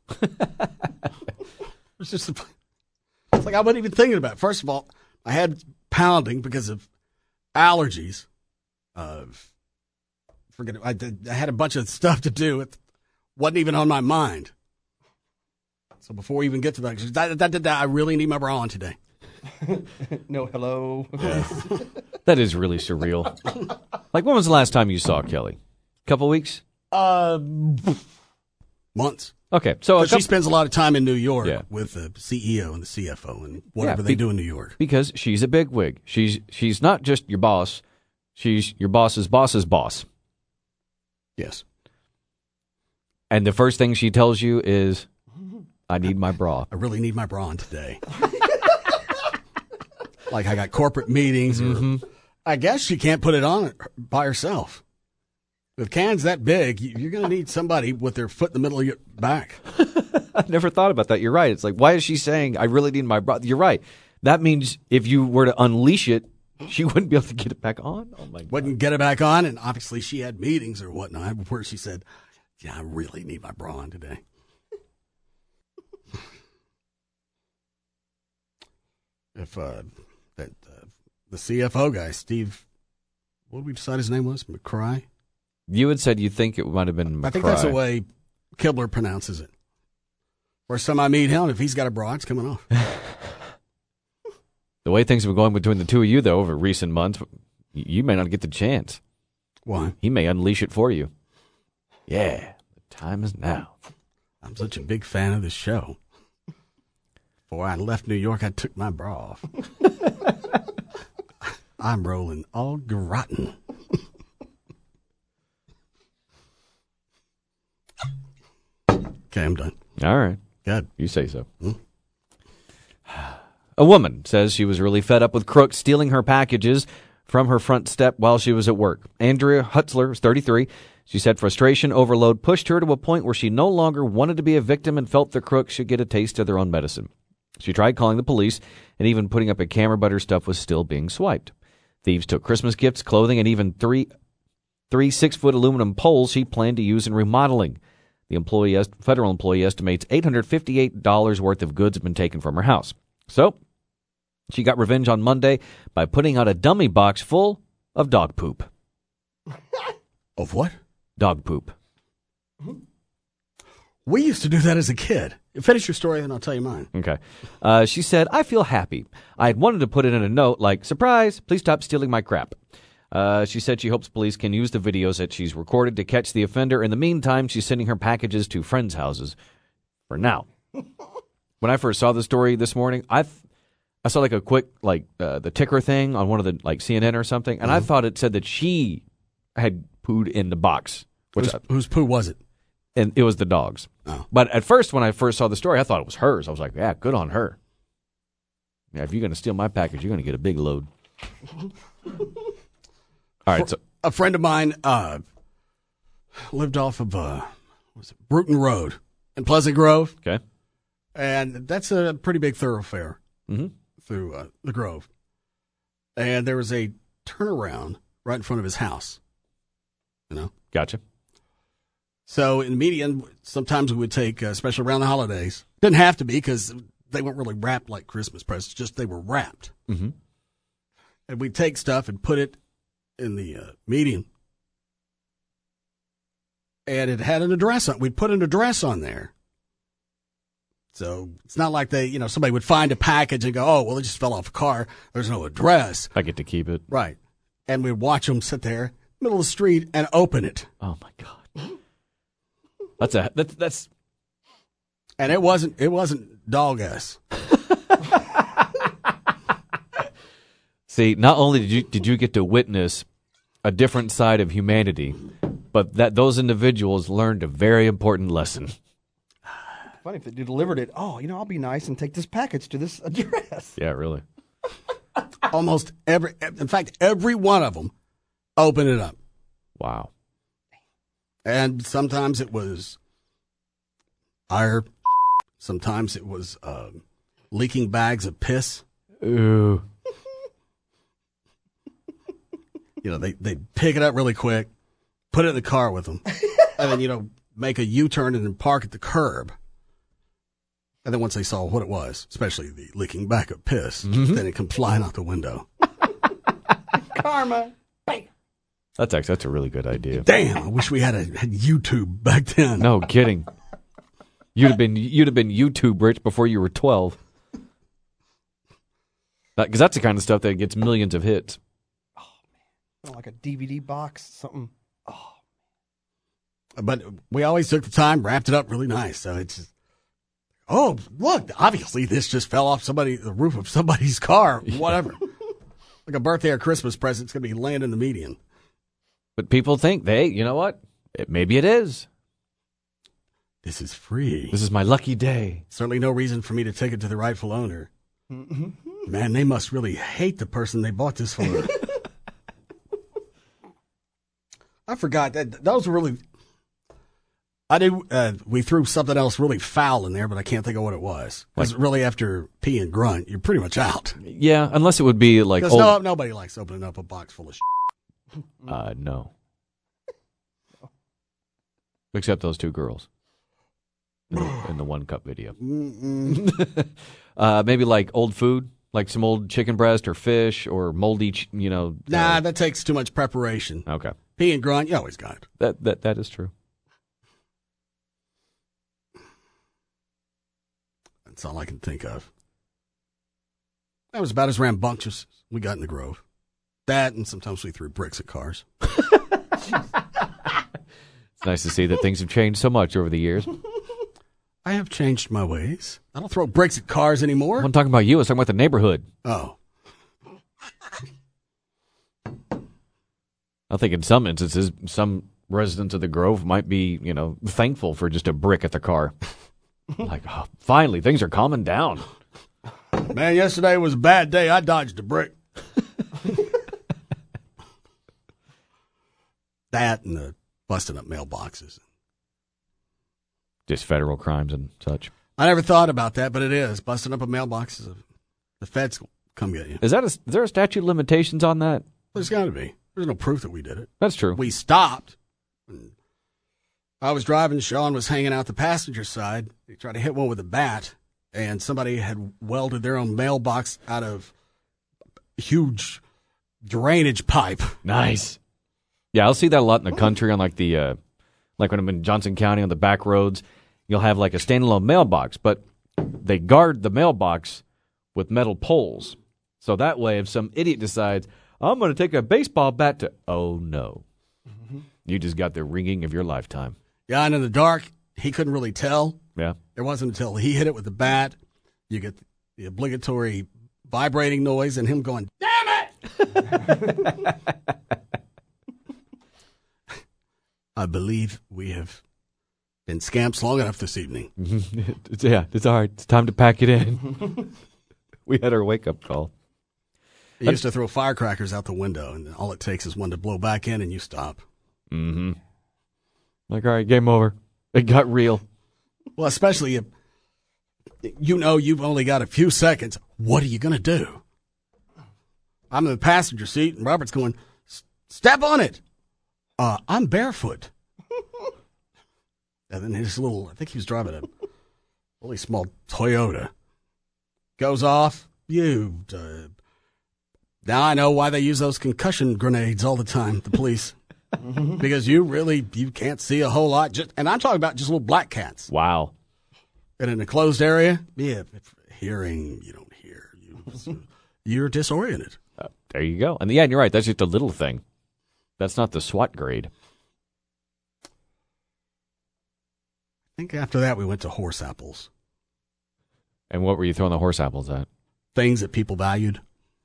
It's just, it's like I wasn't even thinking about it. First of all, I had pounding because of allergies. Uh, forget it. I, did, I had a bunch of stuff to do. It wasn't even on my mind. So before we even get to that, that, that, that, that I really need my bra on today. No, hello. Yeah. That is really surreal. Like, when was the last time you saw Kelly? Couple weeks? Uh, months. Okay, so a couple, she spends a lot of time in New York yeah. with the C E O and the C F O and whatever yeah, they be, do in New York. Because she's a bigwig. She's she's not just your boss. She's your boss's boss's boss. Yes. And the first thing she tells you is, I need my bra. I really need my bra on today. Like I got corporate meetings. Or, Mm-hmm. I guess she can't put it on by herself. With cans that big, you- you're going to need somebody with their foot in the middle of your back. I never thought about that. You're right. It's like, why is she saying, I really need my bra? You're right. That means if you were to unleash it, she wouldn't be able to get it back on? Oh, my God. Wouldn't get it back on, and obviously she had meetings or whatnot where she said, yeah, I really need my bra on today. If uh, that uh, the C F O guy, Steve, what did we decide his name was? McCry? You had said you think it might have been McCry. I think that's the way Kibler pronounces it. First time I meet him, if he's got a bra, it's coming off. The way things have been going between the two of you, though, over recent months, you may not get the chance. Why? He may unleash it for you. Yeah, the time is now. I'm such a big fan of this show. Before I left New York, I took my bra off. I'm rolling all gratin. Okay, I'm done. All right. Good. You say so. Hmm? A woman says she was really fed up with crooks stealing her packages from her front step while she was at work. Andrea Hutzler is thirty-three. She said frustration overload pushed her to a point where she no longer wanted to be a victim and felt the crooks should get a taste of their own medicine. She tried calling the police and even putting up a camera, but her stuff was still being swiped. Thieves took Christmas gifts, clothing, and even three, three six-foot aluminum poles she planned to use in remodeling. The employee, federal employee estimates eight hundred fifty-eight dollars worth of goods have been taken from her house. So she got revenge on Monday by putting out a dummy box full of dog poop. Of what? Dog poop. We used to do that as a kid. Finish your story, then I'll tell you mine. Okay. Uh, she said, I feel happy. I had wanted to put it in a note like, surprise, please stop stealing my crap. Uh, she said she hopes police can use the videos that she's recorded to catch the offender. In the meantime, she's sending her packages to friends' houses for now. When I first saw the story this morning, I th- I saw like a quick, like uh, the ticker thing on one of the, like C N N or something, and mm-hmm. I thought it said that she had pooed in the box. Which Whose, I, whose poo was it? And it was the dog's. Oh. But at first, when I first saw the story, I thought it was hers. I was like, yeah, good on her. Yeah, if you're going to steal my package, you're going to get a big load. All right. So a friend of mine uh, lived off of uh, what was it, Bruton Road in Pleasant Grove. Okay. And that's a pretty big thoroughfare mm-hmm. through uh, the Grove. And there was a turnaround right in front of his house. You know? Gotcha. So in the median, sometimes we would take, uh, especially around the holidays. Didn't have to be because they weren't really wrapped like Christmas presents, just they were wrapped. Mm-hmm. And we'd take stuff and put it in the uh, median. And it had an address on it. We'd put an address on there. So it's not like they, you know, somebody would find a package and go, oh, well, it just fell off a car. There's no address. I get to keep it. Right. And we'd watch them sit there, middle of the street, and open it. Oh, my God. That's a that's that's, and it wasn't it wasn't dog ass. See, not only did you did you get to witness a different side of humanity, but that those individuals learned a very important lesson. Funny if they delivered it. Oh, you know, I'll be nice and take this package to this address. Yeah, really. Almost every, in fact, every one of them opened it up. Wow. And sometimes it was ire. Sometimes it was uh, leaking bags of piss. Ooh. You know, they, they'd pick it up really quick, put it in the car with them, and then, you know, make a U-turn and then park at the curb. And then once they saw what it was, especially the leaking bag of piss, mm-hmm. then it come flying out the window. Karma. Bam. That's actually, that's a really good idea. Damn, I wish we had a had YouTube back then. No kidding. You'd have been you'd have been YouTube rich before you were twelve. Because that's the kind of stuff that gets millions of hits. Oh man, like a D V D box, something. Oh. But we always took the time, wrapped it up really nice. So it's just, oh look, obviously this just fell off somebody the roof of somebody's car, whatever. Like a birthday or Christmas present, it's gonna be laying in the median. But people think, they, you know what? It, maybe it is. This is free. This is my lucky day. Certainly no reason for me to take it to the rightful owner. Man, they must really hate the person they bought this for. I forgot that those were really. I knew uh, we threw something else really foul in there, but I can't think of what it was. Because Like- really, after pee and grunt, you're pretty much out. Yeah, unless it would be like Because old. no, nobody likes opening up a box full of shit. Uh, no. Except those two girls in the, in the one cup video. uh, maybe like old food, like some old chicken breast or fish or moldy, ch- you know. Nah, uh, that takes too much preparation. Okay, Pee and grunt, you always got it. that that that is true. That's all I can think of. That was about as rambunctious as we got in the Grove. That, and sometimes we threw bricks at cars. It's nice to see that things have changed so much over the years. I have changed my ways. I don't throw bricks at cars anymore. I'm talking about you. I was talking about the neighborhood. Oh. I think in some instances, some residents of the Grove might be, you know, thankful for just a brick at the car. Like, oh, finally, things are calming down. Man, yesterday was a bad day. I dodged a brick. That and the busting up mailboxes. Just federal crimes and such. I never thought about that, but it is. Busting up a mailbox is a, the feds will come get you. Is that a, is there a statute of limitations on that? There's got to be. There's no proof that we did it. That's true. We stopped. I was driving. Sean was hanging out the passenger side. He tried to hit one with a bat, and somebody had welded their own mailbox out of a huge drainage pipe. Nice. Yeah, I'll see that a lot in the country on like the, uh, like when I'm in Johnson County on the back roads. You'll have like a standalone mailbox, but they guard the mailbox with metal poles. So that way, if some idiot decides, I'm going to take a baseball bat to, oh no. Mm-hmm. You just got the ringing of your lifetime. Yeah, and in the dark, he couldn't really tell. Yeah. It wasn't until he hit it with the bat, you get the obligatory vibrating noise and him going, damn it! I believe we have been scamps long enough this evening. Yeah, it's all right. It's time to pack it in. We had our wake-up call. He used to throw firecrackers out the window, and all it takes is one to blow back in, and you stop. Mm-hmm. Like, all right, game over. It got real. Well, especially if you know you've only got a few seconds. What are you going to do? I'm in the passenger seat, and Robert's going, step on it. Uh, I'm barefoot. And then his little, I think he was driving a really small Toyota. Goes off. You, uh, now I know why they use those concussion grenades all the time, the police. Because you really, you can't see a whole lot. Just, and I'm talking about just little black cats. Wow. And in a closed area, yeah, hearing, you don't hear. You, you're disoriented. Uh, there you go. And yeah, you're right. That's just a little thing. That's not the SWAT grade. I think after that we went to horse apples. And what were you throwing the horse apples at? Things that people valued.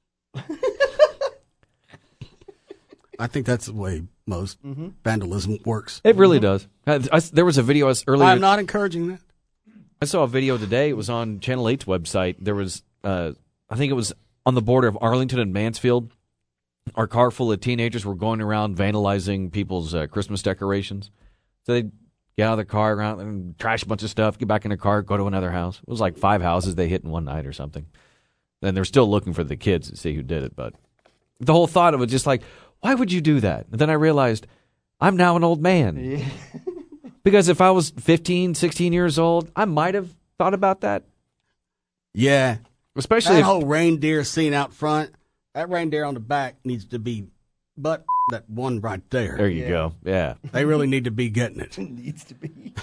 I think that's the way most mm-hmm. vandalism works. It really does. I, I, there was a video earlier. I'm not encouraging that. I saw a video today. It was on Channel eight's website. There was, uh, I think it was on the border of Arlington and Mansfield. Our car full of teenagers were going around vandalizing people's uh, Christmas decorations. So they'd get out of the car, around and trash a bunch of stuff, get back in the car, go to another house. It was like five houses they hit in one night or something. And they're still looking for the kids to see who did it. But the whole thought of it, just like, why would you do that? And then I realized I'm now an old man. Yeah. Because if I was fifteen, sixteen years old, I might have thought about that. Yeah. Especially that if, whole reindeer scene out front, that reindeer on the back needs to be, but that one right there. There you yeah. go. Yeah. They really need to be getting it. It needs to be.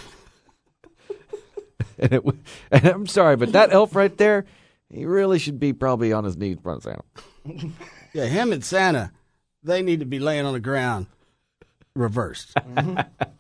and, it, and I'm sorry, but that elf right there, he really should be probably on his knees in front of Santa. Yeah, him and Santa, they need to be laying on the ground reversed. Mm-hmm.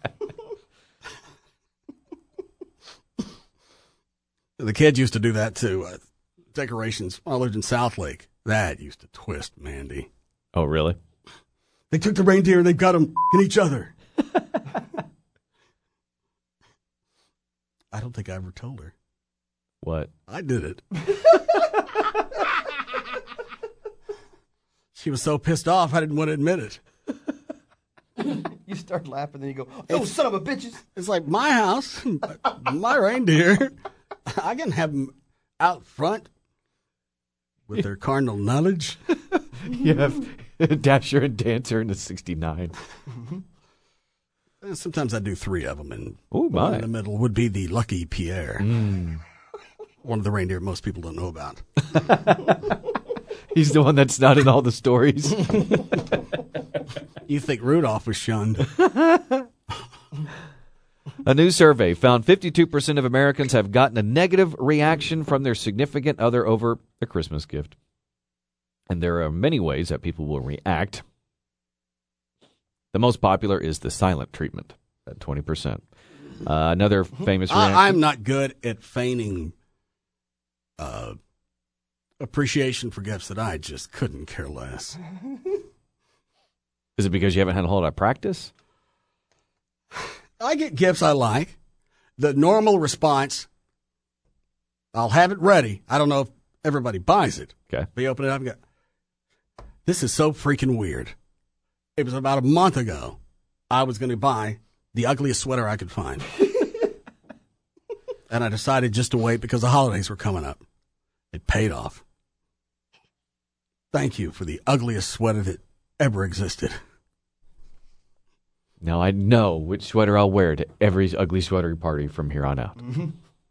The kids used to do that too. Uh, decorations. I lived in South Lake. That used to twist Mandy. Oh, really? They took the reindeer and they've got them in each other. I don't think I ever told her. What? I did it. She was so pissed off, I didn't want to admit it. You start laughing, then you go, "Oh, son of a bitches!" It's like my house, my reindeer. I can have them out front with their cardinal knowledge. You have Dasher and Dancer in the sixty-nine. And sometimes I do three of them, and Ooh, one my. in the middle would be the Lucky Pierre. Mm. One of the reindeer most people don't know about. He's the one that's not in all the stories. You think Rudolph was shunned. A new survey found fifty-two percent of Americans have gotten a negative reaction from their significant other over a Christmas gift. And there are many ways that people will react. The most popular is the silent treatment at twenty percent. Uh, another famous reaction. I, I'm not good at feigning uh, appreciation for gifts that I just couldn't care less. Is it because you haven't had a whole lot of practice? I get gifts I like. The normal response, I'll have it ready. I don't know if everybody buys it. Okay. But you open it up and go, this is so freaking weird. It was about a month ago. I was going to buy the ugliest sweater I could find. And I decided just to wait because the holidays were coming up. It paid off. Thank you for the ugliest sweater that ever existed. Now I know which sweater I'll wear to every ugly sweater party from here on out. Mm-hmm.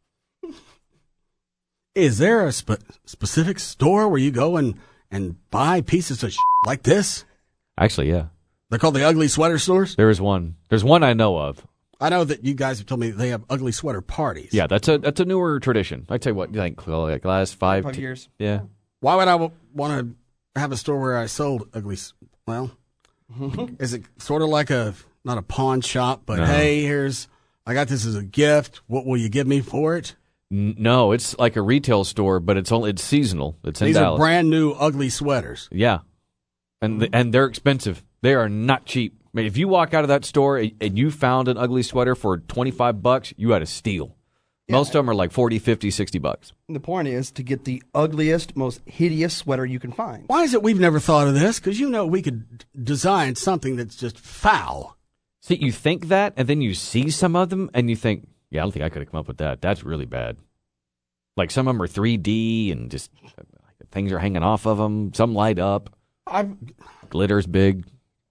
Is there a spe- specific store where you go and, and buy pieces of shit like this? Actually, yeah. They're called the ugly sweater stores? There is one. There's one I know of. I know that you guys have told me they have ugly sweater parties. Yeah, that's a that's a newer tradition. I tell you what, you think like last five, Five t- years. Yeah. Why would I w- want to have a store where I sold ugly? s- Well, is it sort of like a not a pawn shop, but No. hey, here's I got this as a gift. What will you give me for it? N- No, it's like a retail store, but it's only it's seasonal. It's in These Dallas. are brand new ugly sweaters. Yeah, and th- and they're expensive. They are not cheap. I mean, if you walk out of that store and and you found an ugly sweater for twenty-five bucks, you had a steal. Most of them are like forty, fifty, sixty bucks. And the point is to get the ugliest, most hideous sweater you can find. Why is it we've never thought of this? Because you know we could d- design something that's just foul. See, you think that, and then you see some of them, and you think, yeah, I don't think I could have come up with that. That's really bad. Like some of them are three D, and just uh, things are hanging off of them. Some light up. I've Glitter's big.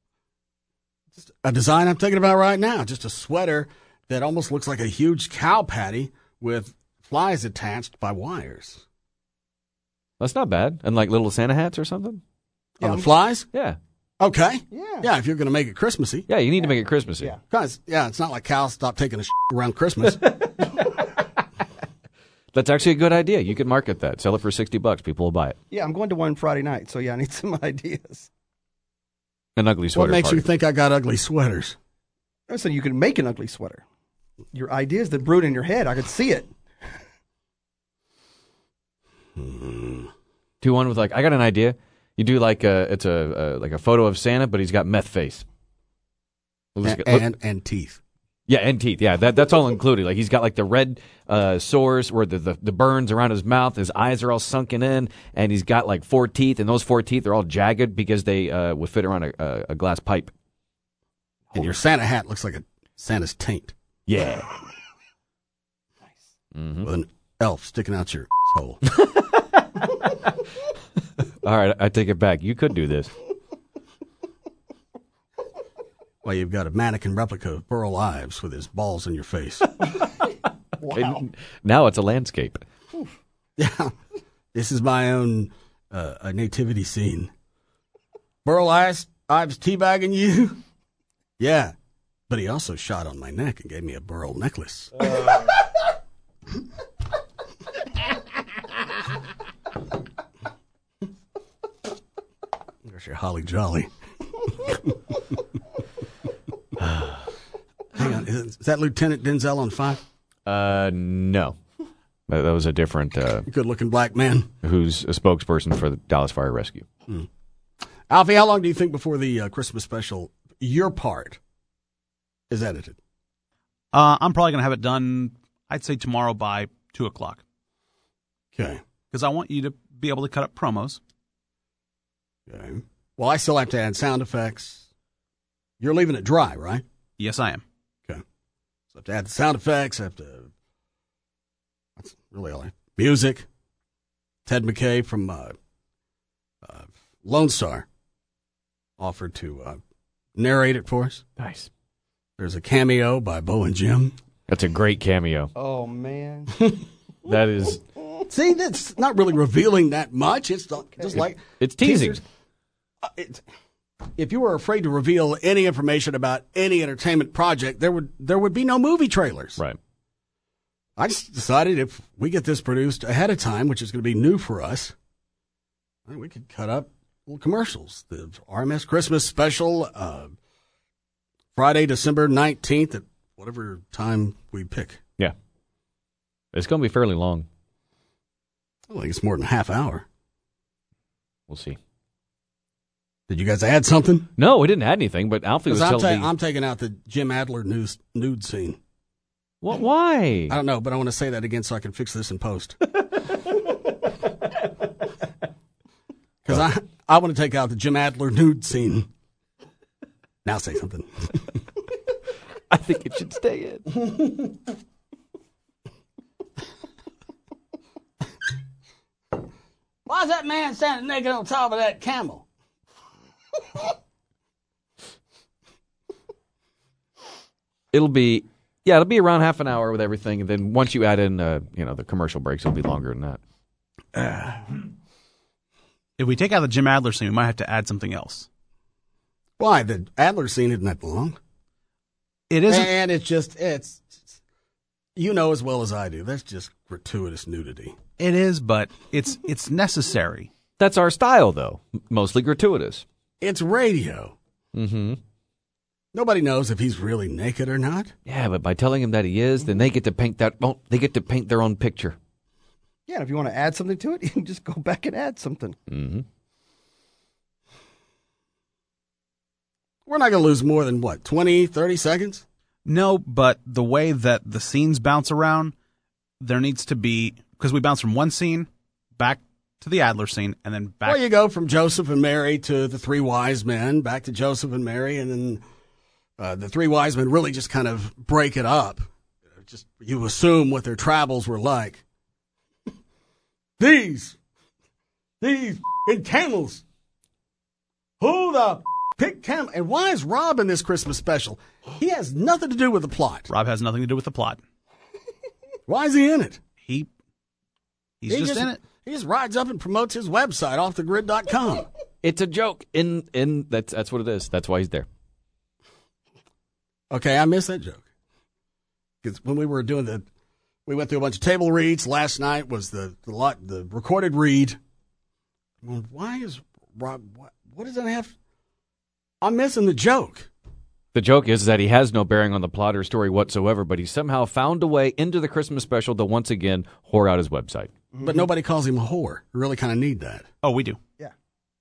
a design I'm thinking about right now. Just a sweater that almost looks like a huge cow patty with flies attached by wires. That's not bad. And like little Santa hats or something? On the flies? Yeah. Okay. Yeah. Yeah, if you're going to make it Christmassy. Yeah, you need to make it Christmassy. Yeah. Because, yeah, it's not like cows stop taking a shit around Christmas. That's actually a good idea. You could market that. Sell it for sixty bucks. People will buy it. Yeah, I'm going to one Friday night, so yeah, I need some ideas. An ugly What sweater makes party. you think I got ugly sweaters? I said you can make an ugly sweater. Your ideas that brewed in your head, I could see it. Do one with like, I got an idea. You do like a, it's a, a like a photo of Santa, but he's got meth face. Look- And, look- and, and teeth. Yeah, and teeth. Yeah, that that's all included. Like he's got like the red uh, sores where the, the the burns around his mouth. His eyes are all sunken in, and he's got like four teeth, and those four teeth are all jagged because they uh, would fit around a, a, a glass pipe. And your Santa hat looks like a Santa's taint. Yeah. Mm-hmm. With an elf sticking out your hole. All right, I take it back. You could do this. Well, you've got a mannequin replica of Burl Ives with his balls in your face. And now it's a landscape. Yeah. This is my own uh, a nativity scene. Burl Ives, Ives teabagging you? Yeah. But he also shot on my neck and gave me a Burl necklace. Uh. There's your holly jolly. Hang on. Is, is that Lieutenant Denzel on five? Uh, no. That, that was a different. Uh, Good looking black man. Who's a spokesperson for the Dallas Fire Rescue. Hmm. Alfie, how long do you think before the uh, Christmas special, your part, is edited? Uh, I'm probably going to have it done, I'd say tomorrow by two o'clock. Okay. Because I want you to be able to cut up promos. Okay. Well, I still have to add sound effects. You're leaving it dry, right? Yes, I am. Okay. So I have to add the sound effects. I have to. That's really all I. Music. Ted McKay from uh, uh, Lone Star offered to uh, narrate it for us. Nice. There's a cameo by Bo and Jim. That's a great cameo. Oh, man. That is. See, that's not really revealing that much. It's not, just like. It's teasing. Uh, it, if you were afraid to reveal any information about any entertainment project, there would there would be no movie trailers. Right. I just decided if we get this produced ahead of time, which is going to be new for us, we could cut up little commercials. The R M S Christmas special, uh, Friday, December nineteenth at whatever time we pick. Yeah. It's going to be fairly long. I think it's more than a half hour. We'll see. Did you guys add something? No, we didn't add anything, but Alfie was I'm, telling ta- me. I'm taking out the Jim Adler news, nude scene. What? Why? I don't know, but I want to say that again so I can fix this in post. Because I, I want to take out the Jim Adler nude scene. Now say something. I think it should stay in. Why is that man standing naked on top of that camel? It'll be, yeah, it'll be around half an hour with everything, and then once you add in, uh, you know, the commercial breaks, it'll be longer than that. Uh, if we take out the Jim Adler scene, we might have to add something else. Why? The Adler scene isn't that long. It isn't. And it's just, it's, it's, you know as well as I do, that's just gratuitous nudity. It is, but it's it's necessary. That's our style, though. Mostly gratuitous. It's radio. Mm-hmm. Nobody knows if he's really naked or not. Yeah, but by telling him that he is, then they get to paint that. Well, they get to paint their own picture. Yeah, and if you want to add something to it, you can just go back and add something. Mm-hmm. We're not going to lose more than, what, twenty, thirty seconds? No, but the way that the scenes bounce around, there needs to be, because we bounce from one scene back to the Adler scene, and then back. Well, you go from Joseph and Mary to the three wise men, back to Joseph and Mary, and then uh, the three wise men really just kind of break it up. Just you assume what their travels were like. These, these f***ing camels. Who the pick camel? And why is Rob in this Christmas special? He has nothing to do with the plot. Rob has nothing to do with the plot. Why is he in it? He, he's he just, just in it. He just rides up and promotes his website, off the grid dot com. It's a joke. In in that's that's what it is. That's why he's there. Okay, I missed that joke. Because when we were doing the, we went through a bunch of table reads. Last night was the the, lot, the recorded read. Well, why is Rob? What, what does that have? I'm missing the joke. The joke is that he has no bearing on the plot or story whatsoever, but he somehow found a way into the Christmas special to once again whore out his website. But nobody calls him a whore. We really kind of need that. Oh, we do. Yeah.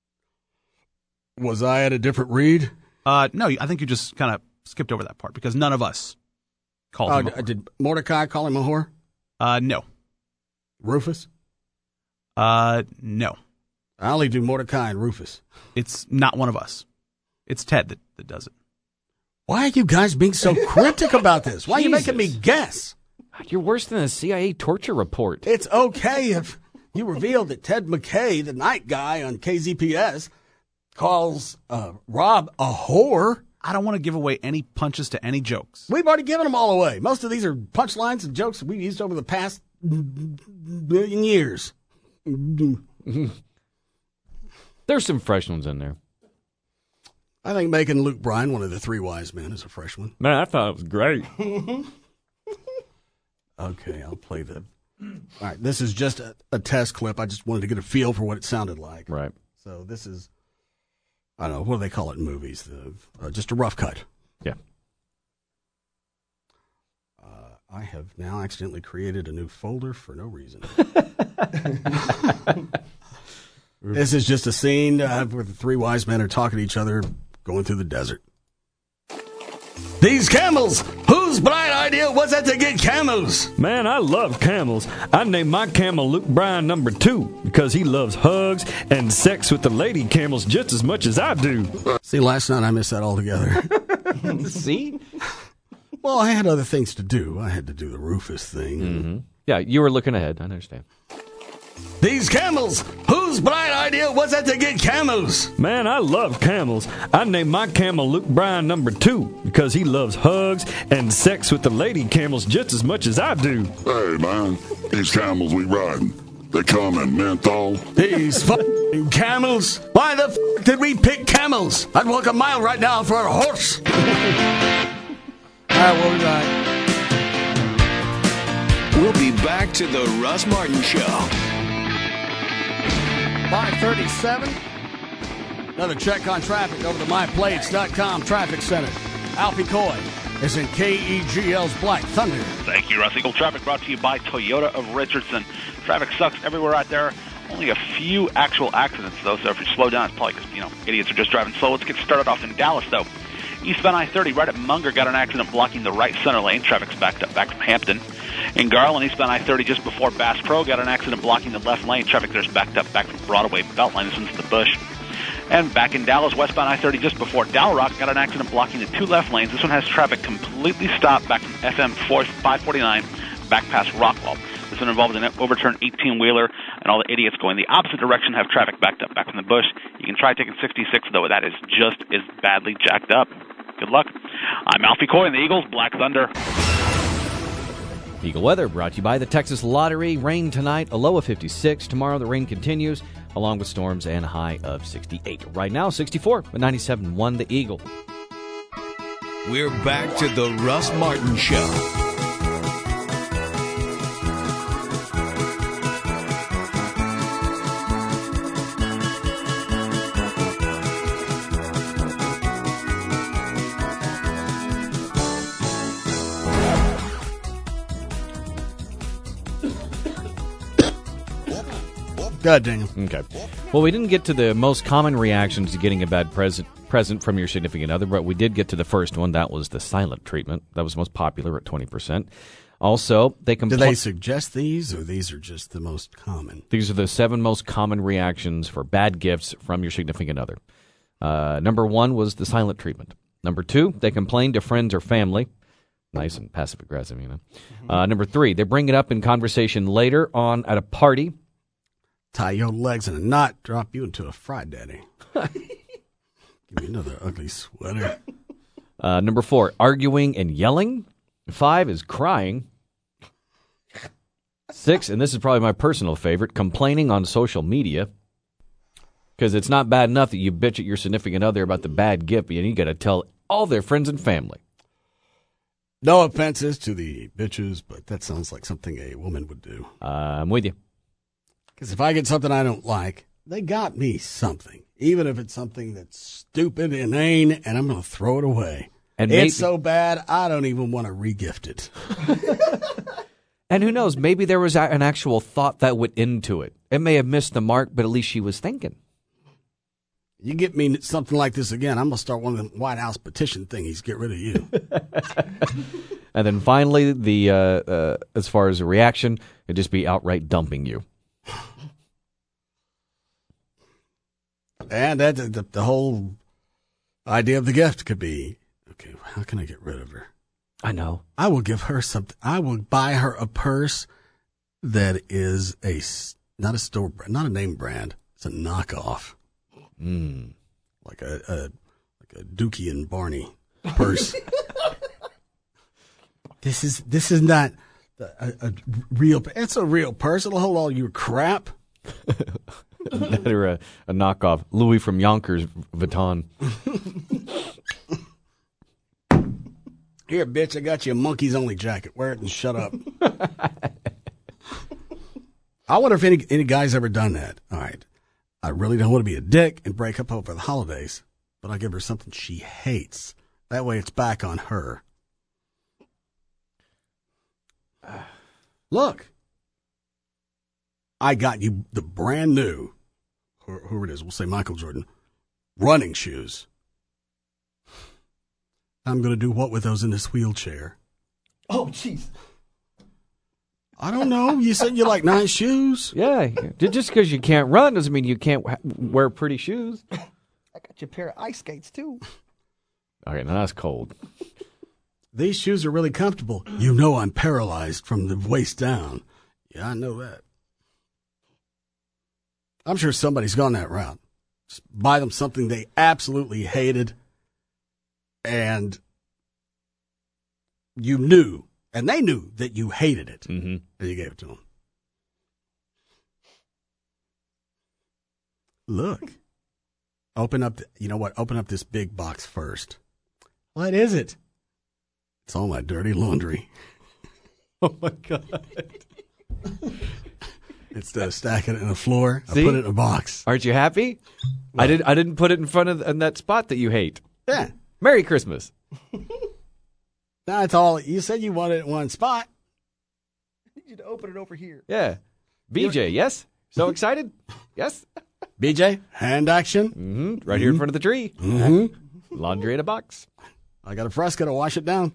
Was I at a different read? Uh, no, I think you just kind of skipped over that part because none of us called Oh, him a d- whore. did Mordecai call him a whore? Uh, no. Rufus? Uh, no. I only do Mordecai and Rufus. It's not one of us. It's Ted that, that does it. Why are you guys being so cryptic about this? Why are you making me guess? You're worse than a C I A torture report. It's okay if you reveal that Ted McKay, the night guy on K Z P S, calls uh, Rob a whore. I don't want to give away any punches to any jokes. We've already given them all away. Most of these are punchlines and jokes we've used over the past million years. There's some fresh ones in there. I think making Luke Bryan one of the three wise men is a fresh one. Man, I thought it was great. Okay, I'll play the... All right, this is just a, a test clip. I just wanted to get a feel for what it sounded like. Right. So this is, I don't know, what do they call it in movies? The, uh, just a rough cut. Yeah. Uh, I have now accidentally created a new folder for no reason. This is just a scene uh, where the three wise men are talking to each other, going through the desert. These camels, who Whose bright idea was it to get camels? Man, I love camels. I named my camel Luke Bryan number two because he loves hugs and sex with the lady camels just as much as I do. See, last night I missed that altogether. See? Well, I had other things to do. I had to do the Rufus thing. Mm-hmm. Yeah, you were looking ahead. I understand. These camels! Whose bright idea was it to get camels? Man, I love camels. I named my camel Luke Bryan number two because he loves hugs and sex with the lady camels just as much as I do. Hey, man, these camels we riding, they come in menthol. These fucking camels? Why the f*** did we pick camels? I'd walk a mile right now for a horse. All right, we'll be back. We'll be back to the Russ Martin Show. five thirty-seven. Another check on traffic over to my plates dot com Traffic Center. Alfie Coy is in K E G L's Black Thunder. Thank you, Russ. Eagle Traffic brought to you by Toyota of Richardson. Traffic sucks everywhere out there. Only a few actual accidents, though, so if you slow down, it's probably because, you know, idiots are just driving slow. Let's get started off in Dallas, though. Eastbound I thirty, right at Munger, got an accident blocking the right center lane. Traffic's backed up back from Hampton. In Garland, eastbound I thirty, just before Bass Pro, got an accident blocking the left lane. Traffic there's backed up back from Broadway Beltline. This one's the Bush. And back in Dallas, westbound I thirty, just before Dow Rock, got an accident blocking the two left lanes. This one has traffic completely stopped back from F M five forty-nine, back past Rockwall. This one involved an overturned eighteen-wheeler, and all the idiots going the opposite direction have traffic backed up back from the Bush. You can try taking sixty-six, though. That is just as badly jacked up. Good luck. I'm Alfie Coy in the Eagles, Black Thunder. Eagle weather brought to you by the Texas Lottery. Rain tonight, a low of fifty-six. Tomorrow the rain continues, along with storms and a high of sixty-eight. Right now, sixty-four with ninety-seven point one The Eagle. We're back to the Russ Martin Show. God dang it. Okay. Well, we didn't get to the most common reactions to getting a bad present present from your significant other, but we did get to the first one. That was the silent treatment. That was most popular at twenty percent. Also, they compl- Do they suggest these, or these are just the most common? These are the seven most common reactions for bad gifts from your significant other. Uh, number one was the silent treatment. Number two, they complain to friends or family. Nice and passive-aggressive, you know. Mm-hmm. Uh, number three, they bring it up in conversation later on at a party. Tie your legs in a knot, drop you into a fry daddy. Give me another ugly sweater. Uh, number four, arguing and yelling. Five is crying. Six, and this is probably my personal favorite, complaining on social media. Because it's not bad enough that you bitch at your significant other about the bad gift, and you got to tell all their friends and family. No offenses to the bitches, but that sounds like something a woman would do. Uh, I'm with you. Because if I get something I don't like, they got me something. Even if it's something that's stupid, inane, and I'm going to throw it away. And it's maybe, so bad, I don't even want to re-gift it. And who knows, maybe there was an actual thought that went into it. It may have missed the mark, but at least she was thinking. You get me something like this again, I'm going to start one of the White House petition thingies, get rid of you. And then finally, the uh, uh, as far as a reaction, it'd just be outright dumping you. And that the, the whole idea of the gift could be, okay, how can I get rid of her? I know. I will give her something. I will buy her a purse that is a, not a store brand, not a name brand. It's a knockoff. Mm. Like a, a like a Dookie and Barney purse. This is this is not a, a real. It's a real purse. It'll hold all your crap. That or a, a knockoff Louis from Yonkers Vuitton. Here, bitch, I got you a monkey's only jacket. Wear it and shut up. I wonder if any any guy's ever done that. All right. I really don't want to be a dick and break up over the holidays, but I give her something she hates. That way it's back on her. Look. I got you the brand new, whoever it is, we'll say Michael Jordan, running shoes. I'm going to do what with those in this wheelchair? Oh, jeez. I don't know. You said you like nice shoes. Yeah, just because you can't run doesn't mean you can't wear pretty shoes. I got you a pair of ice skates, too. Okay, now that's cold. These shoes are really comfortable. You know I'm paralyzed from the waist down. Yeah, I know that. I'm sure somebody's gone that route. Just buy them something they absolutely hated, and you knew, and they knew that you hated it, mm-hmm. and you gave it to them. Look. Open up, the, you know what? Open up this big box first. What is it? It's all my dirty laundry. Oh, my God. Instead of stacking it in the floor, See? I put it in a box. Aren't you happy? Well, I didn't. I didn't put it in front of in that spot that you hate. Yeah. Merry Christmas. That's all. You said you wanted it in one spot. I need you to open it over here. Yeah. B J, yes? So excited? Yes? B J, hand action. Mm-hmm. Right mm-hmm. here in front of the tree. Mm-hmm. Laundry in a box. I got a fresco to wash it down.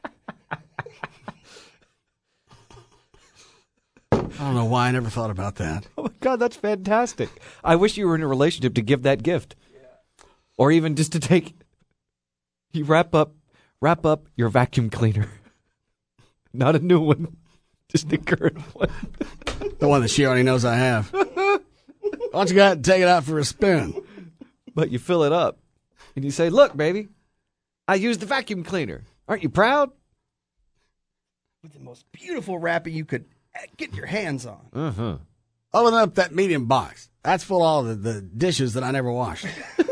I don't know why I never thought about that. Oh, my God, that's fantastic. I wish you were in a relationship to give that gift. Yeah. Or even just to take, you wrap up, wrap up your vacuum cleaner. Not a new one, just a current one. The one that she already knows I have. Why don't you go ahead and take it out for a spin? But you fill it up, and you say, look, baby, I used the vacuum cleaner. Aren't you proud? With the most beautiful wrapping you could get your hands on. Uh-huh. Open up that medium box. That's full of all the, the dishes that I never washed.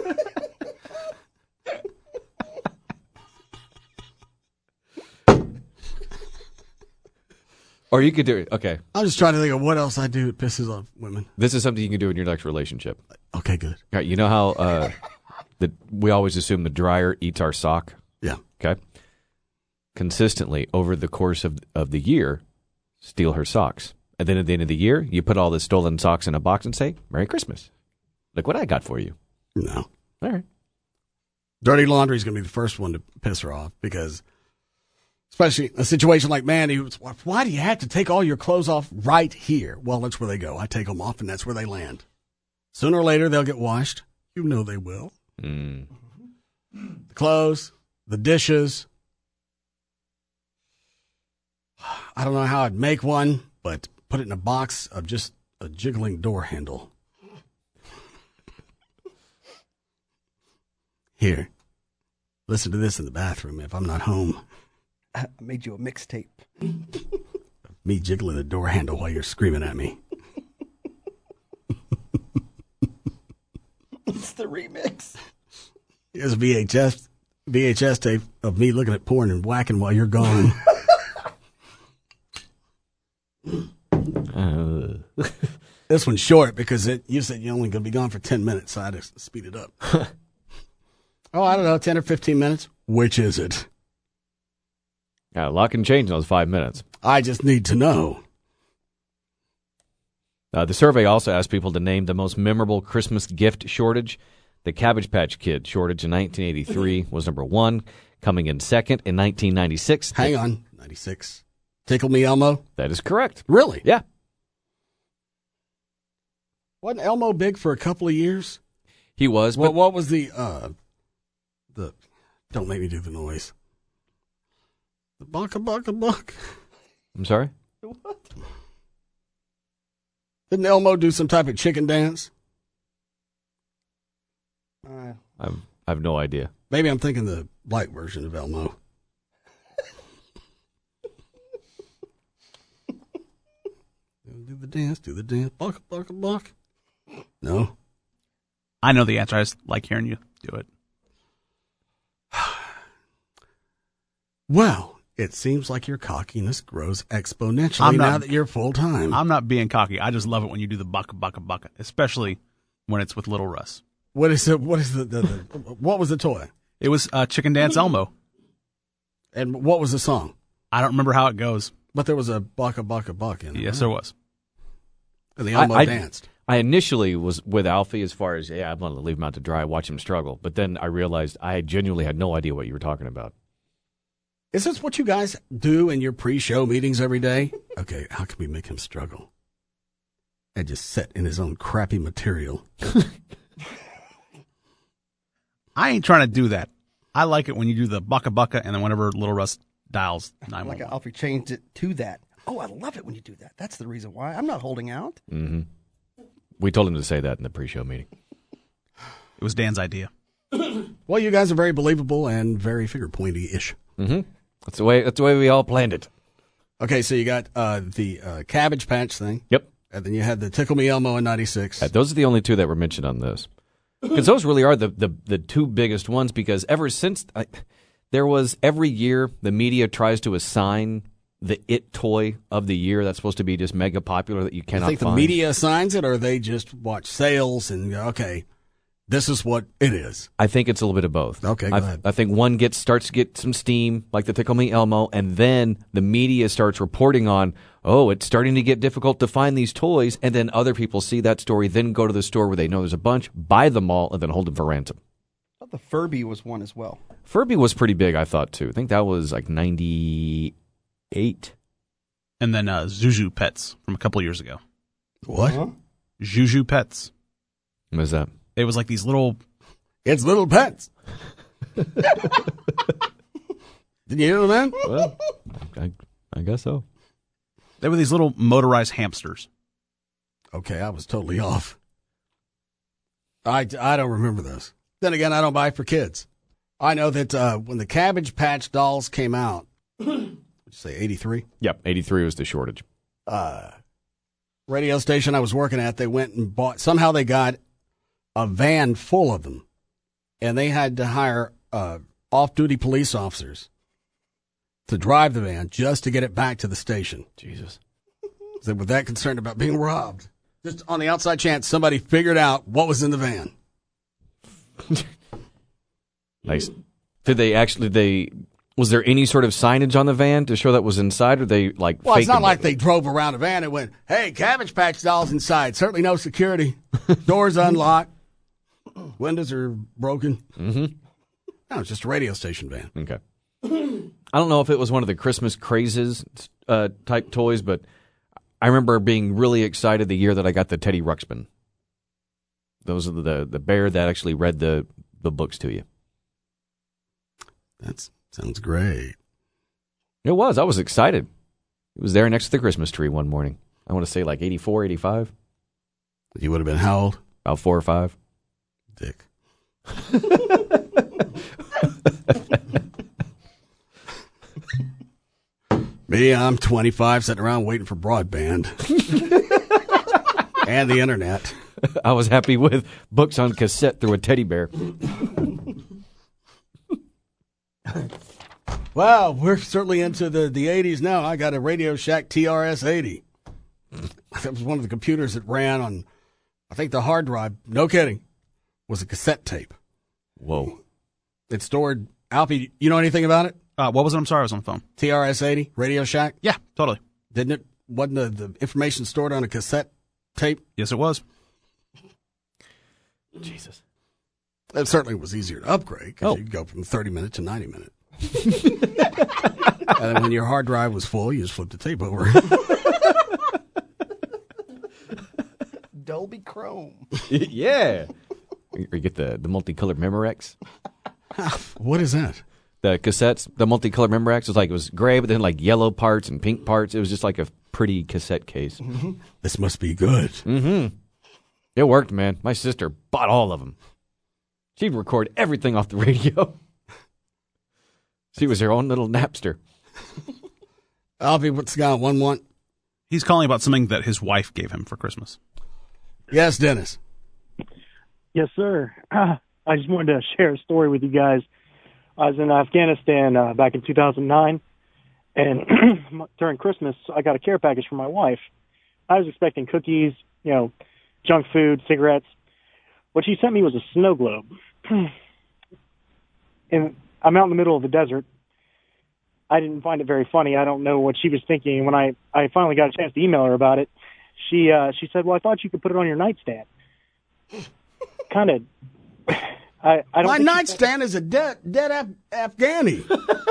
Or you could do it. Okay. I'm just trying to think of what else I do that pisses off women. This is something you can do in your next relationship. Okay, good. All right, you know how uh, the, we always assume the dryer eats our sock? Yeah. Okay. Consistently, over the course of, of the year, steal her socks. And then at the end of the year, you put all the stolen socks in a box and say, Merry Christmas. Look what I got for you. No. All right. Dirty laundry is going to be the first one to piss her off because, especially a situation like Mandy, who's, why do you have to take all your clothes off right here? Well, that's where they go. I take them off, and that's where they land. Sooner or later, they'll get washed. You know they will. Mm. The clothes, the dishes. I don't know how I'd make one, but put it in a box of just a jiggling door handle. Here, listen to this in the bathroom if I'm not home. I made you a mixtape. Me jiggling the door handle while you're screaming at me. It's the remix. Here's a V H S, V H S tape of me looking at porn and whacking while you're gone. uh. This one's short because it, you said you're only going to be gone for ten minutes, so I had to speed it up. Oh, I don't know, ten or fifteen minutes. Which is it? Yeah, a lot can change in those five minutes. I just need to know. Uh, the survey also asked people to name the most memorable Christmas gift shortage. The Cabbage Patch Kid shortage in nineteen eighty-three was number one, coming in second in nineteen ninety-six. Hang on, ninety-six. Tickle Me Elmo? That is correct. Really? Yeah. Wasn't Elmo big for a couple of years? He was. What, but what was the, uh, the, don't make me do the noise. The baka baka buck. I'm sorry? What? Didn't Elmo do some type of chicken dance? Uh, I've, I have no idea. Maybe I'm thinking the light version of Elmo. Do the dance, do the dance, baka baka buck. No? I know the answer. I just like hearing you do it. Well, it seems like your cockiness grows exponentially I'm not- now that you're full time. I'm not being cocky. I just love it when you do the bucka bucka bucka, especially when it's with Little Russ. What is it? What is the, the, the what was the toy? It was uh, Chicken Dance Elmo. And what was the song? I don't remember how it goes. But there was a baka baka buck in it. Yes, right? there was. And the Elmo I, I, danced. I initially was with Alfie as far as, yeah, I wanted to leave him out to dry, watch him struggle. But then I realized I genuinely had no idea what you were talking about. Is this what you guys do in your pre-show meetings every day? Okay, how can we make him struggle? And just sit in his own crappy material. I ain't trying to do that. I like it when you do the bucka bucka and then whenever Little Russ dials nine one one. Like Alfie changed it to that. Oh, I love it when you do that. That's the reason why. I'm not holding out. Mm-hmm. We told him to say that in the pre-show meeting. It was Dan's idea. Well, you guys are very believable and very finger-pointy-ish. Mm-hmm. That's the way. That's the way we all planned it. Okay, so you got uh, the uh, Cabbage Patch thing. Yep. And then you had the Tickle Me Elmo in ninety-six. Uh, those are the only two that were mentioned on this. Because those really are the, the, the two biggest ones, because ever since I, there was every year the media tries to assign the It toy of the year that's supposed to be just mega popular that you cannot You think find. the media assigns it, or they just watch sales and go, okay, this is what it is? I think it's a little bit of both. Okay, go I, ahead. I think one gets starts to get some steam, like the Tickle Me Elmo, and then the media starts reporting on, oh, it's starting to get difficult to find these toys, and then other people see that story, then go to the store where they know there's a bunch, buy them all, and then hold them for ransom. I thought the Furby was one as well. Furby was pretty big, I thought, too. I think that was like ninety-eight. And then uh, Zuzu Pets from a couple years ago. What? Uh-huh. Zuzu Pets. What is that? It was like these little... It's little pets. Did you know that? Well, I, I guess so. They were these little motorized hamsters. Okay, I was totally off. I, I don't remember those. Then again, I don't buy for kids. I know that uh, when the Cabbage Patch dolls came out, what'd you say, eighty-three? Yep, eighty-three was the shortage. Uh, radio station I was working at, they went and bought, somehow they got a van full of them, and they had to hire uh, off-duty police officers to drive the van just to get it back to the station. Jesus. They were that concerned about being robbed. Just on the outside chance somebody figured out what was in the van. Nice. Did they actually, they, was there any sort of signage on the van to show that was inside, or they like Well, it's not faking like it? they drove around a van and went, hey, Cabbage Patch dolls inside. Certainly no security. Doors unlocked. Windows are broken. Mm-hmm. No, it's just a radio station van. Okay. I don't know if it was one of the Christmas crazes uh, type toys, but I remember being really excited the year that I got the Teddy Ruxpin. Those are the the bear that actually read the, the books to you. That sounds great. It was. I was excited. It was there next to the Christmas tree one morning. I want to say like eighty-four, eighty-five. You would have been how old? About four or five. Dick. Me, I'm twenty-five, sitting around waiting for broadband and the internet. I was happy with books on cassette through a teddy bear. Wow, we're certainly into the, the eighties now. I got a Radio Shack T R S eighty. That was one of the computers that ran on, I think the hard drive, no kidding, was a cassette tape. Whoa. It stored, Alfie, you know anything about it? Uh, what was it? I'm sorry, I was on the phone. T R S eighty, Radio Shack? Yeah, totally. Didn't it, wasn't the, the information stored on a cassette tape? Yes, it was. Jesus. It certainly was easier to upgrade because Oh. you could go from thirty minute to ninety minute. And then when your hard drive was full, you just flipped the tape over. Dolby Chrome. Yeah. Or you get the, the multicolored Memorex. What is that? The cassettes, the multicolored Memorex was like, it was gray, but then like yellow parts and pink parts. It was just like a pretty cassette case. Mm-hmm. This must be good. Mm-hmm. It worked, man. My sister bought all of them. She'd record everything off the radio. She was her own little Napster. Alfie, what's the guy on one one? He's calling about something that his wife gave him for Christmas. Yes, Dennis. Yes, sir. I just wanted to share a story with you guys. I was in Afghanistan uh, back in two thousand nine, and during Christmas, I got a care package for my wife. I was expecting cookies, you know, junk food, cigarettes. What she sent me was a snow globe. And I'm out in the middle of the desert. I didn't find it very funny. I don't know what she was thinking. And when I, I finally got a chance to email her about it, she uh, she said, well, I thought you could put it on your nightstand. Kind of I, I don't My think she- nightstand is a dead dead Af- Afghani.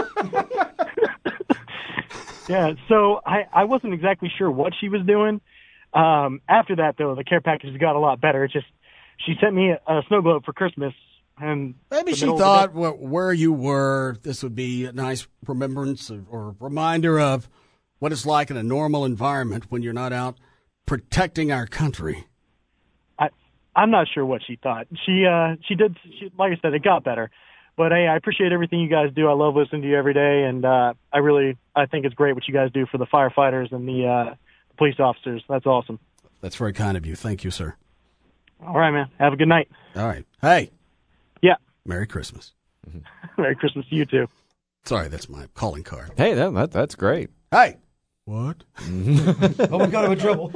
Yeah, so I, I wasn't exactly sure what she was doing. Um, after that, though, the care packages got a lot better. It's just she sent me a, a snow globe for Christmas. And Maybe the she middle of the thought day- wh- where you were, this would be a nice remembrance of, or reminder of what it's like in a normal environment when you're not out protecting our country. I, I'm not sure what she thought. She, uh, she did, she, like I said, it got better. But hey, I appreciate everything you guys do. I love listening to you every day, and uh, I really, I think it's great what you guys do for the firefighters and the uh, police officers. That's awesome. That's very kind of you. Thank you, sir. All right, man. Have a good night. All right. Hey. Yeah. Merry Christmas. Merry Christmas to you too. Sorry, that's my calling card. Hey, that, that that's great. Hey. What? Oh, my God, I'm in trouble.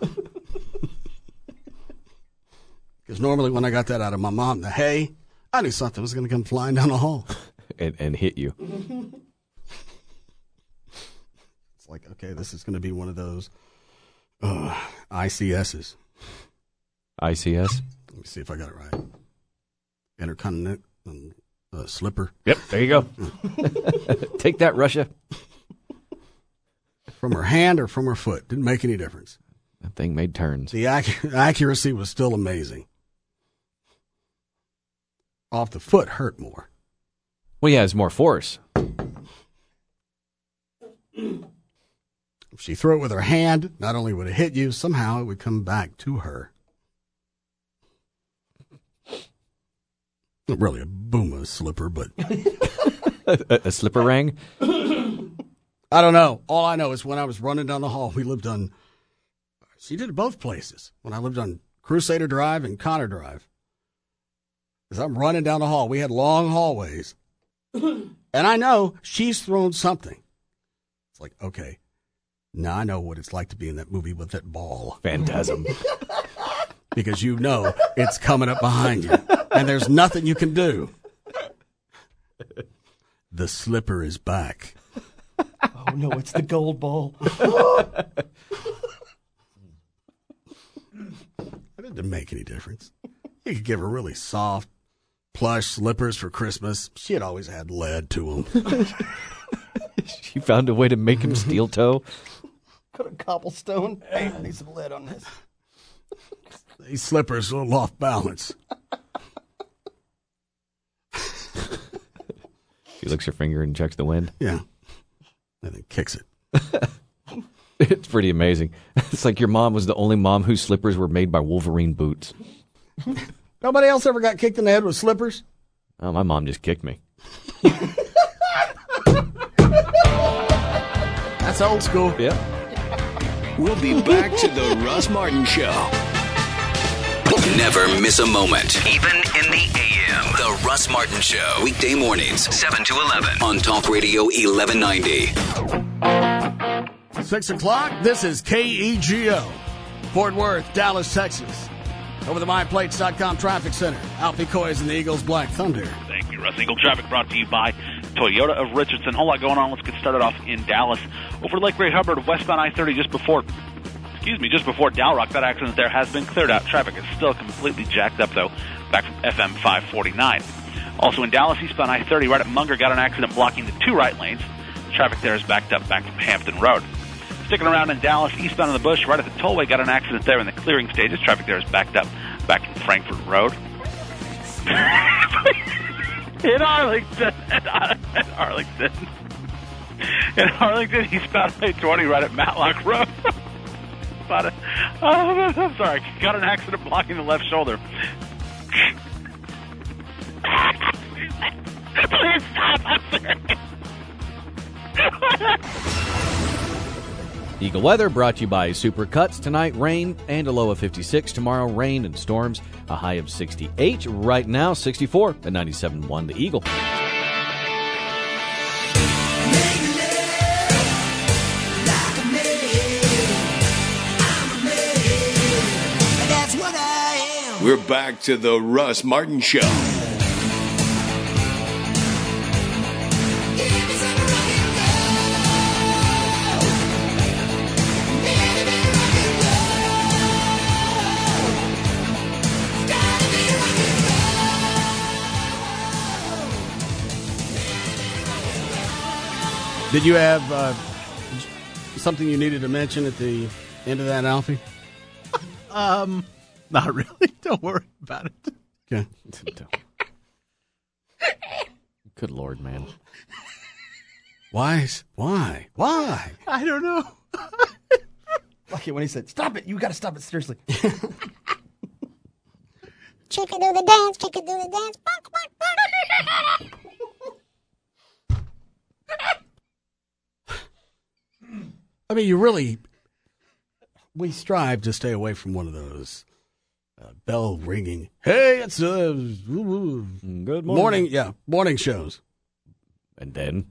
Because normally when I got that out of my mom, the hey, I knew something was going to come flying down the hall. and, and hit you. It's like, okay, this is going to be one of those uh, I C S's. I C S? Let me see if I got it right. Intercontinental uh, slipper. Yep, there you go. Take that, Russia. From her hand or from her foot. Didn't make any difference. That thing made turns. The ac- accuracy was still amazing. Off the foot hurt more. Well, yeah, it's more force. If she threw it with her hand, not only would it hit you, somehow it would come back to her. Not really a booma slipper, but a, a slipper rang? I don't know. All I know is when I was running down the hall, we lived on, she did it both places. When I lived on Crusader Drive and Connor Drive. As I'm running down the hall, we had long hallways. And I know she's thrown something. It's like, okay, now I know what it's like to be in that movie with that ball. Phantasm. Because you know it's coming up behind you. And there's nothing you can do. The slipper is back. Oh, no, it's the gold ball. It didn't make any difference. You could give her really soft, plush slippers for Christmas. She had always had lead to them. She found a way to make him steel toe. Got a cobblestone. Hey, I need some lead on this. These slippers are a little off balance. She licks her finger and checks the wind. Yeah. And then kicks it. It's pretty amazing. It's like your mom was the only mom whose slippers were made by Wolverine boots. Nobody else ever got kicked in the head with slippers? Oh, my mom just kicked me. That's old school. Yeah. We'll be back to the Russ Martin Show. Never miss a moment, even in the A M. The Russ Martin Show, weekday mornings, seven to eleven, on Talk Radio eleven ninety. Six o'clock, this is K E G O, Fort Worth, Dallas, Texas. Over the my plates dot com Traffic Center, Alfie Coys and the Eagles Black Thunder. Thank you, Russ. Eagle Traffic brought to you by Toyota of Richardson. Whole lot going on. Let's get started off in Dallas. Over Lake Ray Hubbard, westbound I thirty, just before, excuse me, just before Dalrock. That accident there has been cleared out. Traffic is still completely jacked up, though, back from F M five forty-nine. Also in Dallas, eastbound I thirty, right at Munger, got an accident blocking the two right lanes. Traffic there is backed up back from Hampton Road. Sticking around in Dallas, eastbound in the Bush, right at the tollway, got an accident there in the clearing stages. Traffic there is backed up back from Frankfort Road. in Arlington, in Arlington, in Arlington, eastbound I twenty, right at Matlock Road. About a, oh, I'm sorry, got an accident blocking the left shoulder. Please stop, I'm serious. Eagle Weather brought to you by Supercuts. Tonight, rain and a low of fifty-six. Tomorrow, rain and storms, a high of sixty-eight. Right now, sixty-four at ninety-seven point one. The Eagle. We're back to the Russ Martin Show. Did you have uh, something you needed to mention at the end of that, Alfie? Um, not really. Don't worry about it. Okay. Good Lord, man. Why? Why? Why? I don't know. Like it when he said, "Stop it! You got to stop it seriously." Chicken do the dance, chicken do the dance. Bark, bark, bark. I mean, you really. We strive to stay away from one of those uh, bell ringing. Hey, it's uh, good morning. morning. Yeah, morning shows. And then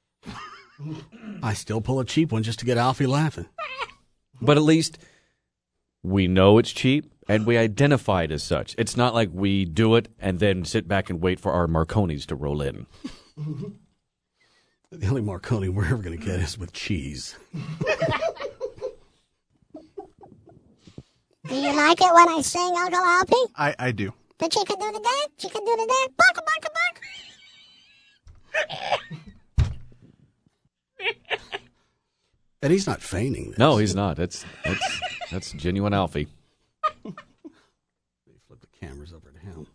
I still pull a cheap one just to get Alfie laughing. But at least we know it's cheap and we identify it as such. It's not like we do it and then sit back and wait for our Marconis to roll in. The only Marconi we're ever going to get is with cheese. Do you like it when I sing, Uncle Alfie? I, I do. The chicken do the dance, chicken do the dance. Bark, bark, bark. And he's not feigning this. No, he's not. That's that's that's genuine Alfie. Flip the cameras over to him.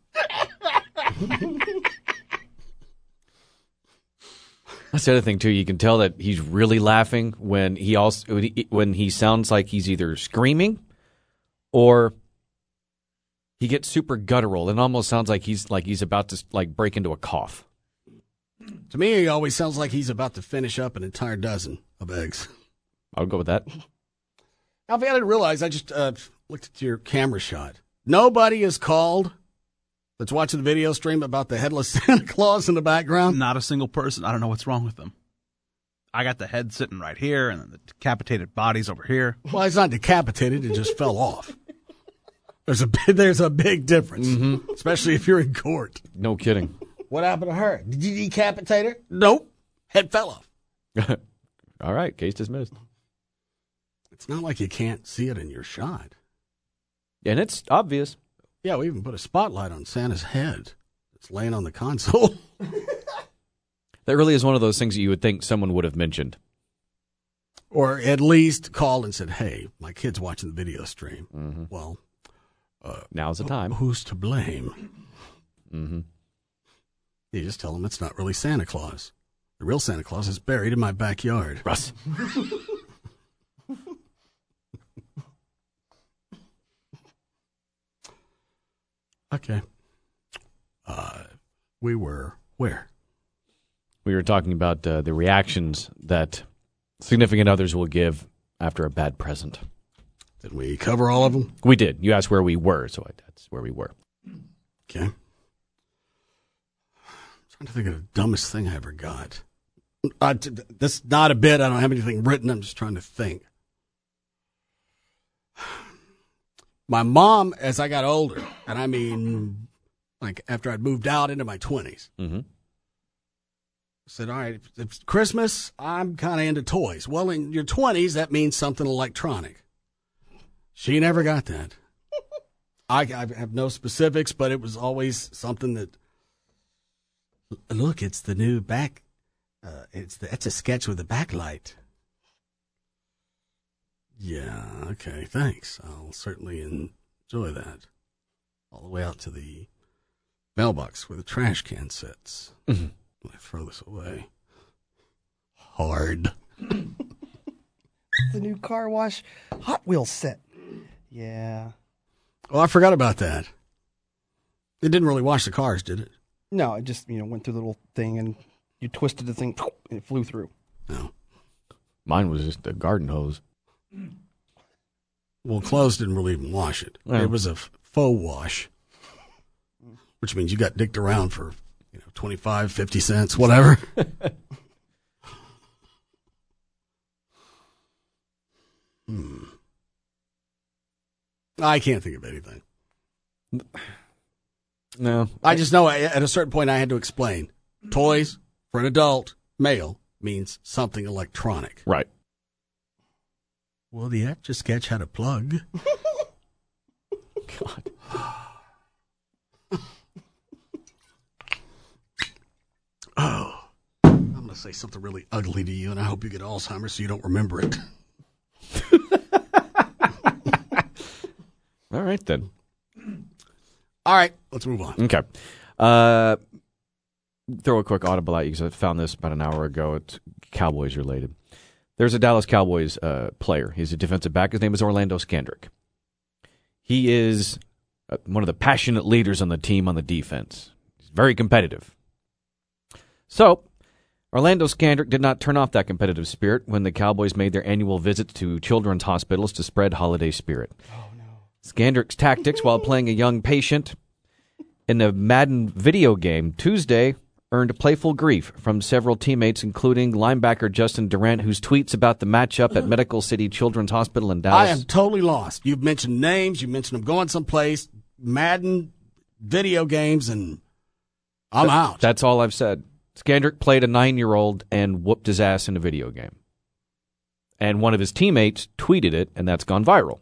That's the other thing too. You can tell that he's really laughing when he also when he sounds like he's either screaming or he gets super guttural and almost sounds like he's like he's about to like break into a cough. To me, he always sounds like he's about to finish up an entire dozen of eggs. I'll go with that. Alfie, I didn't realize. I just uh, looked at your camera shot. Nobody is called that's watching the video stream about the headless Santa Claus in the background? Not a single person. I don't know what's wrong with them. I got the head sitting right here and then the decapitated body's over here. Well, it's not decapitated. It just fell off. There's a there's a big difference, mm-hmm. especially if you're in court. No kidding. What happened to her? Did you decapitate her? Nope. Head fell off. All right. Case dismissed. It's not like you can't see it in your shot. And it's obvious. Yeah, we even put a spotlight on Santa's head. It's laying on the console. That really is one of those things that you would think someone would have mentioned. Or at least called and said, hey, my kid's watching the video stream. Mm-hmm. Well, uh, now's the time. Who's to blame? Mm-hmm. You just tell them it's not really Santa Claus. The real Santa Claus is buried in my backyard. Russ. Okay. Uh, we were where? We were talking about uh, the reactions that significant others will give after a bad present. Did we cover all of them? We did. You asked where we were, so that's where we were. Okay. I'm trying to think of the dumbest thing I ever got. Uh, t- this is not a bit. I don't have anything written. I'm just trying to think. My mom, as I got older, and I mean, like after I'd moved out into my twenties, mm-hmm. said, all right, if it's Christmas, I'm kind of into toys. Well, in your twenties, that means something electronic. She never got that. I, I have no specifics, but it was always something that, look, it's the new back, uh, it's the, it's a sketch with a backlight. Yeah, okay, thanks. I'll certainly enjoy that. All the way out to the mailbox where the trash can sits. Mm-hmm. I throw this away. Hard. The new car wash Hot Wheels set. Yeah. Oh, I forgot about that. It didn't really wash the cars, did it? No, it just, you know, went through the little thing and you twisted the thing and it flew through. No. Mine was just a garden hose. Well, clothes didn't really even wash it. Yeah. It was a f- faux wash, which means you got dicked around for, you know, twenty-five, fifty cents, whatever. hmm. I can't think of anything. No. I just know I, at a certain point I had to explain. Toys for an adult, male, means something electronic. Right. Well, the Etch-a-Sketch had a plug. God. Oh. I'm going to to say something really ugly to you, and I hope you get Alzheimer's so you don't remember it. All right, then. All right, let's move on. Okay. Uh, throw a quick audible at you because I found this about an hour ago. It's Cowboys related. There's a Dallas Cowboys uh, player. He's a defensive back. His name is Orlando Scandrick. He is uh, one of the passionate leaders on the team on the defense. He's very competitive. So, Orlando Scandrick did not turn off that competitive spirit when the Cowboys made their annual visits to children's hospitals to spread holiday spirit. Oh, no. Scandrick's tactics while playing a young patient in the Madden video game Tuesday earned playful grief from several teammates, including linebacker Justin Durant, whose tweets about the matchup at Medical City Children's Hospital in Dallas. I am totally lost. You've mentioned names. You mentioned them going someplace, Madden, video games, and I'm Th- out. That's all I've said. Scandrick played a nine-year-old and whooped his ass in a video game. And one of his teammates tweeted it, and that's gone viral.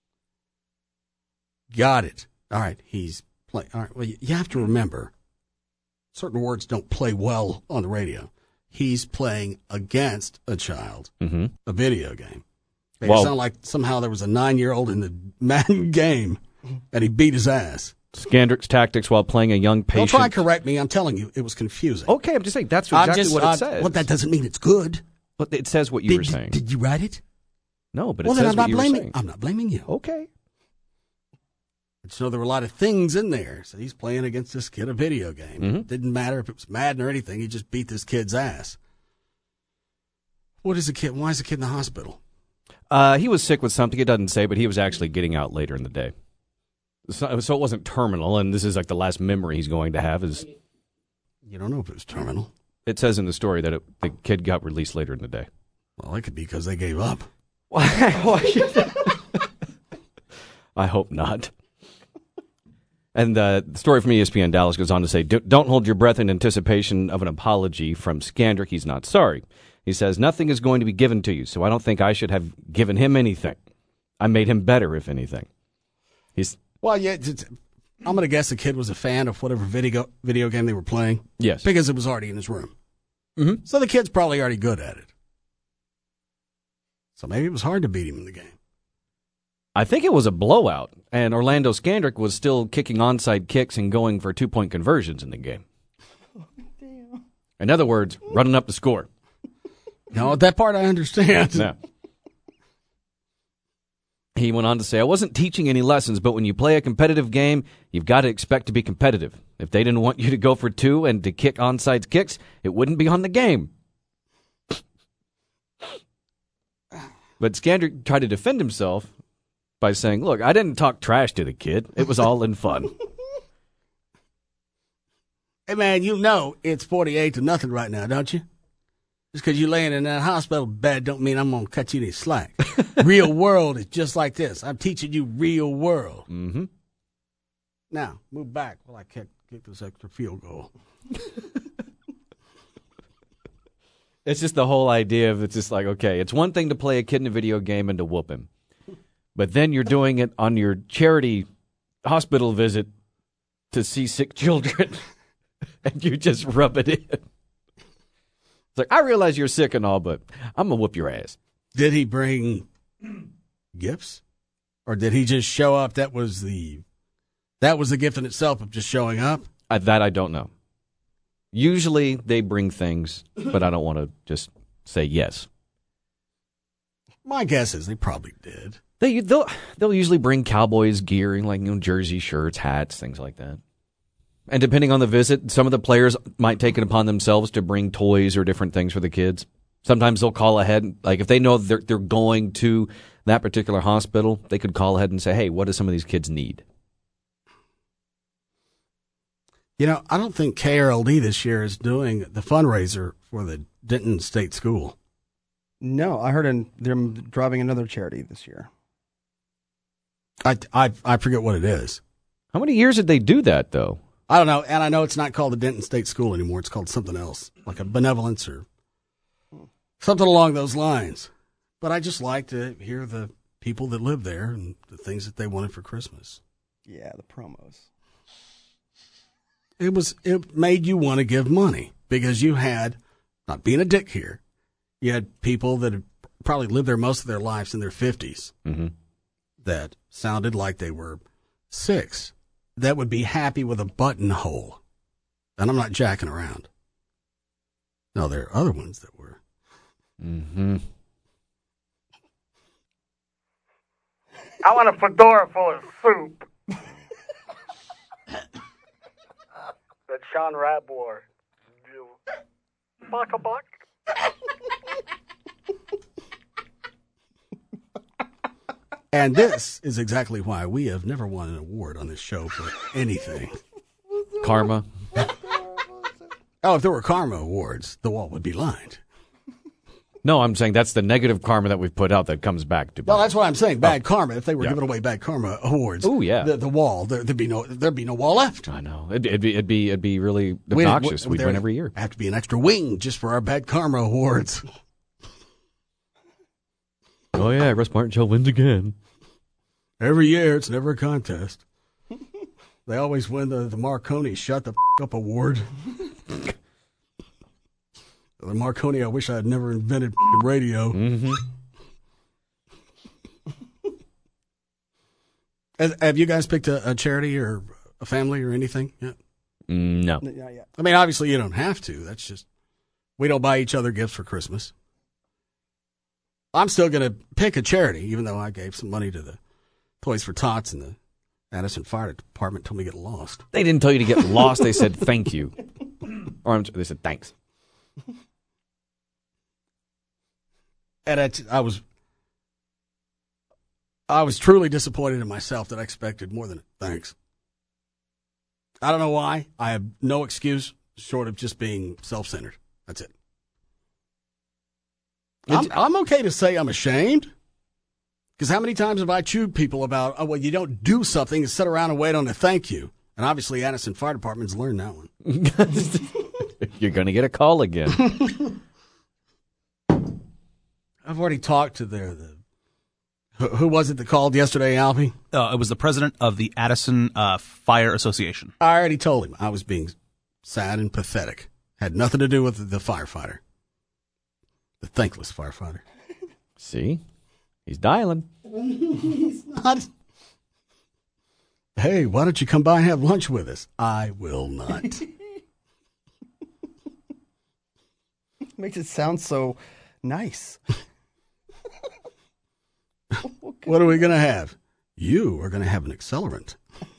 Got it. All right, he's playing. All right, well, you have to remember, certain words don't play well on the radio. He's playing against a child, mm-hmm. a video game. It Well- sounded like somehow there was a nine-year-old in the Madden game, and he beat his ass. Scandrick's tactics while playing a young Don't patient. try and correct me. I'm telling you, it was confusing. Okay, I'm just saying that's I'm exactly just- what it I- says. Well, that doesn't mean it's good. But it says what you Did- were saying. Did you write it? No, but it well, says then I'm what not you were blaming. saying. I'm not blaming you. Okay. I just know there were a lot of things in there. So he's playing against this kid a video game. Mm-hmm. It didn't matter if it was Madden or anything. He just beat this kid's ass. What is the kid? Why is the kid in the hospital? Uh, he was sick with something. It doesn't say, but he was actually getting out later in the day. So, so it wasn't terminal, and this is like the last memory he's going to have. Is You don't know if it was terminal. It says in the story that it, the kid got released later in the day. Well, it could be because they gave up. I hope not. And uh, the story from E S P N Dallas goes on to say, don't hold your breath in anticipation of an apology from Scandrick. He's not sorry. He says, nothing is going to be given to you, so I don't think I should have given him anything. I made him better, if anything. He's Well, yeah, it's, I'm going to guess the kid was a fan of whatever video video game they were playing. Yes. Because it was already in his room. Mm-hmm. So the kid's probably already good at it. So maybe it was hard to beat him in the game. I think it was a blowout, and Orlando Scandrick was still kicking onside kicks and going for two-point conversions in the game. In other words, running up the score. No, that part I understand. Yeah. He went on to say, I wasn't teaching any lessons, but when you play a competitive game, you've got to expect to be competitive. If they didn't want you to go for two and to kick onside kicks, it wouldn't be on the game. But Scandrick tried to defend himself by saying, look, I didn't talk trash to the kid. It was all in fun. Hey, man, you know it's forty-eight to nothing right now, don't you? Just because you're laying in that hospital bed don't mean I'm going to cut you any slack. Real world is just like this. I'm teaching you real world. Mm-hmm. Now, move back while I kick, kick this extra field goal. It's just the whole idea of it's just like, okay, it's one thing to play a kid in a video game and to whoop him. But then you're doing it on your charity hospital visit to see sick children, and you just rub it in. It's like, I realize you're sick and all, but I'm going to whoop your ass. Did he bring gifts? Or did he just show up? That was the that was the gift in itself of just showing up? Uh, that I don't know. Usually they bring things, but I don't want to just say yes. My guess is they probably did. They they'll they'll usually bring Cowboys gear, like, you know, jersey, shirts, hats, things like that. And depending on the visit, some of the players might take it upon themselves to bring toys or different things for the kids. Sometimes they'll call ahead, like if they know they're they're going to that particular hospital, they could call ahead and say, "Hey, what do some of these kids need?" You know, I don't think K R L D this year is doing the fundraiser for the Denton State School. No, I heard in, they're driving another charity this year. I, I, I forget what it is. How many years did they do that, though? I don't know, and I know it's not called the Denton State School anymore. It's called something else, like a benevolence or something along those lines. But I just like to hear the people that live there and the things that they wanted for Christmas. Yeah, the promos. It was it made you want to give money because you had not being a dick here, you had people that had probably lived there most of their lives in their fifties mm-hmm. that sounded like they were six, that would be happy with a buttonhole. And I'm not jacking around. No, there are other ones that were. Mm-hmm. I want a fedora full of soup. That Sean Rapp wore. Buck a buck. And this is exactly why we have never won an award on this show for anything. Karma. Oh, if there were karma awards, the wall would be lined. No, I'm saying that's the negative karma that we've put out that comes back to. Well, that's what I'm saying. Bad oh. karma. If they were yeah. giving away bad karma awards, oh yeah, the, the wall there, there'd be no there'd be no wall left. I know it'd, it'd be it'd be it'd be really obnoxious. We'd, we'd win every year. Have to be an extra wing just for our bad karma awards. Oh yeah, Russ Martin Show wins again. Every year, it's never a contest. They always win the the Marconi Shut the F- Up award. The Marconi, I wish I had never invented radio. Mm-hmm. Have, have you guys picked a, a charity or a family or anything yet? No. Not yet. I mean, obviously you don't have to. That's just, we don't buy each other gifts for Christmas. I'm still going to pick a charity, even though I gave some money to the Toys for Tots and the Addison Fire Department told me to get lost. They didn't tell you to get lost. They said thank you. Or I'm, they said thanks. And I, I was, I was truly disappointed in myself that I expected more than thanks. I don't know why. I have no excuse short of just being self-centered. That's it. I'm, I'm okay to say I'm ashamed. Because how many times have I chewed people about, oh, well, you don't do something and sit around and wait on a thank you. And obviously Addison Fire Department's learned that one. You're going to get a call again. I've already talked to their, the, who, who was it that called yesterday, Alfie? Uh, it was the president of the Addison uh, Fire Association. I already told him I was being sad and pathetic. Had nothing to do with the, the firefighter. The thankless firefighter. See? He's dialing. He's not. Hey, why don't you come by and have lunch with us? I will not. Makes it sound so nice. What are we going to have? You are going to have an accelerant.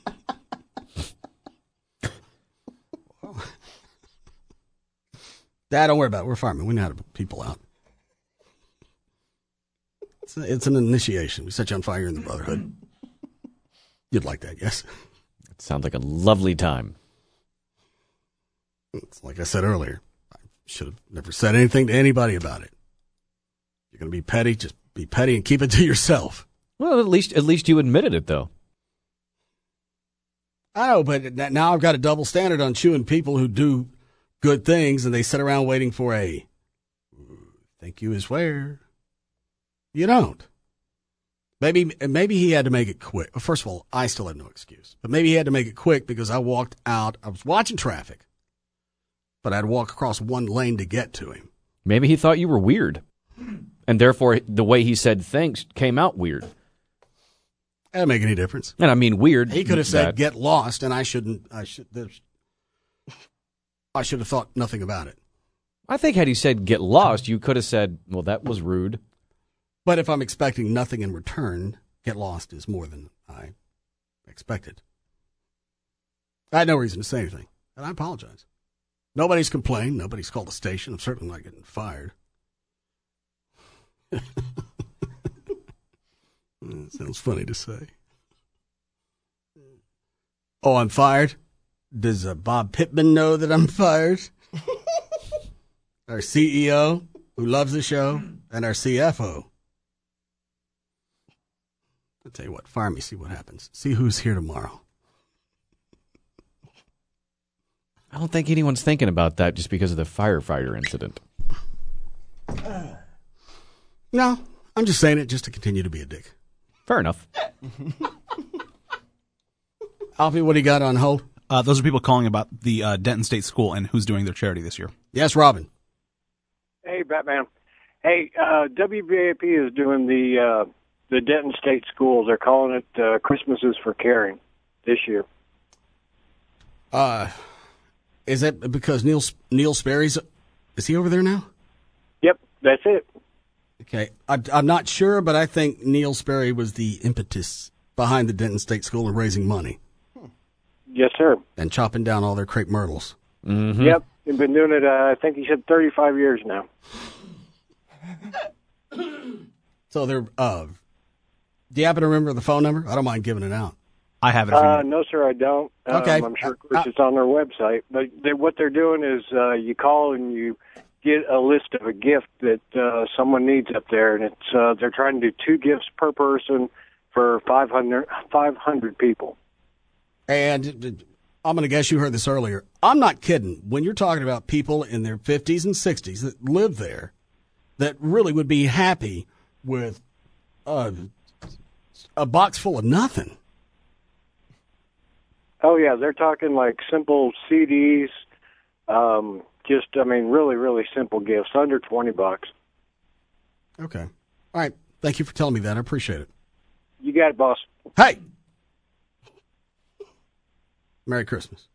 Dad, don't worry about it. We're firemen. We know how to put people out. It's, a, it's an initiation. We set you on fire in the Brotherhood. You'd like that, yes? It sounds like a lovely time. It's like I said earlier. I should have never said anything to anybody about it. You're going to be petty, just be petty and keep it to yourself. Well, at least at least you admitted it, though. I know, but now I've got a double standard on chewing people who do good things, and they sit around waiting for a thank you is where. You don't. Maybe maybe he had to make it quick. Well, first of all, I still have no excuse. But maybe he had to make it quick because I walked out. I was watching traffic, but I had to walk across one lane to get to him. Maybe he thought you were weird, and therefore the way he said thanks came out weird. That didn't make any difference. And I mean weird. He could have said that, get lost, and I shouldn't. I should. I should have thought nothing about it. I think had he said get lost, you could have said, well, that was rude. But if I'm expecting nothing in return, get lost is more than I expected. I had no reason to say anything, and I apologize. Nobody's complained. Nobody's called the station. I'm certainly not getting fired. It sounds funny to say. Oh, I'm fired? Does uh, Bob Pittman know that I'm fired? Our C E O, who loves the show, and our C F O. I'll tell you what, fire me, see what happens. See who's here tomorrow. I don't think anyone's thinking about that just because of the firefighter incident. No, I'm just saying it just to continue to be a dick. Fair enough. Alfie, what do you got on hold? Uh, those are people calling about the uh, Denton State School and who's doing their charity this year. Yes, Robin. Hey, Batman. Hey, uh, W B A P is doing the uh, the Denton State Schools. They're calling it uh, Christmases for Caring this year. Uh, is that because Neil Neil Sperry's is he over there now? Yep, that's it. Okay, I, I'm not sure, but I think Neil Sperry was the impetus behind the Denton State School and raising money. Yes, sir. And chopping down all their crepe myrtles. Mm-hmm. Yep, they've been doing it. Uh, I think he said thirty-five years now. So they're. Uh, do you happen to remember the phone number? I don't mind giving it out. I have it. Uh, no, sir, I don't. Okay. Um, I'm sure, of course, it's on their website. But they, what they're doing is uh, you call and you get a list of a gift that uh, someone needs up there, and it's uh, they're trying to do two gifts per person for five hundred, five hundred people. And I'm going to guess you heard this earlier. I'm not kidding. When you're talking about people in their fifties and sixties that live there that really would be happy with uh, a box full of nothing. Oh, yeah, they're talking like simple C Ds, um, just, I mean, really, really simple gifts, under twenty bucks. Okay. All right. Thank you for telling me that. I appreciate it. You got it, boss. Hey! Merry Christmas.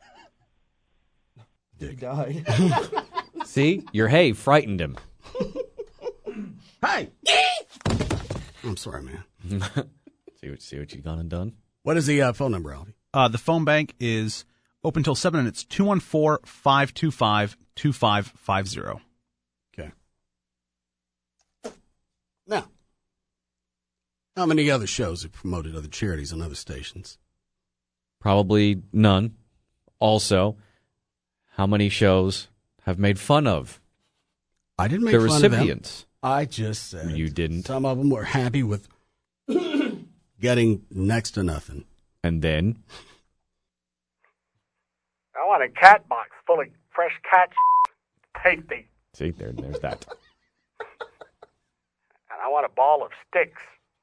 He died. See? Your hey frightened him. Hey! I'm sorry, man. see what see what you gone and done? What is the uh, phone number, Alfie? Uh, the phone bank is open till seven, and it's two one four, five two five, two five five zero. Okay. Now, how many other shows have promoted other charities on other stations? Probably none. Also, how many shows have made fun of I didn't make the fun recipients? Of them. I just said you didn't. Some of them were happy with getting next to nothing. And then I want a cat box full of fresh cat tasty. see there, there's that. And I want a ball of sticks.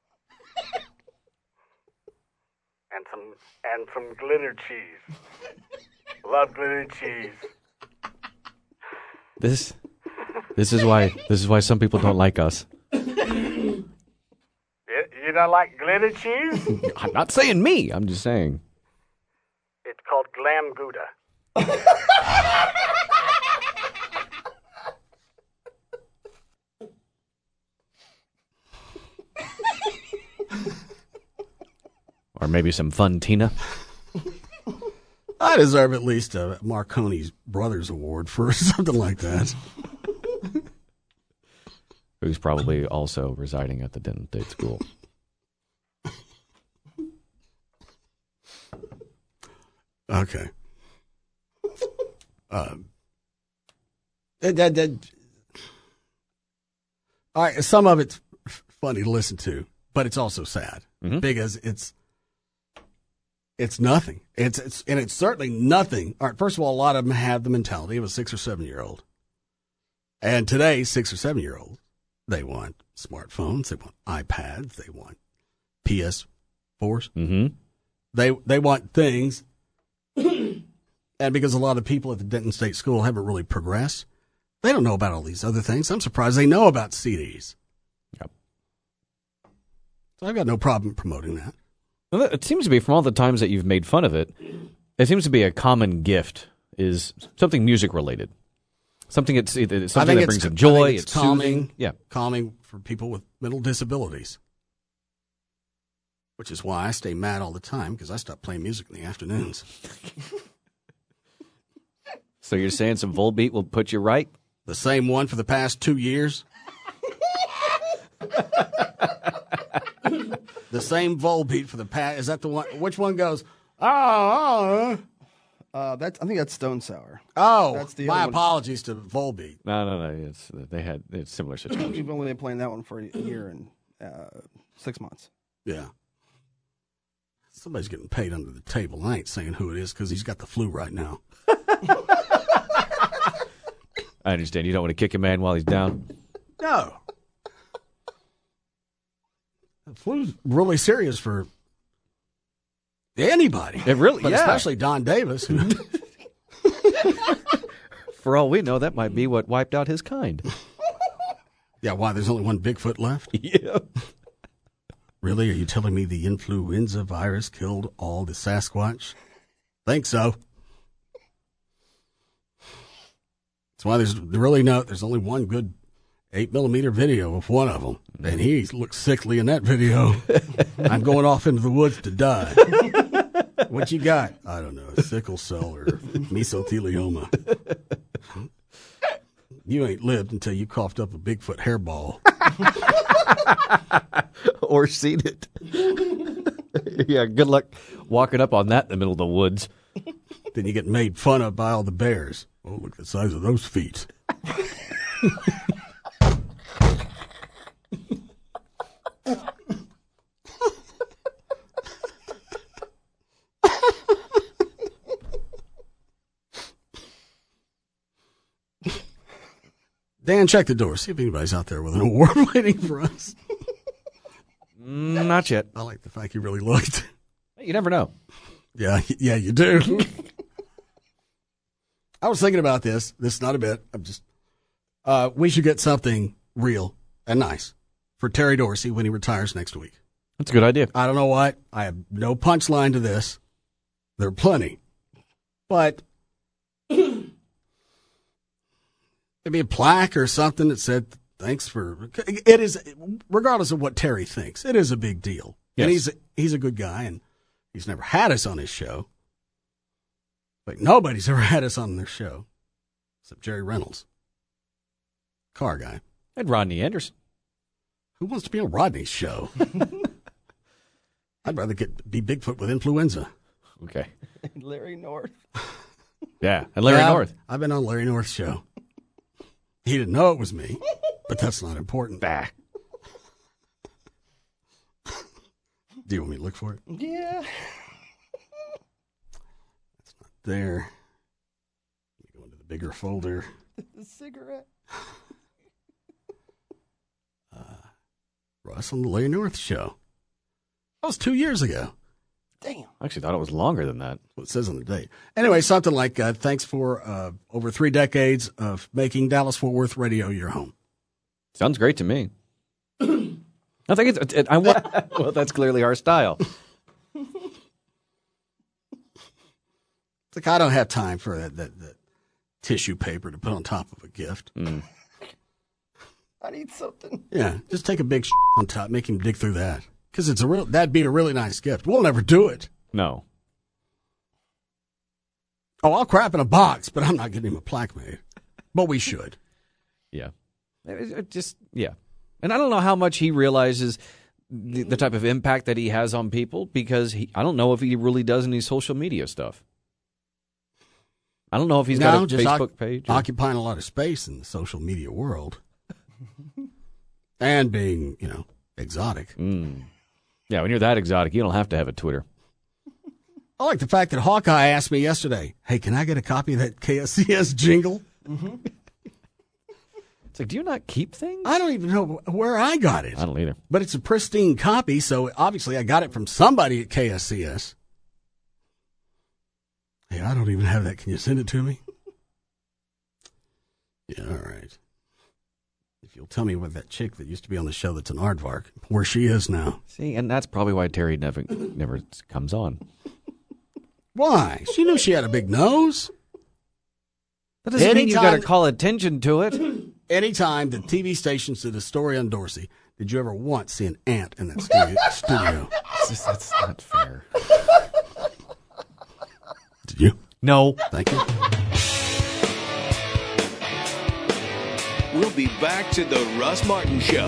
And some and some glitter cheese. Love glitter cheese. This this is why this is why some people don't like us. You, you don't like glitter cheese? I'm not saying me. I'm just saying. It's called Glam Gouda. Or maybe some fun Tina. I deserve at least a Marconi's Brothers Award for something like that. Who's probably also residing at the Denton State School. Okay. Um, that, that, that, all right, some of it's funny to listen to, but it's also sad mm-hmm. because it's it's nothing. It's it's and it's certainly nothing. All right, first of all, a lot of them have the mentality of a six or seven year old, and today, six or seven year olds, they want smartphones, they want iPads, they want P S fours, mm-hmm. they they want things. And because a lot of people at the Denton State School haven't really progressed, they don't know about all these other things. I'm surprised they know about C Ds. Yep. So I've got no problem promoting that. Well, it seems to be, from all the times that you've made fun of it, it seems to be a common gift is something music related. Something it's, it's something that brings them joy. It's, it's calming. Soothing. Yeah, calming for people with mental disabilities. Which is why I stay mad all the time, because I stop playing music in the afternoons. So you're saying some Volbeat will put you right? The same one for the past two years? The same Volbeat for the past... Is that the one... Which one goes... Oh, oh. Uh, that's, I think that's Stone Sour. Oh, that's the my other one. apologies to Volbeat. No, no, no. It's, they had it's similar situation. We've only been playing that one for a year and uh, six months. Yeah. Somebody's getting paid under the table. I ain't saying who it is because he's got the flu right now. I understand. You don't want to kick a man while he's down? No. The flu's really serious for anybody. It really, but yeah. especially Don Davis. Who For all we know, that might be what wiped out his kind. Yeah, why? There's only one Bigfoot left? Yeah. Really? Are you telling me the influenza virus killed all the Sasquatch? Think so. That's why there's really no, there's only one good eight millimeter video of one of them. And he looks sickly in that video. I'm going off into the woods to die. What you got? I don't know, sickle cell or mesothelioma. You ain't lived until you coughed up a Bigfoot hairball. Or seen it. Yeah, good luck walking up on that in the middle of the woods. Then you get made fun of by all the bears. Oh, look at the size of those feet. Dan, check the door. See if anybody's out there with an award waiting for us. Mm, not yet. I like the fact you really looked. You never know. Yeah, yeah, you do. I was thinking about this. This is not a bit. I'm just. Uh, we should get something real and nice for Terry Dorsey when he retires next week. That's a good idea. I don't know what. I have no punchline to this. There are plenty, but maybe a plaque or something that said thanks for. It is, regardless of what Terry thinks, it is a big deal. Yes. And he's he's a good guy, and he's never had us on his show. Like, nobody's ever had us on their show except Jerry Reynolds, car guy. And Rodney Anderson. Who wants to be on Rodney's show? I'd rather get be Bigfoot with influenza. Okay. Larry North. Yeah, and Larry yeah, North. I've been on Larry North's show. He didn't know it was me, but that's not important. Bah. Do you want me to look for it? Yeah. It's not there. Let me go into the bigger folder. The cigarette. Uh, Russ on the Larry North show. That was two years ago. Damn. I actually thought it was longer than that. That's what it says on the date. Anyway, something like uh, thanks for uh, over three decades of making Dallas-Fort Worth radio your home. Sounds great to me. I think it's. It, I want, well, that's clearly our style. It's like I don't have time for that, that, that tissue paper to put on top of a gift. Mm. I need something. Yeah, just take a big on top, make him dig through that. Because it's a real, that'd be a really nice gift. We'll never do it. No. Oh, I'll crap in a box, but I'm not getting him a plaque made. But we should. Yeah. It, it just, yeah. And I don't know how much he realizes the, the type of impact that he has on people, because he, I don't know if he really does any social media stuff. I don't know if he's no, got a just Facebook oc- page. Or... Occupying a lot of space in the social media world. And being, you know, exotic. Mm. Yeah, when you're that exotic, you don't have to have a Twitter. I like the fact that Hawkeye asked me yesterday, hey, can I get a copy of that K S C S jingle? Mm-hmm. It's like, do you not keep things? I don't even know where I got it. I don't either. But it's a pristine copy, so obviously I got it from somebody at K S C S. Hey, I don't even have that. Can you send it to me? Yeah, all right. If you'll tell me what that chick that used to be on the show that's an aardvark, where she is now. See, and that's probably why Terry never never comes on. Why? She knew she had a big nose. That doesn't Anytime, mean you got to call attention to it. Anytime the T V stations did a story on Dorsey, did you ever once see an ant in that studio? studio? It's just, that's not fair. Did you? No. Thank you. We'll be back to the Russ Martin Show.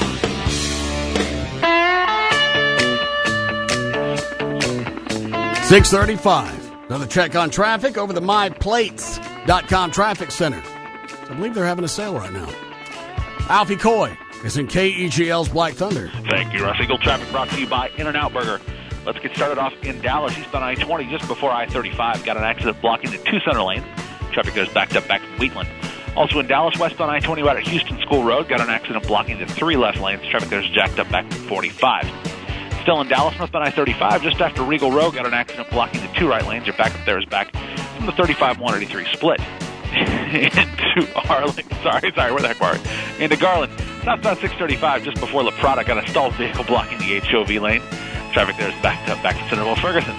six thirty-five. Another check on traffic over the my plates dot com traffic center. I believe they're having a sale right now. Alfie Coy is in K E G L's Black Thunder. Thank you, Russ. Eagle traffic brought to you by In-N-Out Burger. Let's get started off in Dallas. Eastbound I twenty just before I thirty-five. Got an accident blocking the two center lanes. Traffic goes backed up back to Wheatland. Also in Dallas, westbound I twenty right at Houston School Road. Got an accident blocking the three left lanes. Traffic goes jacked up back to forty-five. Still in Dallas, northbound I thirty-five, just after Regal Road. Got an accident blocking the two right lanes. Your backup there is back from the thirty-five one eighty-three split. Into Arlington. Sorry, sorry, where the heck were we? Into Garland. Southbound six thirty-five, just before La Prada, got a stalled vehicle blocking the H O V lane. Traffic there is backed up back to Centerville Ferguson.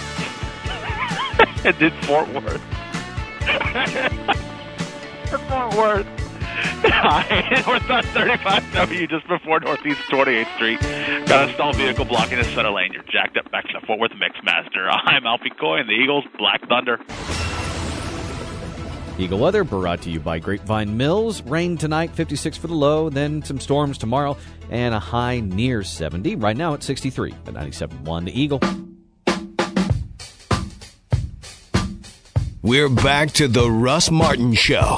And did Fort Worth. Fort Worth. Northbound thirty-five W, just before Northeast twenty-eighth Street. Got a stalled vehicle blocking the center lane. You're jacked up back to the Fort Worth Mixmaster. I'm Alfie Coy and the Eagles Black Thunder. Eagle weather brought to you by Grapevine Mills. Rain tonight, fifty-six for the low, then some storms tomorrow, and a high near seventy. Right now it's sixty-three at ninety-seven point one The Eagle. We're back to the Russ Martin Show.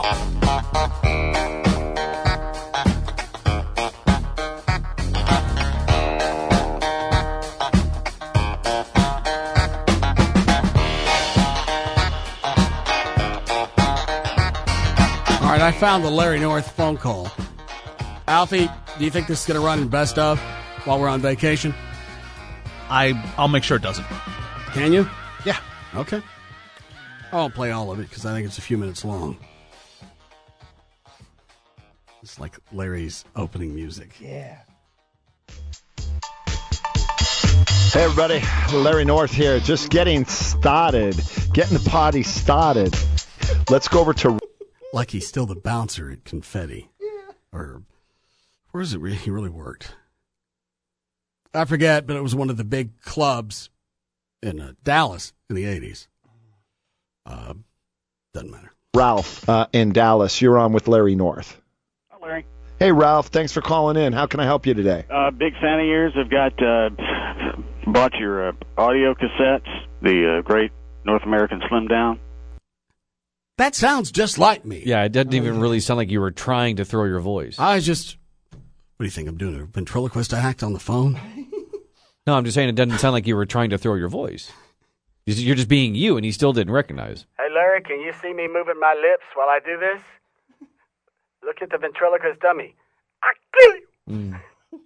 All right, I found the Larry North phone call. Alfie, do you think this is going to run in best of while we're on vacation? I, I'll make sure it doesn't. Can you? Yeah. Okay. I won't play all of it because I think it's a few minutes long. It's like Larry's opening music. Yeah. Hey, everybody. Larry North here. Just getting started. Getting the party started. Let's go over to... Like he's still the bouncer at Confetti. Yeah. Or where is it re- he really worked? I forget, but it was one of the big clubs in uh, Dallas in the eighties. Uh, doesn't matter. Ralph uh, in Dallas. You're on with Larry North. Hi, Larry. Hey, Ralph. Thanks for calling in. How can I help you today? Uh, big fan of yours. I've got uh, bought your uh, audio cassettes, the uh, Great North American Slim Down. That sounds just like me. Yeah, it doesn't even really sound like you were trying to throw your voice. I was just... What do you think I'm doing? A ventriloquist act on the phone? No, I'm just saying it doesn't sound like you were trying to throw your voice. You're just being you, and he still didn't recognize. Hey, Larry, can you see me moving my lips while I do this? Look at the ventriloquist dummy. I kill you. Mm.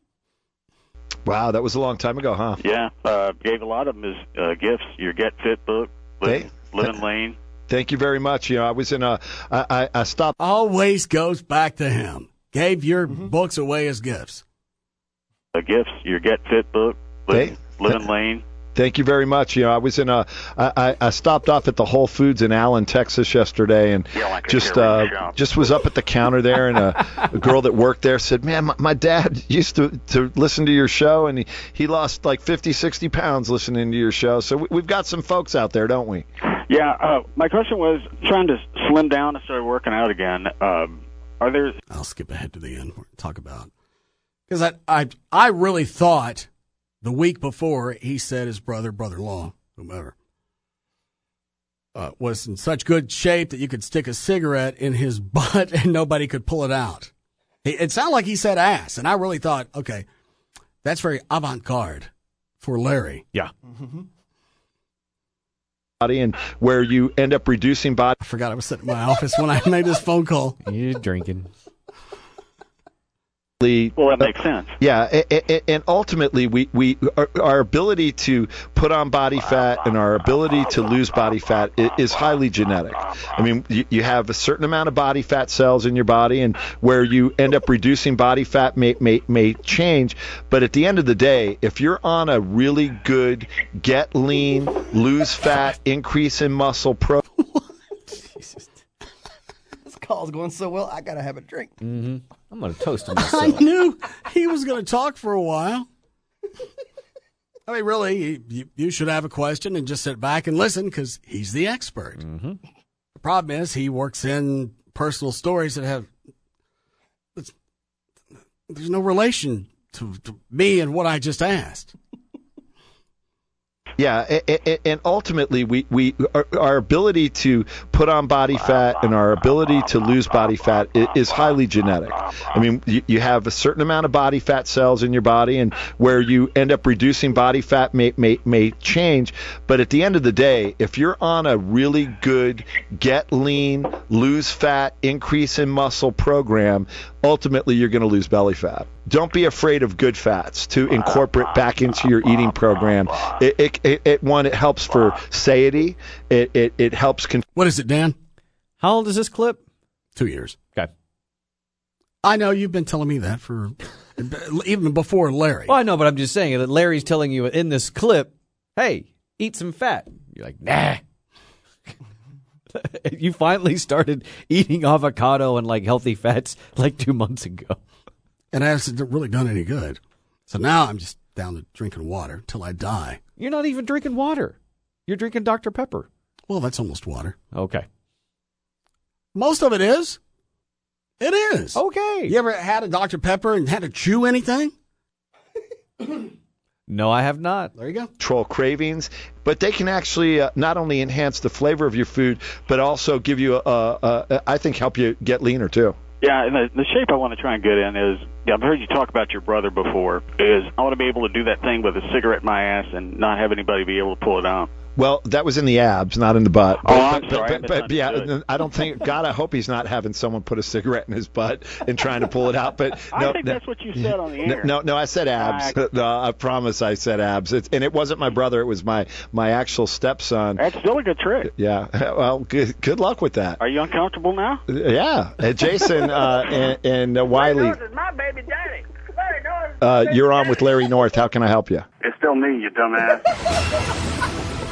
Wow, that was a long time ago, huh? Yeah, uh, gave a lot of them as uh, gifts. Your Get Fit book, Living, Hey. Living Lane. Thank you very much. You know, I was in a... I, I, I stopped... Always goes back to him. Gave your mm-hmm. books away as gifts. Uh, gifts. Your Get Fit book, Living, Hey. Living Lane. Thank you very much. You know, I was in a. I, I, I stopped off at the Whole Foods in Allen, Texas, yesterday, and Yeah, like a just heroin uh, shop. just was up at the counter there, and a, a girl that worked there said, "Man, my, my dad used to, to listen to your show, and he, he lost like fifty, sixty pounds listening to your show." So we, we've got some folks out there, don't we? Yeah, uh, my question was trying to slim down and start working out again. Um, are there? I'll skip ahead to the end. We'll talk about because I, I I really thought the week before he said his brother, brother-in-law, whomever, uh, was in such good shape that you could stick a cigarette in his butt and nobody could pull it out. He, it sounded like he said ass, and I really thought, okay, that's very avant-garde for Larry. Yeah. Mm-hmm. Body and where you end up reducing body. I forgot I was sitting in my office when I made this phone call. You're drinking. Well, that makes sense. Yeah, and ultimately, we, we our, our ability to put on body fat and our ability to lose body fat is highly genetic. I mean, you, you have a certain amount of body fat cells in your body, and where you end up reducing body fat may, may, may change. But at the end of the day, if you're on a really good get lean, lose fat, increase in muscle pro. Jesus. This call's going so well, I got to have a drink. Mm-hmm. I'm going to toast him I myself. knew he was going to talk for a while. I mean, really, you, you should have a question and just sit back and listen because he's the expert. Mm-hmm. The problem is he works in personal stories that have there's no relation to, to me and what I just asked. Yeah, and ultimately, we, we our, our ability to put on body fat and our ability to lose body fat is highly genetic. I mean, you, you have a certain amount of body fat cells in your body, and where you end up reducing body fat may, may, may change. But at the end of the day, if you're on a really good get lean, lose fat, increase in muscle program, ultimately you're going to lose belly fat. Don't be afraid of good fats to incorporate back into your eating program. It, it, it, it one, it helps for satiety. It, it, it helps. Con- what is it, Dan? How old is this clip? Two years. Okay. I know you've been telling me that for even before Larry. Well, I know, but I'm just saying that Larry's telling you in this clip, hey, eat some fat. You're like, nah. You finally started eating avocado and like healthy fats like two months ago. And it hasn't really done any good. So now I'm just down to drinking water till I die. You're not even drinking water. You're drinking Doctor Pepper. Well, that's almost water. Okay. Most of it is. It is. Okay. You ever had a Doctor Pepper and had to chew anything? No, I have not. There you go. Control cravings, but they can actually uh, not only enhance the flavor of your food, but also give you, a, a, a, I think, help you get leaner too. Yeah, and the, the shape I want to try and get in is, yeah, I've heard you talk about your brother before, is I want to be able to do that thing with a cigarette in my ass and not have anybody be able to pull it out. Well, that was in the abs, not in the butt. Oh, I'm but, sorry. But, but, but yeah, I don't think, God, I hope he's not having someone put a cigarette in his butt and trying to pull it out. But no, I think no, that's what you said on the air. No, no, I said abs. No, I promise I said abs. It's, and it wasn't my brother. It was my, my actual stepson. That's still a good trick. Yeah. Well, good, good luck with that. Are you uncomfortable now? Yeah. Uh, Jason uh, and, and uh, Wiley, This is my baby daddy. Larry Norris. uh, you're on with Larry North. How can I help you? It's still me, you dumbass.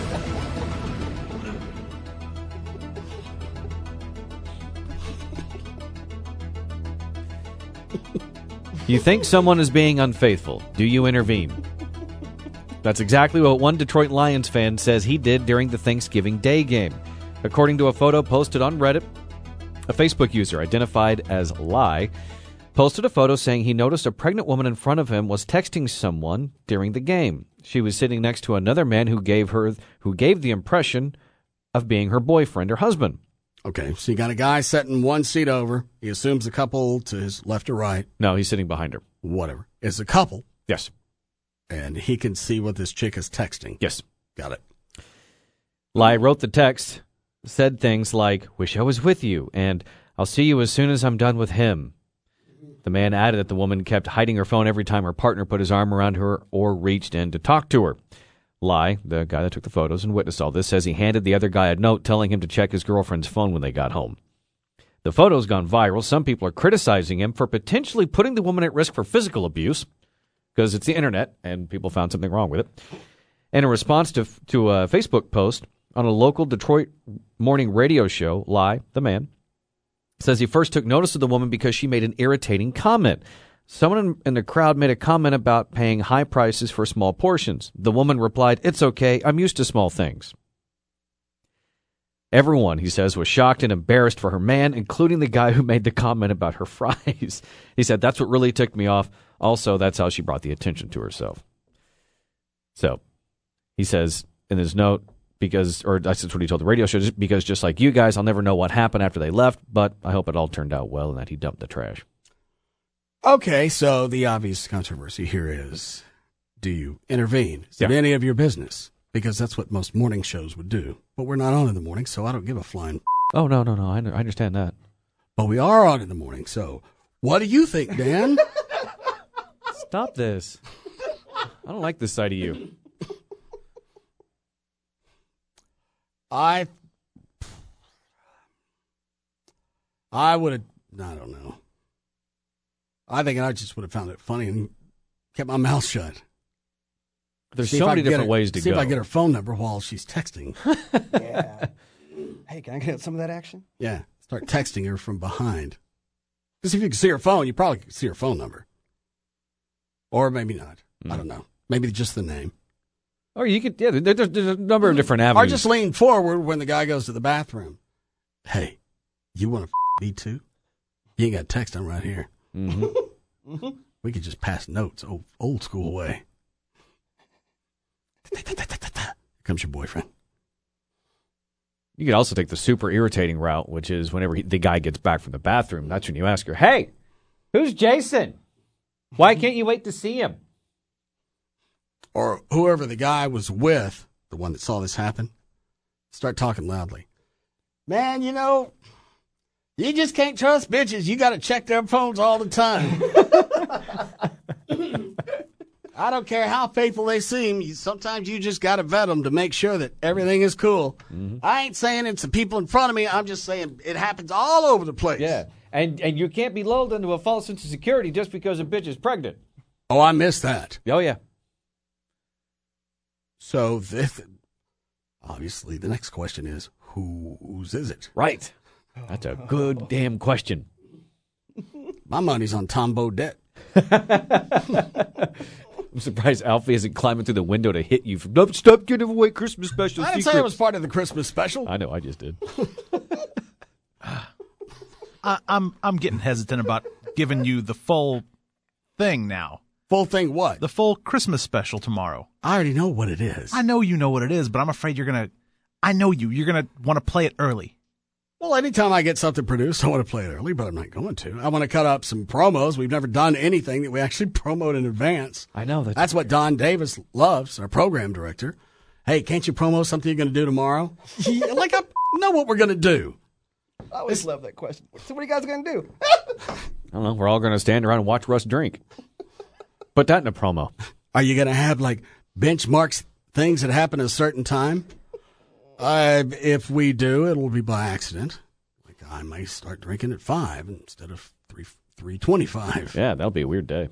You think someone is being unfaithful. Do you intervene? That's exactly what one Detroit Lions fan says he did during the Thanksgiving Day game. According to a photo posted on Reddit, a Facebook user identified as Lie posted a photo saying he noticed a pregnant woman in front of him was texting someone during the game. She was sitting next to another man who gave her who gave the impression of being her boyfriend or husband. Okay, so you got a guy sitting one seat over. He assumes the couple to his left or right. No, he's sitting behind her. Whatever. It's a couple. Yes. And he can see what this chick is texting. Yes. Got it. Lai wrote the text, said things like, wish I was with you, and I'll see you as soon as I'm done with him. The man added that the woman kept hiding her phone every time her partner put his arm around her or reached in to talk to her. Lai, the guy that took the photos and witnessed all this, says he handed the other guy a note telling him to check his girlfriend's phone when they got home. The photo's gone viral. Some people are criticizing him for potentially putting the woman at risk for physical abuse because it's the internet and people found something wrong with it. In a response to, to a Facebook post on a local Detroit morning radio show, Lai, the man, says he first took notice of the woman because she made an irritating comment. Someone in the crowd made a comment about paying high prices for small portions. The woman replied, "It's okay, I'm used to small things." Everyone, he says, was shocked and embarrassed for her man, including the guy who made the comment about her fries. He said, "That's what really ticked me off. Also, that's how she brought the attention to herself." So, he says in his note, because, or that's what he told the radio show, because just like you guys, I'll never know what happened after they left, but I hope it all turned out well and that he dumped the trash. Okay, so the obvious controversy here is, do you intervene? Is it Yeah. any of your business? Because that's what most morning shows would do. But we're not on in the morning, so I don't give a flying. Oh, no, no, no, I I understand that. But we are on in the morning, so what do you think, Dan? Stop this. I don't like this side of you. I, I would have, I don't know. I think I just would have found it funny and kept my mouth shut. There's See so if I many can get different her- ways to see go. if I get her phone number while she's texting. Yeah. Hey, can I get some of that action? Yeah, start texting her from behind. Because if you can see her phone, you probably can see her phone number. Or maybe not. I don't know. Maybe just the name. Or you could, yeah, there, there's, there's a number of different Or avenues. just lean forward when the guy goes to the bathroom. Hey, you want to f- me too? You ain't got to text, I'm right here. Mm-hmm. We could just pass notes, old, old school way. Here comes your boyfriend. You could also take the super irritating route, which is whenever he, the guy gets back from the bathroom, that's when you ask her, "Hey, who's Jason? Why can't you wait to see him?" Or whoever the guy was with, the one that saw this happen, start talking loudly. Man, you know, you just can't trust bitches. You got to check their phones all the time. I don't care how faithful they seem. You, sometimes you just got to vet them to make sure that everything is cool. Mm-hmm. I ain't saying it's the people in front of me. I'm just saying it happens all over the place. Yeah. And and you can't be lulled into a false sense of security just because a bitch is pregnant. Oh, I missed that. Oh, yeah. So, this, obviously, the next question is, whose is it? Right. That's a good damn question. My money's on Tom Bodette. I'm surprised Alfie isn't climbing through the window to hit you. From, no, stop giving away Christmas special I didn't secrets. say it was part of the Christmas special. I know, I just did. I, I'm I'm getting hesitant about giving you the full thing now. Full thing what? The full Christmas special tomorrow. I already know what it is. I know you know what it is, but I'm afraid you're going to... I know you. You're going to want to play it early. Well, anytime I get something produced, I want to play it early, but I'm not going to. I want to cut up some promos. We've never done anything that we actually promote in advance. I know. That's, that's what Don Davis loves, our program director. Hey, can't you promo something you're going to do tomorrow? Like, I know what we're going to do. I always love that question. So what are you guys going to do? I don't know. We're all going to stand around and watch Russ drink. Put that in a promo. Are you going to have, like, benchmarks, things that happen at a certain time? Uh, if we do, it'll be by accident. Like, I may start drinking at five instead of three three twenty-five. Yeah, that'll be a weird day.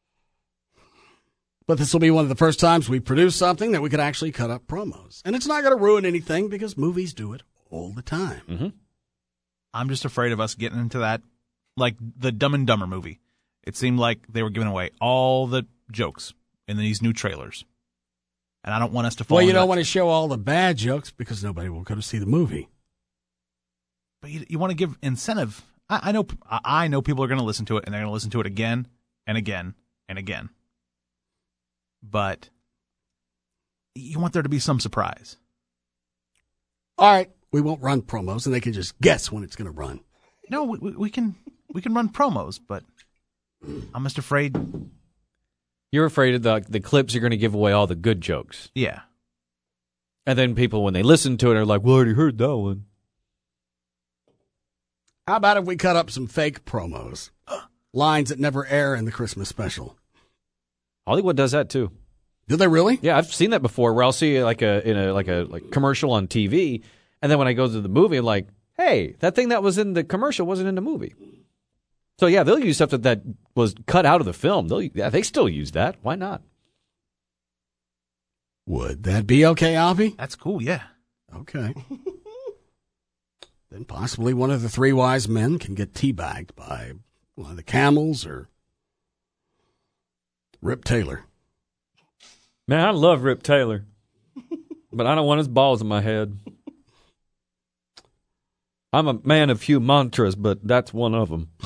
But this will be one of the first times we produce something that we could actually cut up promos. And it's not going to ruin anything because movies do it all the time. Mm-hmm. I'm just afraid of us getting into that, like the Dumb and Dumber movie. It seemed like they were giving away all the jokes in these new trailers. And I don't want us to fall Well, you into don't that. want to show all the bad jokes because nobody will go to see the movie. But you, you want to give incentive. I, I know I I know people are going to listen to it, and they're going to listen to it again and again and again. But you want there to be some surprise. All right, we won't run promos, and they can just guess when it's going to run. No, we, we can we can run promos, but I'm just afraid. You're afraid of the the clips are going to give away all the good jokes. Yeah. And then people, when they listen to it, are like, well, I already heard that one. How about if we cut up some fake promos? Lines that never air in the Christmas special. Hollywood does that too. Do they really? Yeah, I've seen that before. Where I'll see like a in a like a like commercial on T V, and then when I go to the movie, I'm like, hey, that thing that was in the commercial wasn't in the movie. So yeah, they'll use stuff that, that was cut out of the film. They'll yeah, they still use that. Why not? Would that be okay, Alfie? That's cool. Yeah. Okay. Then possibly one of the three wise men can get teabagged by one of the Camels or Rip Taylor. Man, I love Rip Taylor, but I don't want his balls in my head. I'm a man of few mantras, but that's one of them.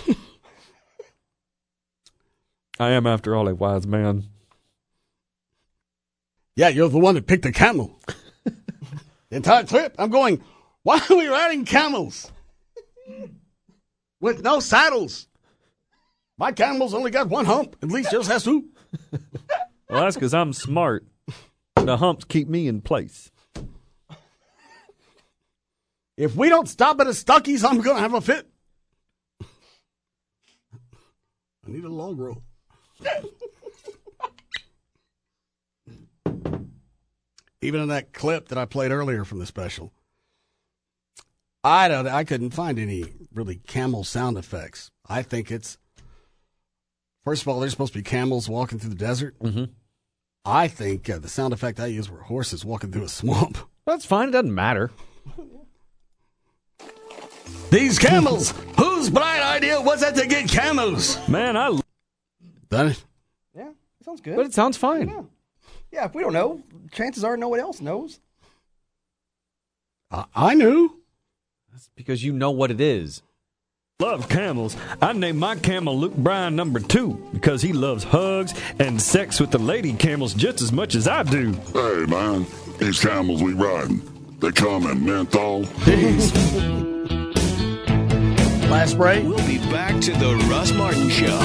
I am, after all, a wise man. Yeah, you're the one that picked the camel. The entire trip, I'm going, why are we riding camels? With no saddles. My camel's only got one hump. At least yours has two. Well, that's because I'm smart. The humps keep me in place. If we don't stop at a Stuckey's, I'm going to have a fit. I need a log roll. Even in that clip that I played earlier from the special, I don't. I couldn't find any really camel sound effects. I think it's, first of all, they're supposed to be camels walking through the desert. Mm-hmm. I think uh, the sound effect I used were horses walking through a swamp. That's fine. It doesn't matter. These camels. Whose bright idea was it to get camels? Man, I done it. Yeah, sounds good. But it sounds fine. Yeah. Yeah, if we don't know, chances are no one else knows. I, I knew. That's because you know what it is. Love camels. I named my camel Luke Bryan number two because he loves hugs and sex with the lady camels just as much as I do. Hey, man, these camels we riding, they come in menthol. Last break. We'll be back to the Russ Martin Show.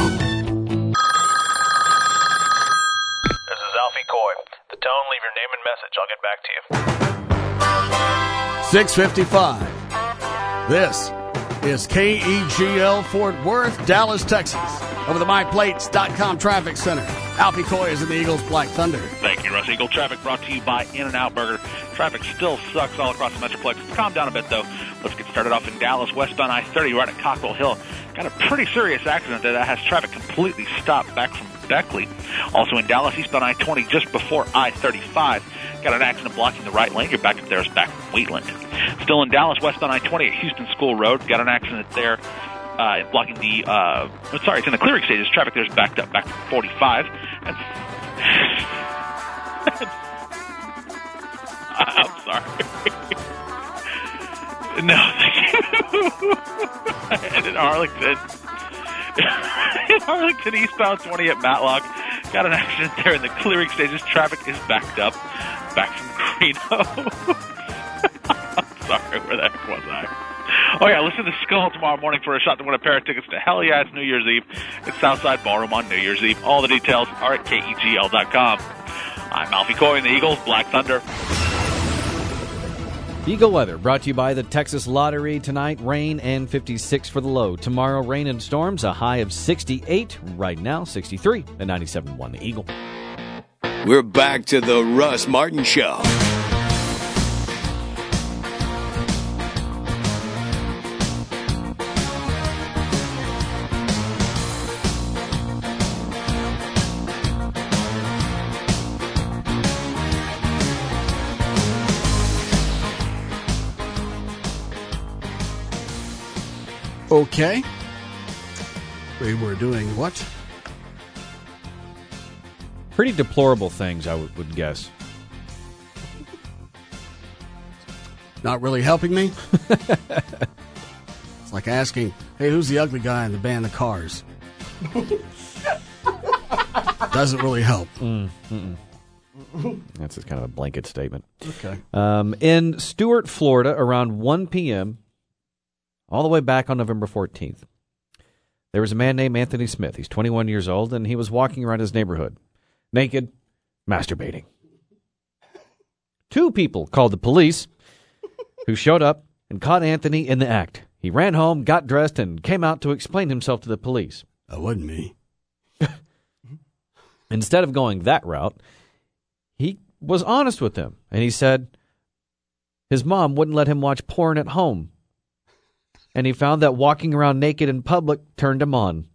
This is Alfie Coy. The tone, leave your name and message. I'll get back to you. six fifty-five. This is K E G L Fort Worth, Dallas, Texas. Over the my plates dot com traffic center. Alfie Coy is in the Eagles Black Thunder. Thank you, Russ. Eagle traffic brought to you by In-N-Out Burger. Traffic still sucks all across the Metroplex. It's calmed down a bit, though. Let's get started off in Dallas, westbound I thirty, right at Cockrell Hill. Got a pretty serious accident there that has traffic completely stopped back from Beckley. Also in Dallas, eastbound I twenty, just before I thirty-five. Got an accident blocking the right lane. Your back up there is back from Wheatland. Still in Dallas, westbound I twenty at Houston School Road. Got an accident there. Uh, blocking the, uh, sorry, it's in the clearing stages. Traffic there's backed up back to forty-five. And I'm sorry. No, thank you. And in Arlington, in Arlington, eastbound twenty at Matlock, got an accident there in the clearing stages. Traffic is backed up back from Greeno. I'm sorry, where the heck was I? Oh, yeah, listen to Skull tomorrow morning for a shot to win a pair of tickets to Hell Yeah, it's New Year's Eve. It's Southside Ballroom on New Year's Eve. All the details are at K E G L dot com. I'm Alfie Coy in the Eagles Black Thunder. Eagle weather brought to you by the Texas Lottery. Tonight, rain and fifty-six for the low. Tomorrow, rain and storms, a high of sixty-eight. Right now, sixty-three at ninety-seven point one The Eagle. We're back to the Russ Martin Show. Okay. We were doing what? Pretty deplorable things, I would, would guess. Not really helping me? It's like asking, hey, who's the ugly guy in the band The Cars? Doesn't really help. Mm, That's kind of a blanket statement. Okay. Um, in Stuart, Florida, around one p.m., all the way back on November fourteenth, there was a man named Anthony Smith. He's twenty-one years old, and he was walking around his neighborhood, naked, masturbating. Two people called the police, who showed up and caught Anthony in the act. He ran home, got dressed, and came out to explain himself to the police. That wasn't me. Instead of going that route, he was honest with them, and he said his mom wouldn't let him watch porn at home. And he found that walking around naked in public turned him on.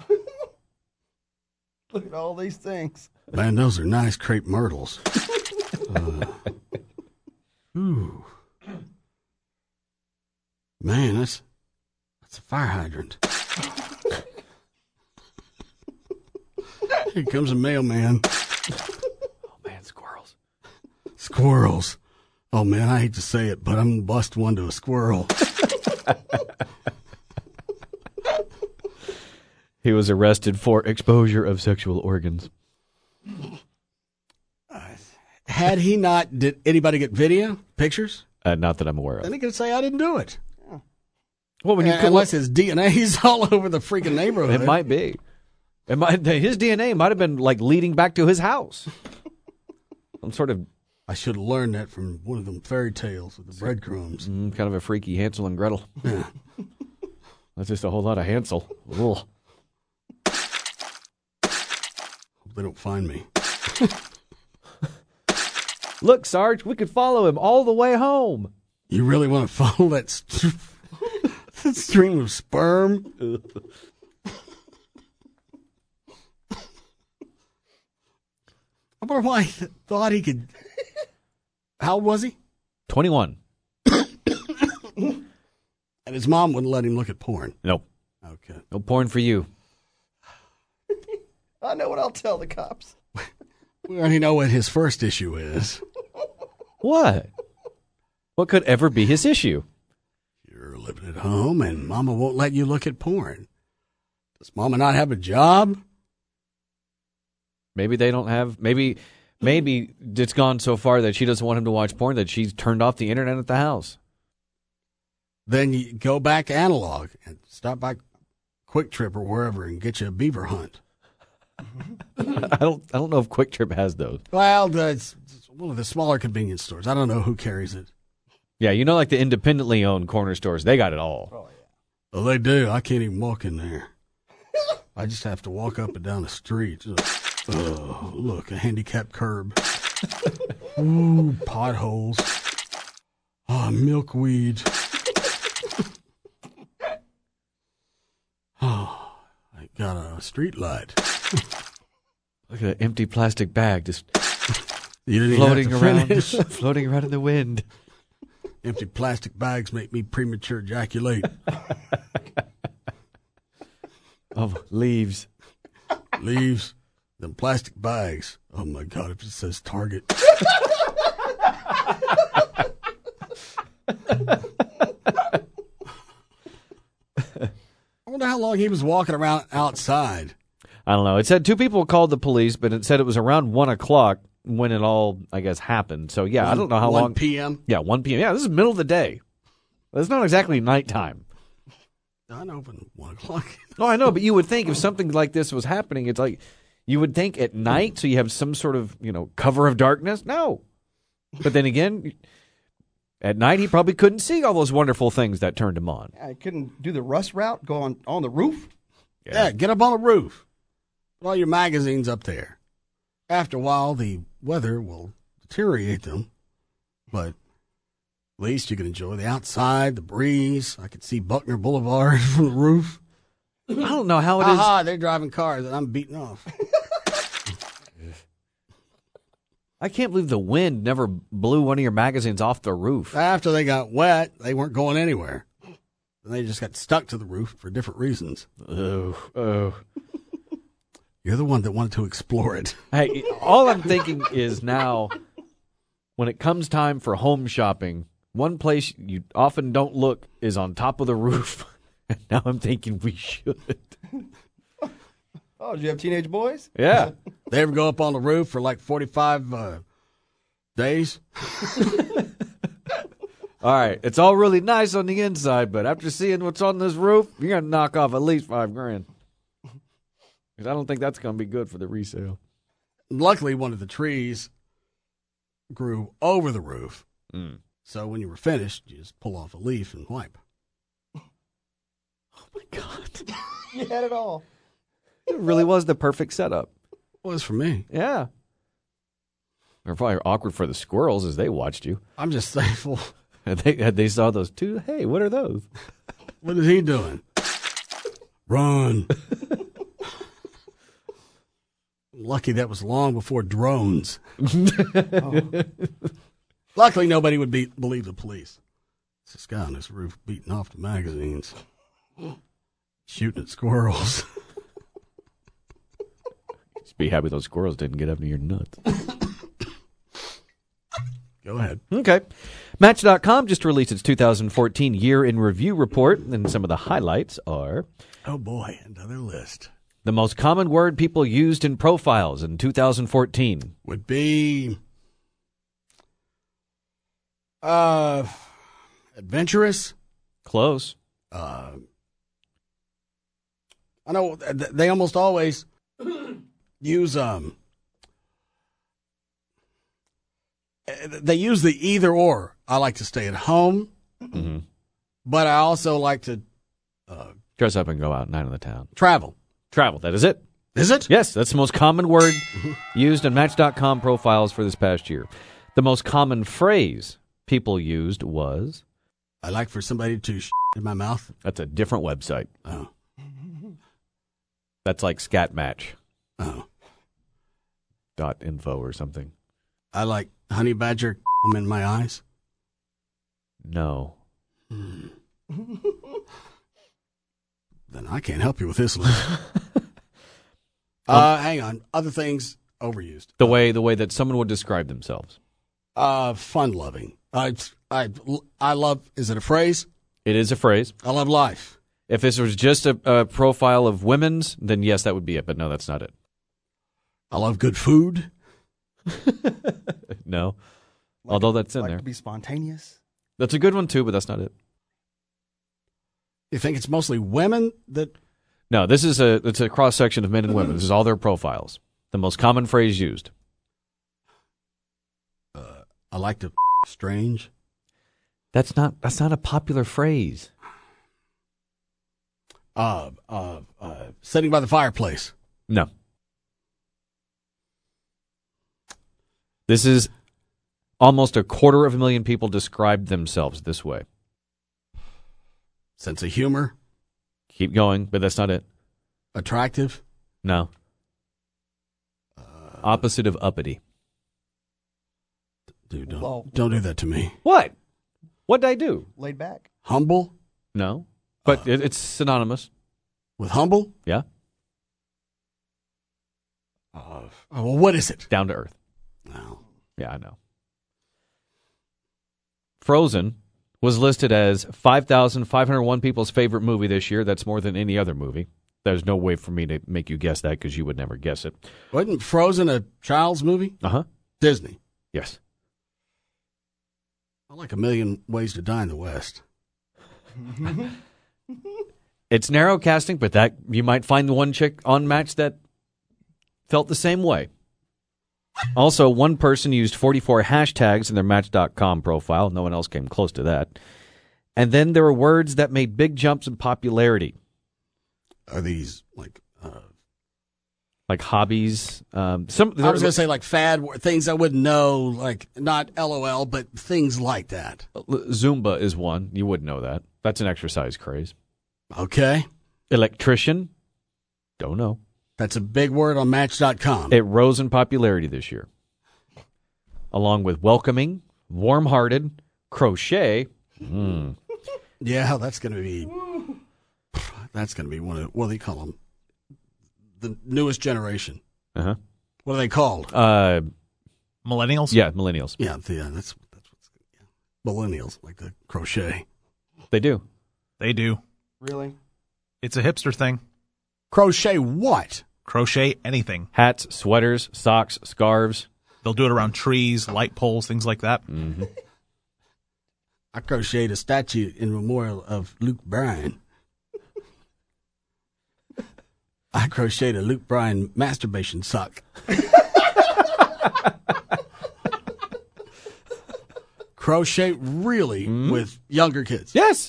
Look at all these things. Man, those are nice crepe myrtles. uh, ooh. Man, that's that's a fire hydrant. Here comes a mailman. Oh, man, squirrels. Squirrels. Oh, man, I hate to say it, but I'm going to bust one to a squirrel. He was arrested for exposure of sexual organs. Uh, had he not, did anybody get video, pictures? Uh, not that I'm aware of. Then he could say, I didn't do it. Well, when you uh, could unless look, his D N A's all over the freaking neighborhood. It might be. It might, his D N A might have been like leading back to his house. Some sort of. I should have learned that from one of them fairy tales with the breadcrumbs. Mm, kind of a freaky Hansel and Gretel. Yeah. That's just a whole lot of Hansel. Ugh. Hope they don't find me. Look, Sarge, we could follow him all the way home. You really want to follow that, st- that stream of sperm? I wonder why he thought he could. How old was he? twenty-one. And his mom wouldn't let him look at porn. Nope. Okay. No porn for you. I know what I'll tell the cops. We already know what his first issue is. What? What could ever be his issue? You're living at home and Mama won't let you look at porn. Does Mama not have a job? Maybe they don't have, maybe maybe it's gone so far that she doesn't want him to watch porn that she's turned off the internet at the house. Then you go back analog and stop by Quick Trip or wherever and get you a beaver hunt. I don't I don't know if Quick Trip has those. Well, it's one of the smaller convenience stores. I don't know who carries it. Yeah, you know, like the independently owned corner stores, they got it all. Oh, yeah. Well, they do. I can't even walk in there. I just have to walk up and down the street. Ugh. Oh, look, a handicapped curb. Ooh, potholes. Oh, milkweed. Oh, I got a street light. Look at that empty plastic bag just You didn't floating even have to around, finish. floating around in the wind. Empty plastic bags make me premature ejaculate. Oh, leaves. Leaves. Them plastic bags. Oh my God, if it says Target. I wonder how long he was walking around outside. I don't know. It said two people called the police, but it said it was around one o'clock when it all, I guess, happened. So, yeah, I don't know how long. one p.m.? Yeah, one p.m. Yeah, this is middle of the day. It's not exactly nighttime. I know, but one o'clock. No, I know, but you would think if something like this was happening, it's like you would think at night, so you have some sort of, you know, cover of darkness. No. But then again, at night he probably couldn't see all those wonderful things that turned him on. I couldn't do the Russ route, go on, on the roof. Yeah. yeah, get up on the roof. Put all your magazines up there. After a while, the weather will deteriorate them, but at least you can enjoy the outside, the breeze. I could see Buckner Boulevard from the roof. I don't know how it is. Aha, they're driving cars and I'm beating off. I can't believe the wind never blew one of your magazines off the roof. After they got wet, they weren't going anywhere. They just got stuck to the roof for different reasons. Oh, oh. You're the one that wanted to explore it. Hey, all I'm thinking is now, when it comes time for home shopping, one place you often don't look is on top of the roof. And now I'm thinking we should. Oh, did you have teenage boys? Yeah. They ever go up on the roof for like forty-five uh, days? All right. It's all really nice on the inside, but after seeing what's on this roof, you're going to knock off at least five grand. Because I don't think that's going to be good for the resale. Luckily, one of the trees grew over the roof. Mm. So when you were finished, you just pull off a leaf and wipe. Oh, my God. You had it all. It really was the perfect setup. It was for me. Yeah. Or probably awkward for the squirrels as they watched you. I'm just thankful. And they, and they saw those two. Hey, what are those? What is he doing? Run. Lucky that was long before drones. Oh. Luckily, nobody would be, believe the police. It's this guy on this roof beating off the magazines, shooting at squirrels. Just be happy those squirrels didn't get up to your nuts. Go ahead. Okay. Match dot com just released its two thousand fourteen Year in Review report, and some of the highlights are... Oh, boy, another list. The most common word people used in profiles in two thousand fourteen would be uh, adventurous. Close. Uh, I know they almost always use um. They use the either or. I like to stay at home, mm-hmm. but I also like to uh, dress up and go out night on the town. Travel. Travel, that is it. Is it? Yes, that's the most common word used in Match dot com profiles for this past year. The most common phrase people used was... I like for somebody to sh** in my mouth. That's a different website. Oh. That's like Scat Match. Oh. Dot info or something. I like honey badger in my eyes. No. Hmm. Then I can't help you with this one. uh, hang on. Other things overused. The way the way that someone would describe themselves. Uh, fun loving. I I I love. Is it a phrase? It is a phrase. I love life. If this was just a, a profile of women's, then yes, that would be it. But no, that's not it. I love good food. No. Like Although that's in like there. To be spontaneous. That's a good one too, but that's not it. You think it's mostly women that? No, this is a it's a cross section of men and women. This is all their profiles. The most common phrase used. Uh, I like to strange. That's not that's not a popular phrase. Uh, uh, uh, sitting by the fireplace. No. This is almost a quarter of a million people described themselves this way. Sense of humor? Keep going, but that's not it. Attractive? No. Uh, Opposite of uppity. Dude, don't, Well, don't do that to me. What? What did I do? Laid back. Humble? No. But it, it's synonymous. With humble? Yeah. Uh, oh, well, what is it? Down to earth. No. Yeah, I know. Frozen was listed as five thousand five hundred one people's favorite movie this year. That's more than any other movie. There's no way for me to make you guess that because you would never guess it. Wasn't Frozen a child's movie? Uh-huh. Disney. Yes. I like A Million Ways to Die in the West. It's narrow casting, but that you might find the one chick on Match that felt the same way. Also, one person used forty-four hashtags in their Match dot com profile. No one else came close to that. And then there were words that made big jumps in popularity. Are these like uh, like hobbies? Um, some I was going to say like fad wo- things I wouldn't know, like not LOL, but things like that. Zumba is one. You wouldn't know that. That's an exercise craze. Okay. Electrician? Don't know. That's a big word on Match dot com. It rose in popularity this year. Along with welcoming, warm-hearted, crochet. Mm. Yeah, that's going to be that's going to be one of what do they call them? The newest generation. Uh-huh. What are they called? Uh, millennials? Yeah, millennials. Yeah, the, yeah that's that's what's yeah. Millennials like the crochet. They do. They do. Really? It's a hipster thing. Crochet what? Crochet anything. Hats, sweaters, socks, scarves. They'll do it around trees, light poles, things like that. Mm-hmm. I crocheted a statue in memorial of Luke Bryan. I crocheted a Luke Bryan masturbation sock. Crochet really Mm-hmm. with younger kids? Yes.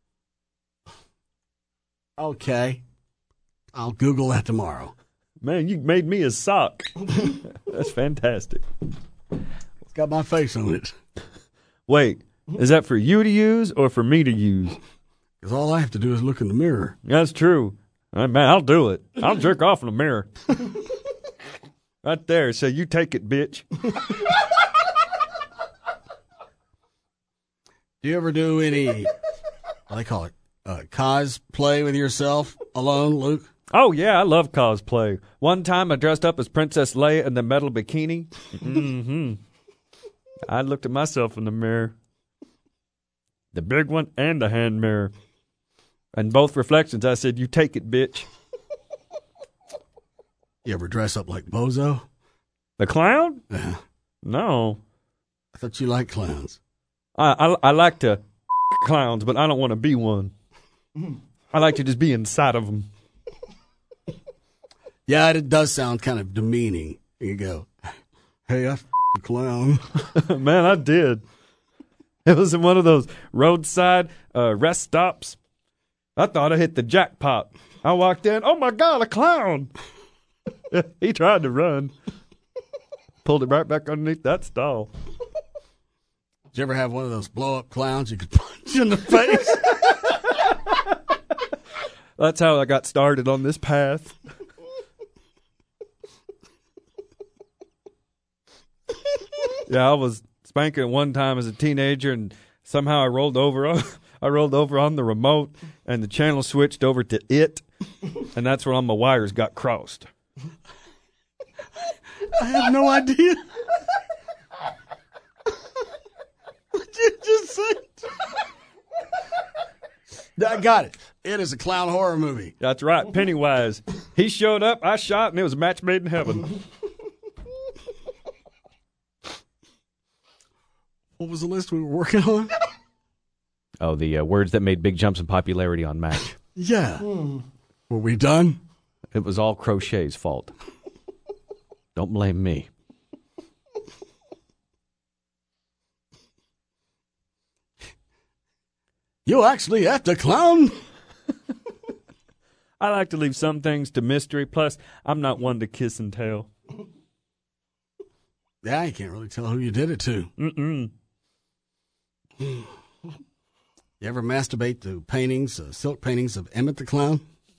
Okay. I'll Google that tomorrow. Man, you made me a sock. That's fantastic. It's got my face on it. Wait, is that for you to use or for me to use? Because all I have to do is look in the mirror. That's true. Uh, man, I'll do it. I'll jerk off in the mirror. Right there. So you take it, bitch. Do you ever do any, what do they call it, uh, cosplay with yourself alone, Luke? Oh, yeah, I love cosplay. One time I dressed up as Princess Leia in the metal bikini. Mm-hmm. I looked at myself in the mirror. The big one and the hand mirror. And both reflections, I said, you take it, bitch. You ever dress up like Bozo? The clown? Yeah. No. I thought you liked clowns. I, I, I like to clowns, but I don't want to be one. I like to just be inside of them. Yeah, it does sound kind of demeaning. You go, hey, I f- a clown. Man, I did. It was in one of those roadside uh, rest stops. I thought I hit the jackpot. I walked in. Oh, my God, a clown. He tried to run. Pulled it right back underneath that stall. Did you ever have one of those blow-up clowns you could punch in the face? That's how I got started on this path. Yeah, I was spanking one time as a teenager, and somehow I rolled over. On, I rolled over on the remote, and the channel switched over to it, and that's where all my wires got crossed. I have no idea. What you just said? I got it. It is a clown horror movie. That's right, Pennywise. He showed up, I shot, and it was a match made in heaven. What was the list we were working on? Oh, the uh, words that made big jumps in popularity on Match. Yeah. Hmm. Were we done? It was all Crochet's fault. Don't blame me. You actually have to clown? I like to leave some things to mystery. Plus, I'm not one to kiss and tell. Yeah, you can't really tell who you did it to. Mm-mm. You ever masturbate to paintings, uh, silk paintings of Emmett the Clown?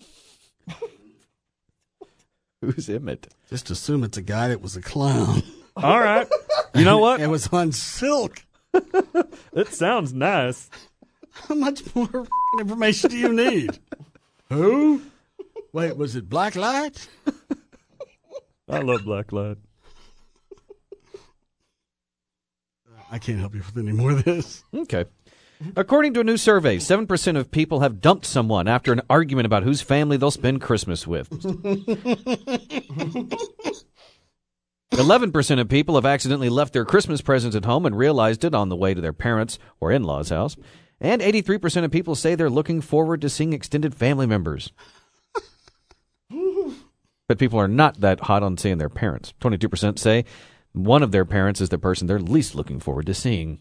Who's Emmett? Just assume it's a guy that was a clown. All right. You know what? It was on silk. It sounds nice. How much more information do you need? Who? Wait, was it Black Light? I love Black Light. I can't help you with any more of this. Okay. According to a new survey, seven percent of people have dumped someone after an argument about whose family they'll spend Christmas with. eleven percent of people have accidentally left their Christmas presents at home and realized it on the way to their parents' or in-laws' house. And eighty-three percent of people say they're looking forward to seeing extended family members. But people are not that hot on seeing their parents. twenty-two percent say one of their parents is the person they're least looking forward to seeing.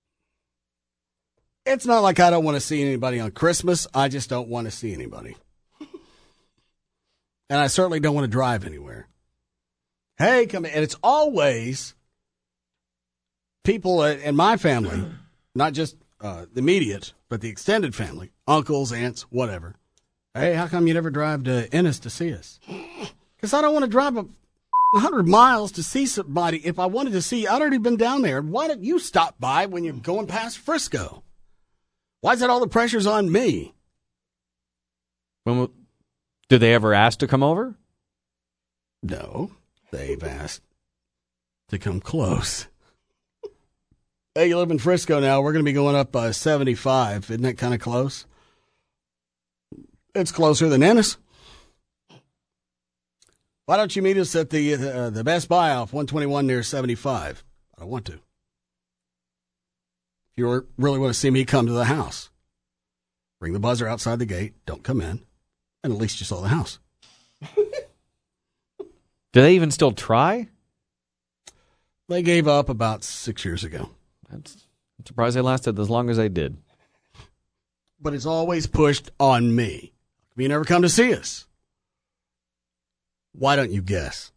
It's not like I don't want to see anybody on Christmas. I just don't want to see anybody. And I certainly don't want to drive anywhere. Hey, come in. And it's always people in my family, not just uh, the immediate, but the extended family, uncles, aunts, whatever. Hey, how come you never drive to Ennis to see us? Because I don't want to drive a hundred miles to see somebody. If I wanted to see, I'd already been down there. Why don't you stop by when you're going past Frisco? Why is that all the pressure's on me? When, did they ever ask to come over? No, they've asked to come close. Hey, you live in Frisco now. We're going to be going up uh, seventy-five. Isn't that kind of close? It's closer than Ennis. Why don't you meet us at the uh, the Best Buy off one twenty-one near seventy-five? I don't want to. If you really want to see me, come to the house. Ring the buzzer outside the gate. Don't come in. And at least you saw the house. Do they even still try? They gave up about six years ago. That's, I'm surprised they lasted as long as they did. But it's always pushed on me. You never come to see us. Why don't you guess?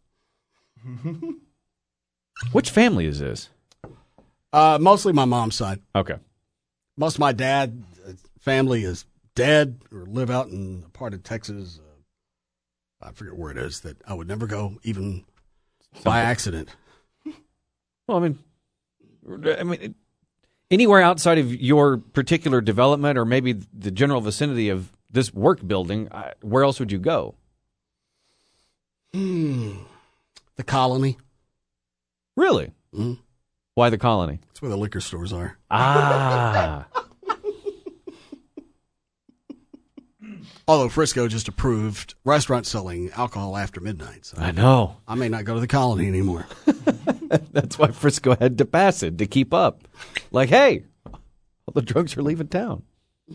Which family is this? Uh, mostly my mom's side. Okay. Most of my dad's family is dead or live out in a part of Texas. Uh, I forget where it is that I would never go, even Something. by accident. Well, I mean, I mean, anywhere outside of your particular development or maybe the general vicinity of this work building, where else would you go? Hmm. The Colony. Really? Mm-hmm. Why the Colony? That's where the liquor stores are. Ah. Although Frisco just approved restaurants selling alcohol after midnight. So I know. I may not go to the Colony anymore. That's why Frisco had to pass it to keep up. Like, hey, all the drunks are leaving town.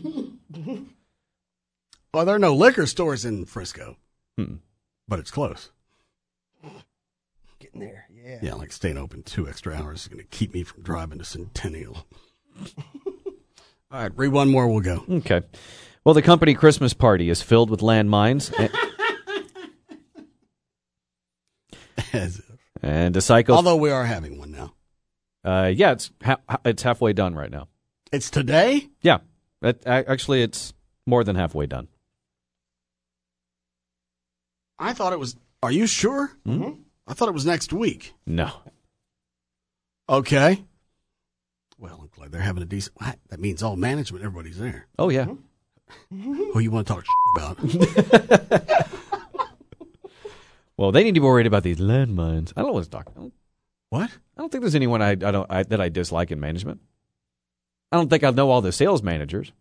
Well, there are no liquor stores in Frisco, hmm. but it's close. Getting there, yeah. Yeah, like staying open two extra hours is going to keep me from driving to Centennial. All right, read one more, we'll go. Okay. Well, the company Christmas party is filled with landmines. And, and a psycho. Although we are having one now. Uh, yeah, it's ha- it's halfway done right now. It's today? Yeah. It, actually, it's more than halfway done. I thought it was. Are you sure? Mm-hmm. I thought it was next week. No. Okay. Well, I'm glad they're having a decent. That means all management, everybody's there. Oh, yeah. Who you want to talk about? Well, they need to be worried about these landmines. I don't know what to talk about. What? I don't think there's anyone I, I don't I, that I dislike in management. I don't think I know all the sales managers.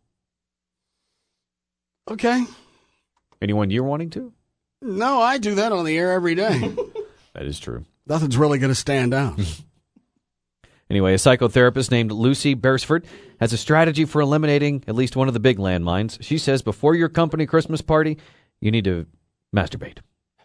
Okay. Anyone you're wanting to? No, I do that on the air every day. That is true. Nothing's really going to stand out. Anyway, a psychotherapist named Lucy Beresford has a strategy for eliminating at least one of the big landmines. She says before your company Christmas party, you need to masturbate.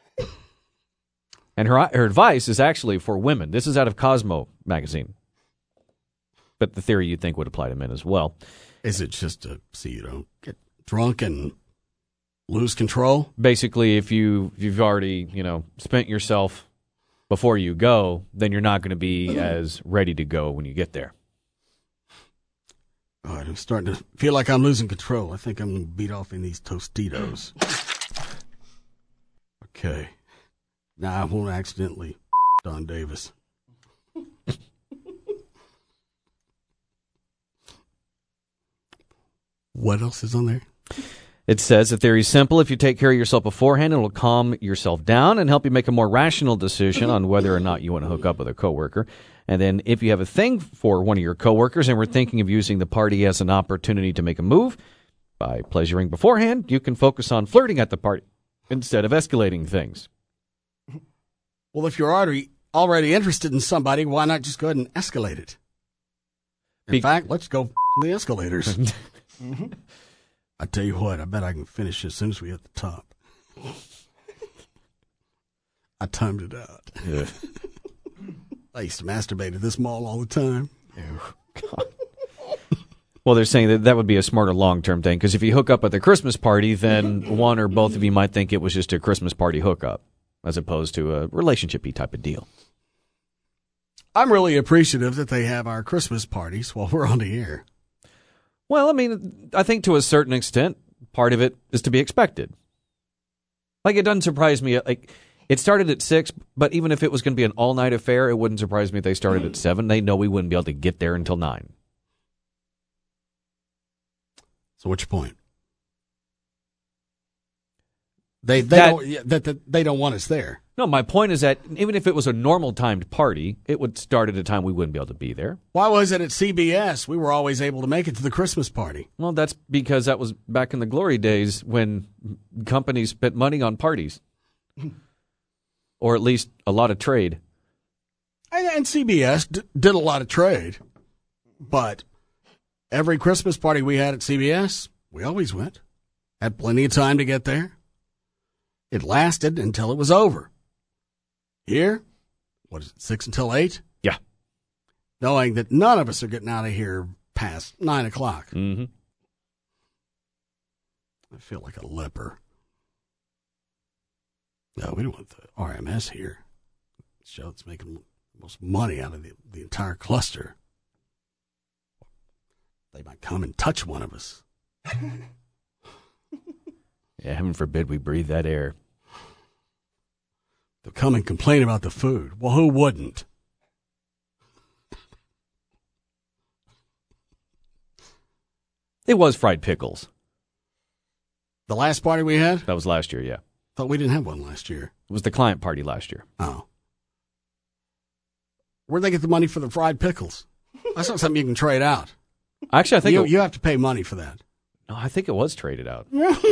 And her her advice is actually for women. This is out of Cosmo magazine. But the theory you'd think would apply to men as well. Is it just to see you don't get drunk and lose control? Basically, if you if you've already, you know, spent yourself before you go, then you're not going to be as ready to go when you get there. All right, I'm starting to feel like I'm losing control. I think I'm going to beat off in these Tostitos. Okay. Now I won't accidentally Don Davis. What else is on there? It says the theory is simple. If you take care of yourself beforehand, it will calm yourself down and help you make a more rational decision on whether or not you want to hook up with a coworker. And then if you have a thing for one of your coworkers and we're thinking of using the party as an opportunity to make a move, by pleasuring beforehand, you can focus on flirting at the party instead of escalating things. Well, if you're already already interested in somebody, why not just go ahead and escalate it? In Be- fact, let's go f- the escalators. Mm-hmm. I tell you what, I bet I can finish as soon as we hit the top. I timed it out. Yeah. I used to masturbate at this mall all the time. Oh, God. Well, they're saying that that would be a smarter long-term thing, because if you hook up at the Christmas party, then one or both of you might think it was just a Christmas party hookup, as opposed to a relationship-y type of deal. I'm really appreciative that they have our Christmas parties while we're on the air. Well, I mean, I think to a certain extent, part of it is to be expected. Like, it doesn't surprise me. Like, it started at six, but even if it was going to be an all-night affair, it wouldn't surprise me if they started at seven. They know we wouldn't be able to get there until nine. So what's your point? They they That- don't that, that they don't want us there. No, my point is that even if it was a normal timed party, it would start at a time we wouldn't be able to be there. Why was it at C B S we were always able to make it to the Christmas party? Well, that's because that was back in the glory days when companies spent money on parties. Or at least a lot of trade. And, and C B S d- did a lot of trade. But every Christmas party we had at C B S, we always went. Had plenty of time to get there. It lasted until it was over. Here, what is it, six until eight? Yeah. Knowing that none of us are getting out of here past nine o'clock. Mm-hmm. I feel like a leper. No, we don't want the R M S here. The show that's making the most money out of the, the entire cluster. They might come and touch one of us. Yeah, heaven forbid we breathe that air. They'll come and complain about the food. Well, who wouldn't? It was fried pickles. The last party we had? That was last year, yeah. Thought we didn't have one last year. It was the client party last year. Oh. Where'd they get the money for the fried pickles? That's not something you can trade out. Actually, I think you, it, you have to pay money for that. No, I think it was traded out.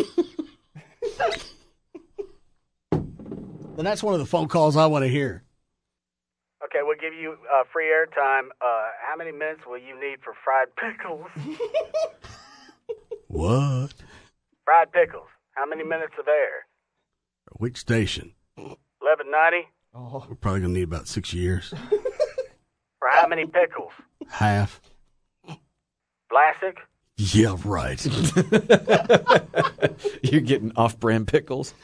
Then that's one of the phone calls I want to hear. Okay, we'll give you uh, free airtime. Uh, how many minutes will you need for fried pickles? What? Fried pickles. How many minutes of air? Which station? eleven ninety? Oh. We're probably going to need about six years. For how many pickles? Half. Vlasic? Yeah, right. You're getting off-brand pickles.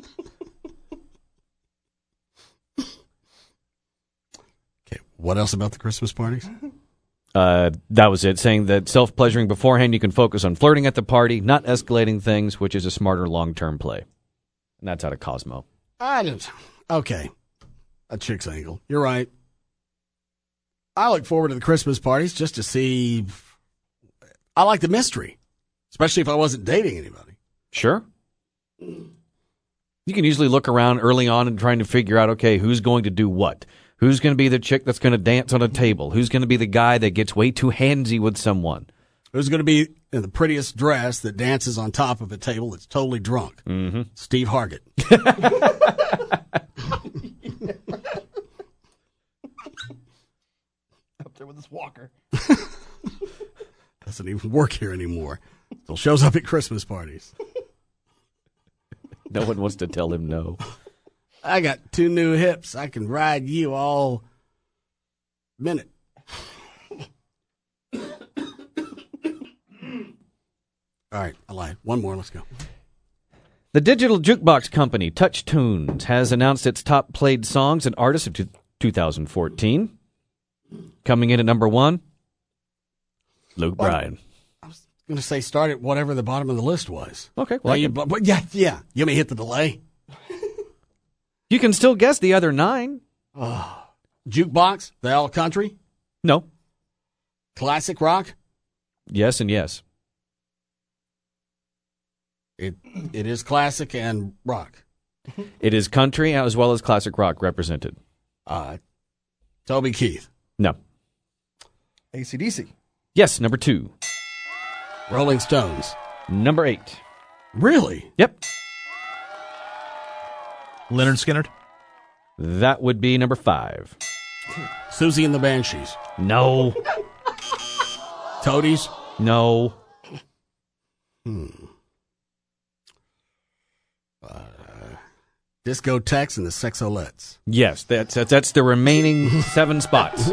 Okay, what else about the Christmas parties? Uh, that was it, saying that self-pleasuring beforehand, you can focus on flirting at the party, not escalating things, which is a smarter long-term play. And that's out of Cosmo. I don't. Okay. A chick's angle. You're right. I look forward to the Christmas parties just to see. I like the mystery, especially if I wasn't dating anybody. Sure. You can usually look around early on and trying to figure out, okay, who's going to do what? Who's going to be the chick that's going to dance on a table? Who's going to be the guy that gets way too handsy with someone? Who's going to be in the prettiest dress that dances on top of a table that's totally drunk? Mm-hmm. Steve Hargett. Up there with his walker. Doesn't even work here anymore. Still shows up at Christmas parties. No one wants to tell him no. I got two new hips. I can ride you all minute. All right, I lied. One more. Let's go. The digital jukebox company Touch Tunes has announced its top played songs and artists of two- twenty fourteen. Coming in at number one, Luke Well, Bryan. I was going to say start at whatever the bottom of the list was. Okay, Now well, I you, can- but yeah, yeah. You may hit the delay. You can still guess the other nine. Oh. Jukebox, they all country? No. Classic rock? Yes and yes. It It is classic and rock. It is country as well as classic rock represented. Uh, Toby Keith. No. A C D C. Yes, number two. Rolling Stones. Number eight. Really? Yep. Leonard Skinner. That would be number five. Susie and the Banshees. No. Toadies. No. Hmm. Uh, Discotheques and the Sexolettes. Yes, that's that's, that's the remaining seven spots.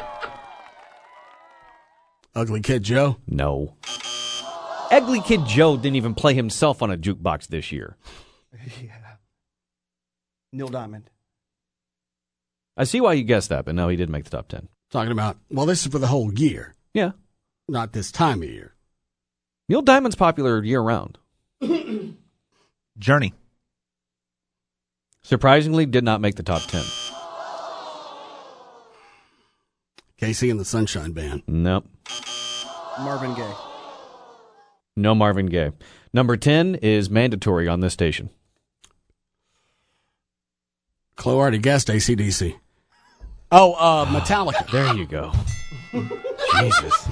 Ugly Kid Joe. No. Ugly Kid Joe didn't even play himself on a jukebox this year. Yeah. Neil Diamond. I see why you guessed that, but no, he did make the top ten. Talking about, well, this is for the whole year. Yeah. Not this time of year. Neil Diamond's popular year-round. Journey. Surprisingly, did not make the top ten. Casey and the Sunshine Band. Nope. Marvin Gaye. No Marvin Gaye. Number ten is mandatory on this station. Chloe already guessed A C D C. Oh, uh, Metallica. There you go. Jesus.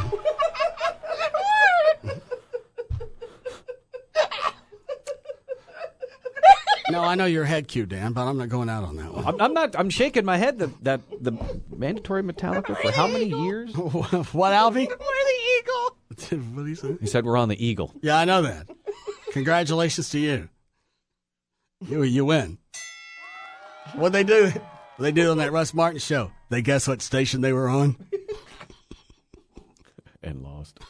No, I know your head cue, Dan, but I'm not going out on that one. I'm, I'm not. I'm shaking my head. That that the mandatory Metallica for how many years? What, Alfie? We're the eagle. What did he say? He said we're on the Eagle. Yeah, I know that. Congratulations to you. You you win. What'd they do? What they do on that Russ Martin show? They guess what station they were on? And lost.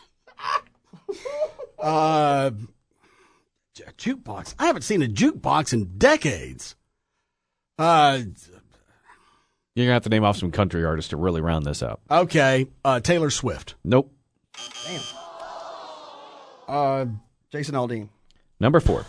Uh, j- jukebox. I haven't seen a jukebox in decades. Uh, You're gonna have to name off some country artists to really round this out. okay. Uh, Taylor Swift. Nope. Damn. Uh, Jason Aldean. Number four.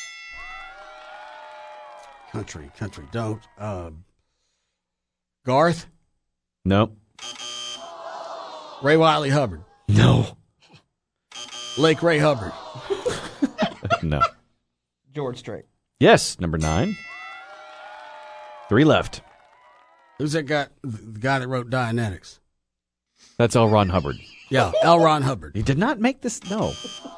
Country, country. Don't. Uh, Garth. Nope. Ray Wiley Hubbard. No. Lake Ray Hubbard. No. George Strait. Yes, number nine. Three left. Who's that guy? The guy that wrote Dianetics. That's L. Ron Hubbard. Yeah, L. Ron Hubbard. He did not make this. No.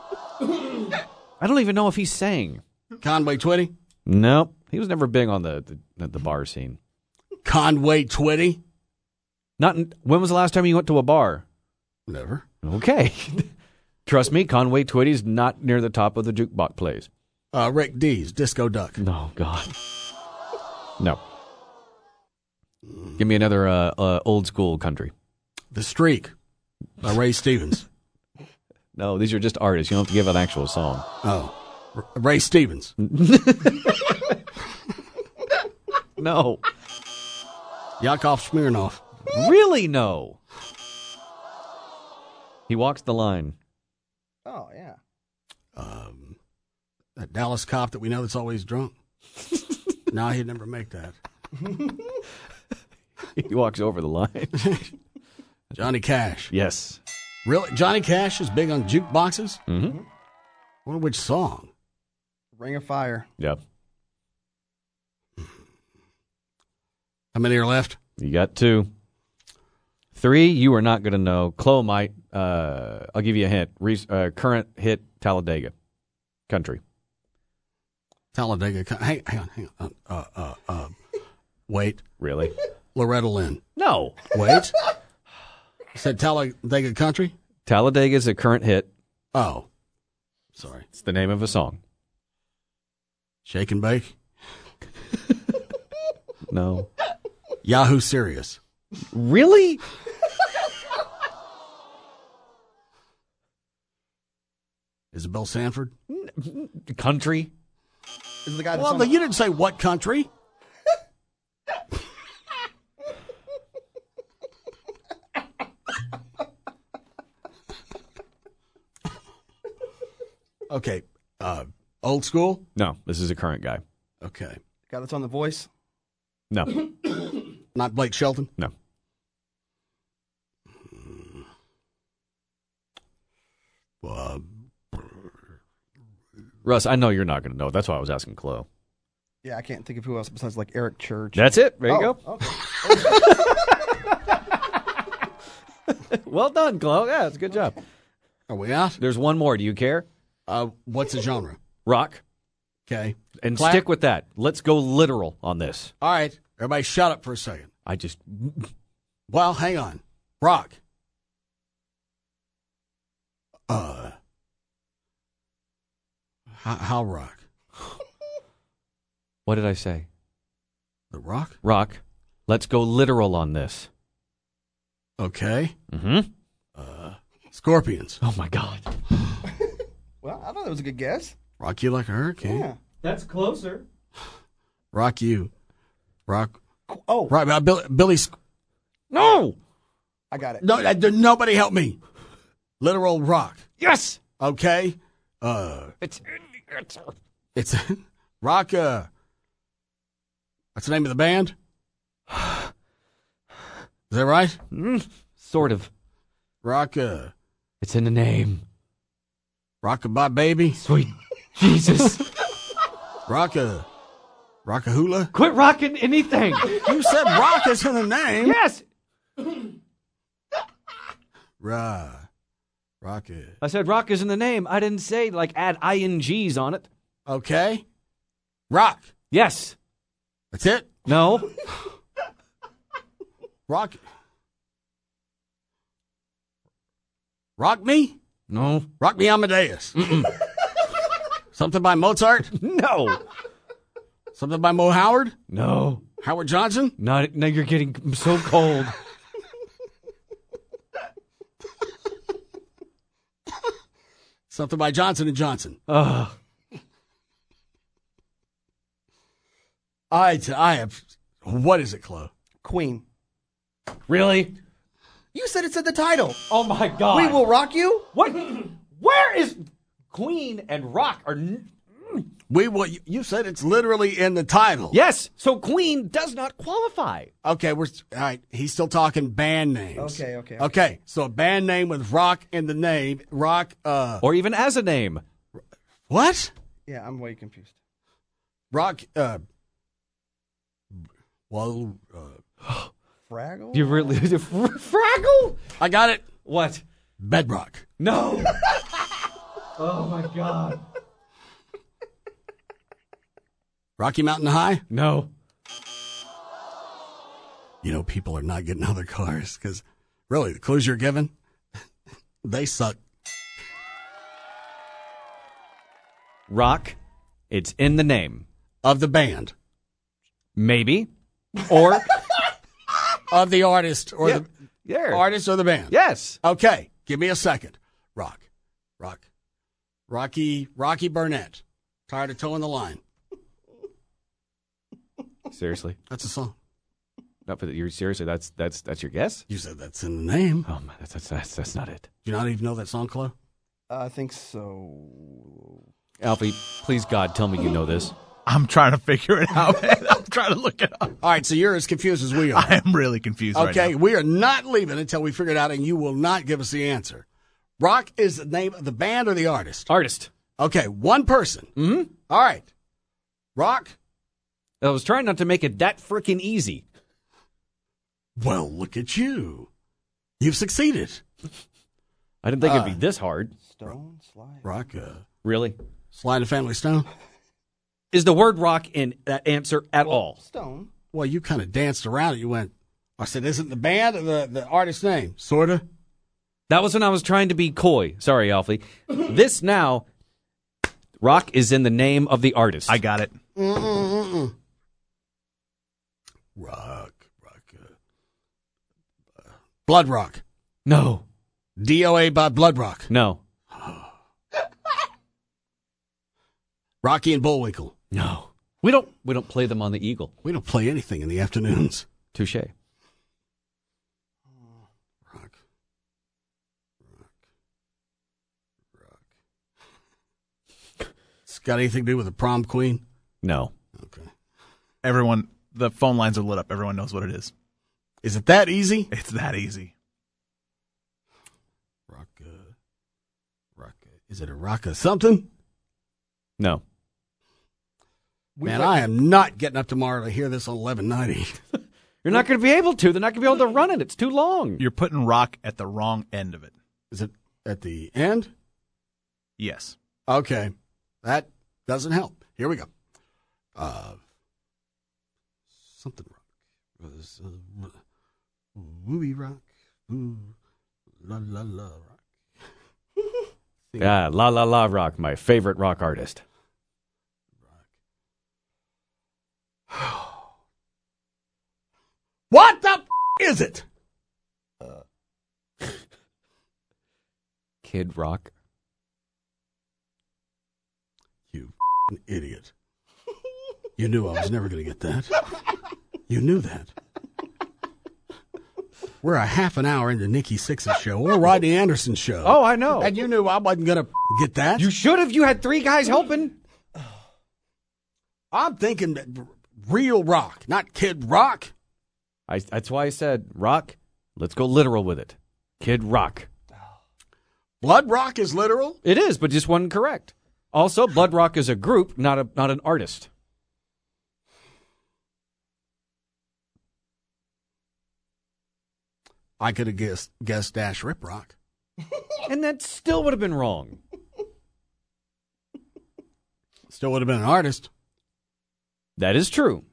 I don't even know if he sang. Conway Twitty. Nope. He was never big on the the, the bar scene. Conway Twitty. Not. In, when was the last time you went to a bar? Never. Okay. Trust me, Conway Twitty's not near the top of the jukebox plays. Uh, Rick Dees, Disco Duck. No, God. No. Give me another uh, uh, old school country. The Streak by Ray Stevens. No, these are just artists. You don't have to give an actual song. Oh. R- Ray Stevens. No. Yakov Smirnoff. Really, no. He walks the line. Oh, yeah. Um, that Dallas cop that we know that's always drunk. No, he'd never make that. He walks over the line. Johnny Cash. Yes. Really? Johnny Cash is big on jukeboxes? Mm-hmm. I wonder which song. Ring of Fire. Yep. How many are left? You got two. Three, you are not going to know. Chloe might. Uh, I'll give you a hint. Re- uh, current hit, Talladega. Country. Talladega. Hang, hang on, hang on. Uh, uh, uh, wait. Really? Loretta Lynn. No. Wait. You said Talladega Country? Talladega is a current hit. Oh. Sorry. It's the name of a song. Shake and Bake? No. Yahoo Serious. Really? Isabel Sanford? Country? Is it the guy that's Well, on the, the- you didn't say what country. Okay. Uh, old school? No, this is a current guy. Okay. guy that's on The Voice? No. Not Blake Shelton? No. Uh, Russ, I know you're not going to know. That's why I was asking Chloe. Yeah, I can't think of who else besides like Eric Church. That's it. There you Oh, go. okay. Well done, Chloe. Yeah, it's a good job. Are we out? There's one more. Do you care? Uh, what's the genre? Rock. Okay. And Cla- stick with that. Let's go literal on this. All right. Everybody shut up for a second. I just... Well, hang on. Rock. Uh. How, how rock? What did I say? The Rock? Rock. Let's go literal on this. Okay. Mm-hmm. Uh, Scorpions. Oh, my God. Well, I thought that was a good guess. Rock you like a hurricane. Yeah. That's closer. Rock you. Rock. Oh. Right. Uh, Billy. Billy Sc- no. I got it. No, uh, nobody help me. Literal rock. Yes. Okay. Uh, it's in the answer. It's rock. Uh, what's the name of the band? Is that right? Mm, sort of. Rock. Uh, it's in the name. Rockabye Baby. Sweet Jesus. Rock a. Rockahula. Quit rocking anything. You said rock is in the name. Yes. Ra. Rock a. I said rock is in the name. I didn't say like add ings on it. Okay. Rock. Yes. That's it? No. Rock. Rock me? No. Rock me Amadeus. Something by Mozart? No. Something by Mo Howard? No. Howard Johnson? Not, now you're getting so cold. Something by Johnson and Johnson. Ugh. I, I have. What is it, Chloe? Queen. Really? You said it's in the title. Oh my God. We Will Rock You? What? Where is Queen and rock are? N- We will. You said it's literally in the title. Yes. So Queen does not qualify. Okay, we're all right. He's still talking band names. Okay, okay. Okay, so a band name with rock in the name. Rock. Uh. Or even as a name. What? Yeah, I'm way confused. Rock. Uh. Well. Uh, Fraggle? You really Fraggle? I got it. What? Bedrock. No. Oh my God. Rocky Mountain High? No. You know, people are not getting out of their cars because, really, the clues you're given, they suck. Rock. It's in the name. Of the band. Maybe. Or of the artist or yeah. the yeah. artist or the band. Yes. Okay, give me a second. Rock. Rock. Rocky Rocky Burnett. Tired of towing the line. Seriously? That's a song. No, but you're seriously. That's that's that's your guess. You said that's in the name. Oh man, that's that's that's, that's not it. Do you not even know that song, Chloe? Uh, I think so. Alfie, please God, tell me you know this. I'm trying to figure it out. I'm trying to look it up. All right, so you're as confused as we are. I am really confused right Okay, now. we are not leaving until we figure it out, and you will not give us the answer. Rock is the name of the band or the artist? Artist. Okay, one person. Mm-hmm. All right. Rock. I was trying not to make it that freaking easy. Well, look at you. You've succeeded. I didn't think Uh, it'd be this hard. Stone, slide. Rock. Uh, Really? Slide a Family Stone. Is the word rock in that answer at well, all? Stone. Well, you kind of danced around it. You went, I said, isn't the band or the, the artist's name? Sort of. That was when I was trying to be coy. Sorry, Alfie. This now, rock is in the name of the artist. I got it. Mm-mm-mm-mm. Rock. Rock. Uh, uh, Blood Rock. No. D O A by Blood Rock. No. Rocky and Bullwinkle. No. We don't we don't play them on the Eagle. We don't play anything in the afternoons. Touche. Rock. Rock. Rock. It's got anything to do with the prom queen? No. Okay. Everyone, the phone lines are lit up. Everyone knows what it is. Is it that easy? It's that easy. Rock. Uh, rock. Uh, is it a rock of something? No. Man, I am not getting up tomorrow to hear this on eleven ninety. You're not going to be able to. They're not going to be able to run it. It's too long. You're putting rock at the wrong end of it. Is it at the end? Yes. Okay. That doesn't help. Here we go. Uh, something rock. Was, uh, Wooey rock. Ooh, la la la rock. Ah, La La La Rock, my favorite rock artist. What the f- is it? Uh. Kid Rock. You f***ing idiot. You knew I was never going to get that. You knew that. We're a half an hour into Nikki Sixx's show or Rodney Anderson's show. Oh, I know. And you knew I wasn't going to get that. You should have. You had three guys helping. I'm thinking that real rock, not Kid Rock. I, that's why I said rock. Let's go literal with it. Kid Rock. Blood Rock is literal? It is, but just one correct. Also, Blood Rock is a group, not a not an artist. I could have guessed, guessed Dash Rip Rock. And that still would have been wrong. Still would have been an artist. That is true.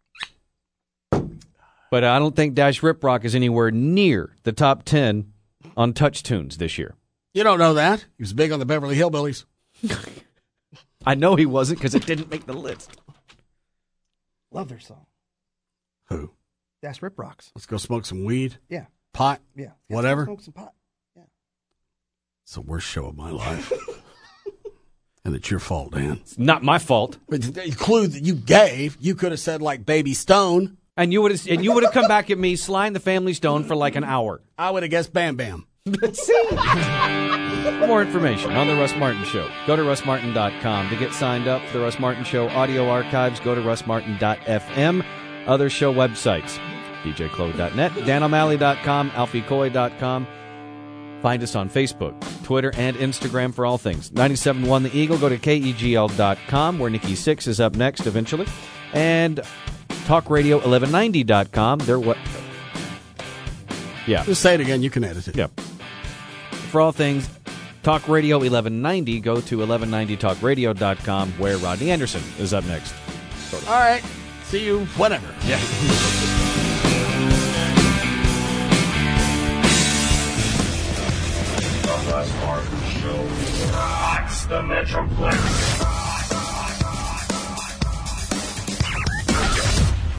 But I don't think Dash Rip Rock is anywhere near the top ten on Touch Tunes this year. You don't know that. He was big on the Beverly Hillbillies. I know he wasn't because it didn't make the list. Love their song. Who? Dash Rip Rocks. Let's go smoke some weed. Yeah. Pot. Yeah. Whatever. Smoke some pot. Yeah. It's the worst show of my life. And it's your fault, Dan. It's not my fault. But the clue that you gave, you could have said like Baby Stone. And you would have and you would have come back at me Sly the Family Stone for like an hour. I would have guessed Bam Bam. See? For more information on The Russ Martin Show, go to russ martin dot com. To get signed up for The Russ Martin Show audio archives, go to russ martin dot f m. Other show websites, d j clo dot net, dan o'malley dot com, alfie coy dot com. Find us on Facebook, Twitter, and Instagram for all things. ninety-seven point one The Eagle, go to k e g l dot com, where Nikki Sixx is up next eventually. And talk radio eleven ninety dot com. They're what? Yeah. Just say it again. You can edit it. Yep. For all things Talk Radio eleven ninety, go to eleven ninety talk radio dot com, where Rodney Anderson is up next. Sort of. All right. See you whenever. Yeah. The Russ Martin Show rocks the Metroplex.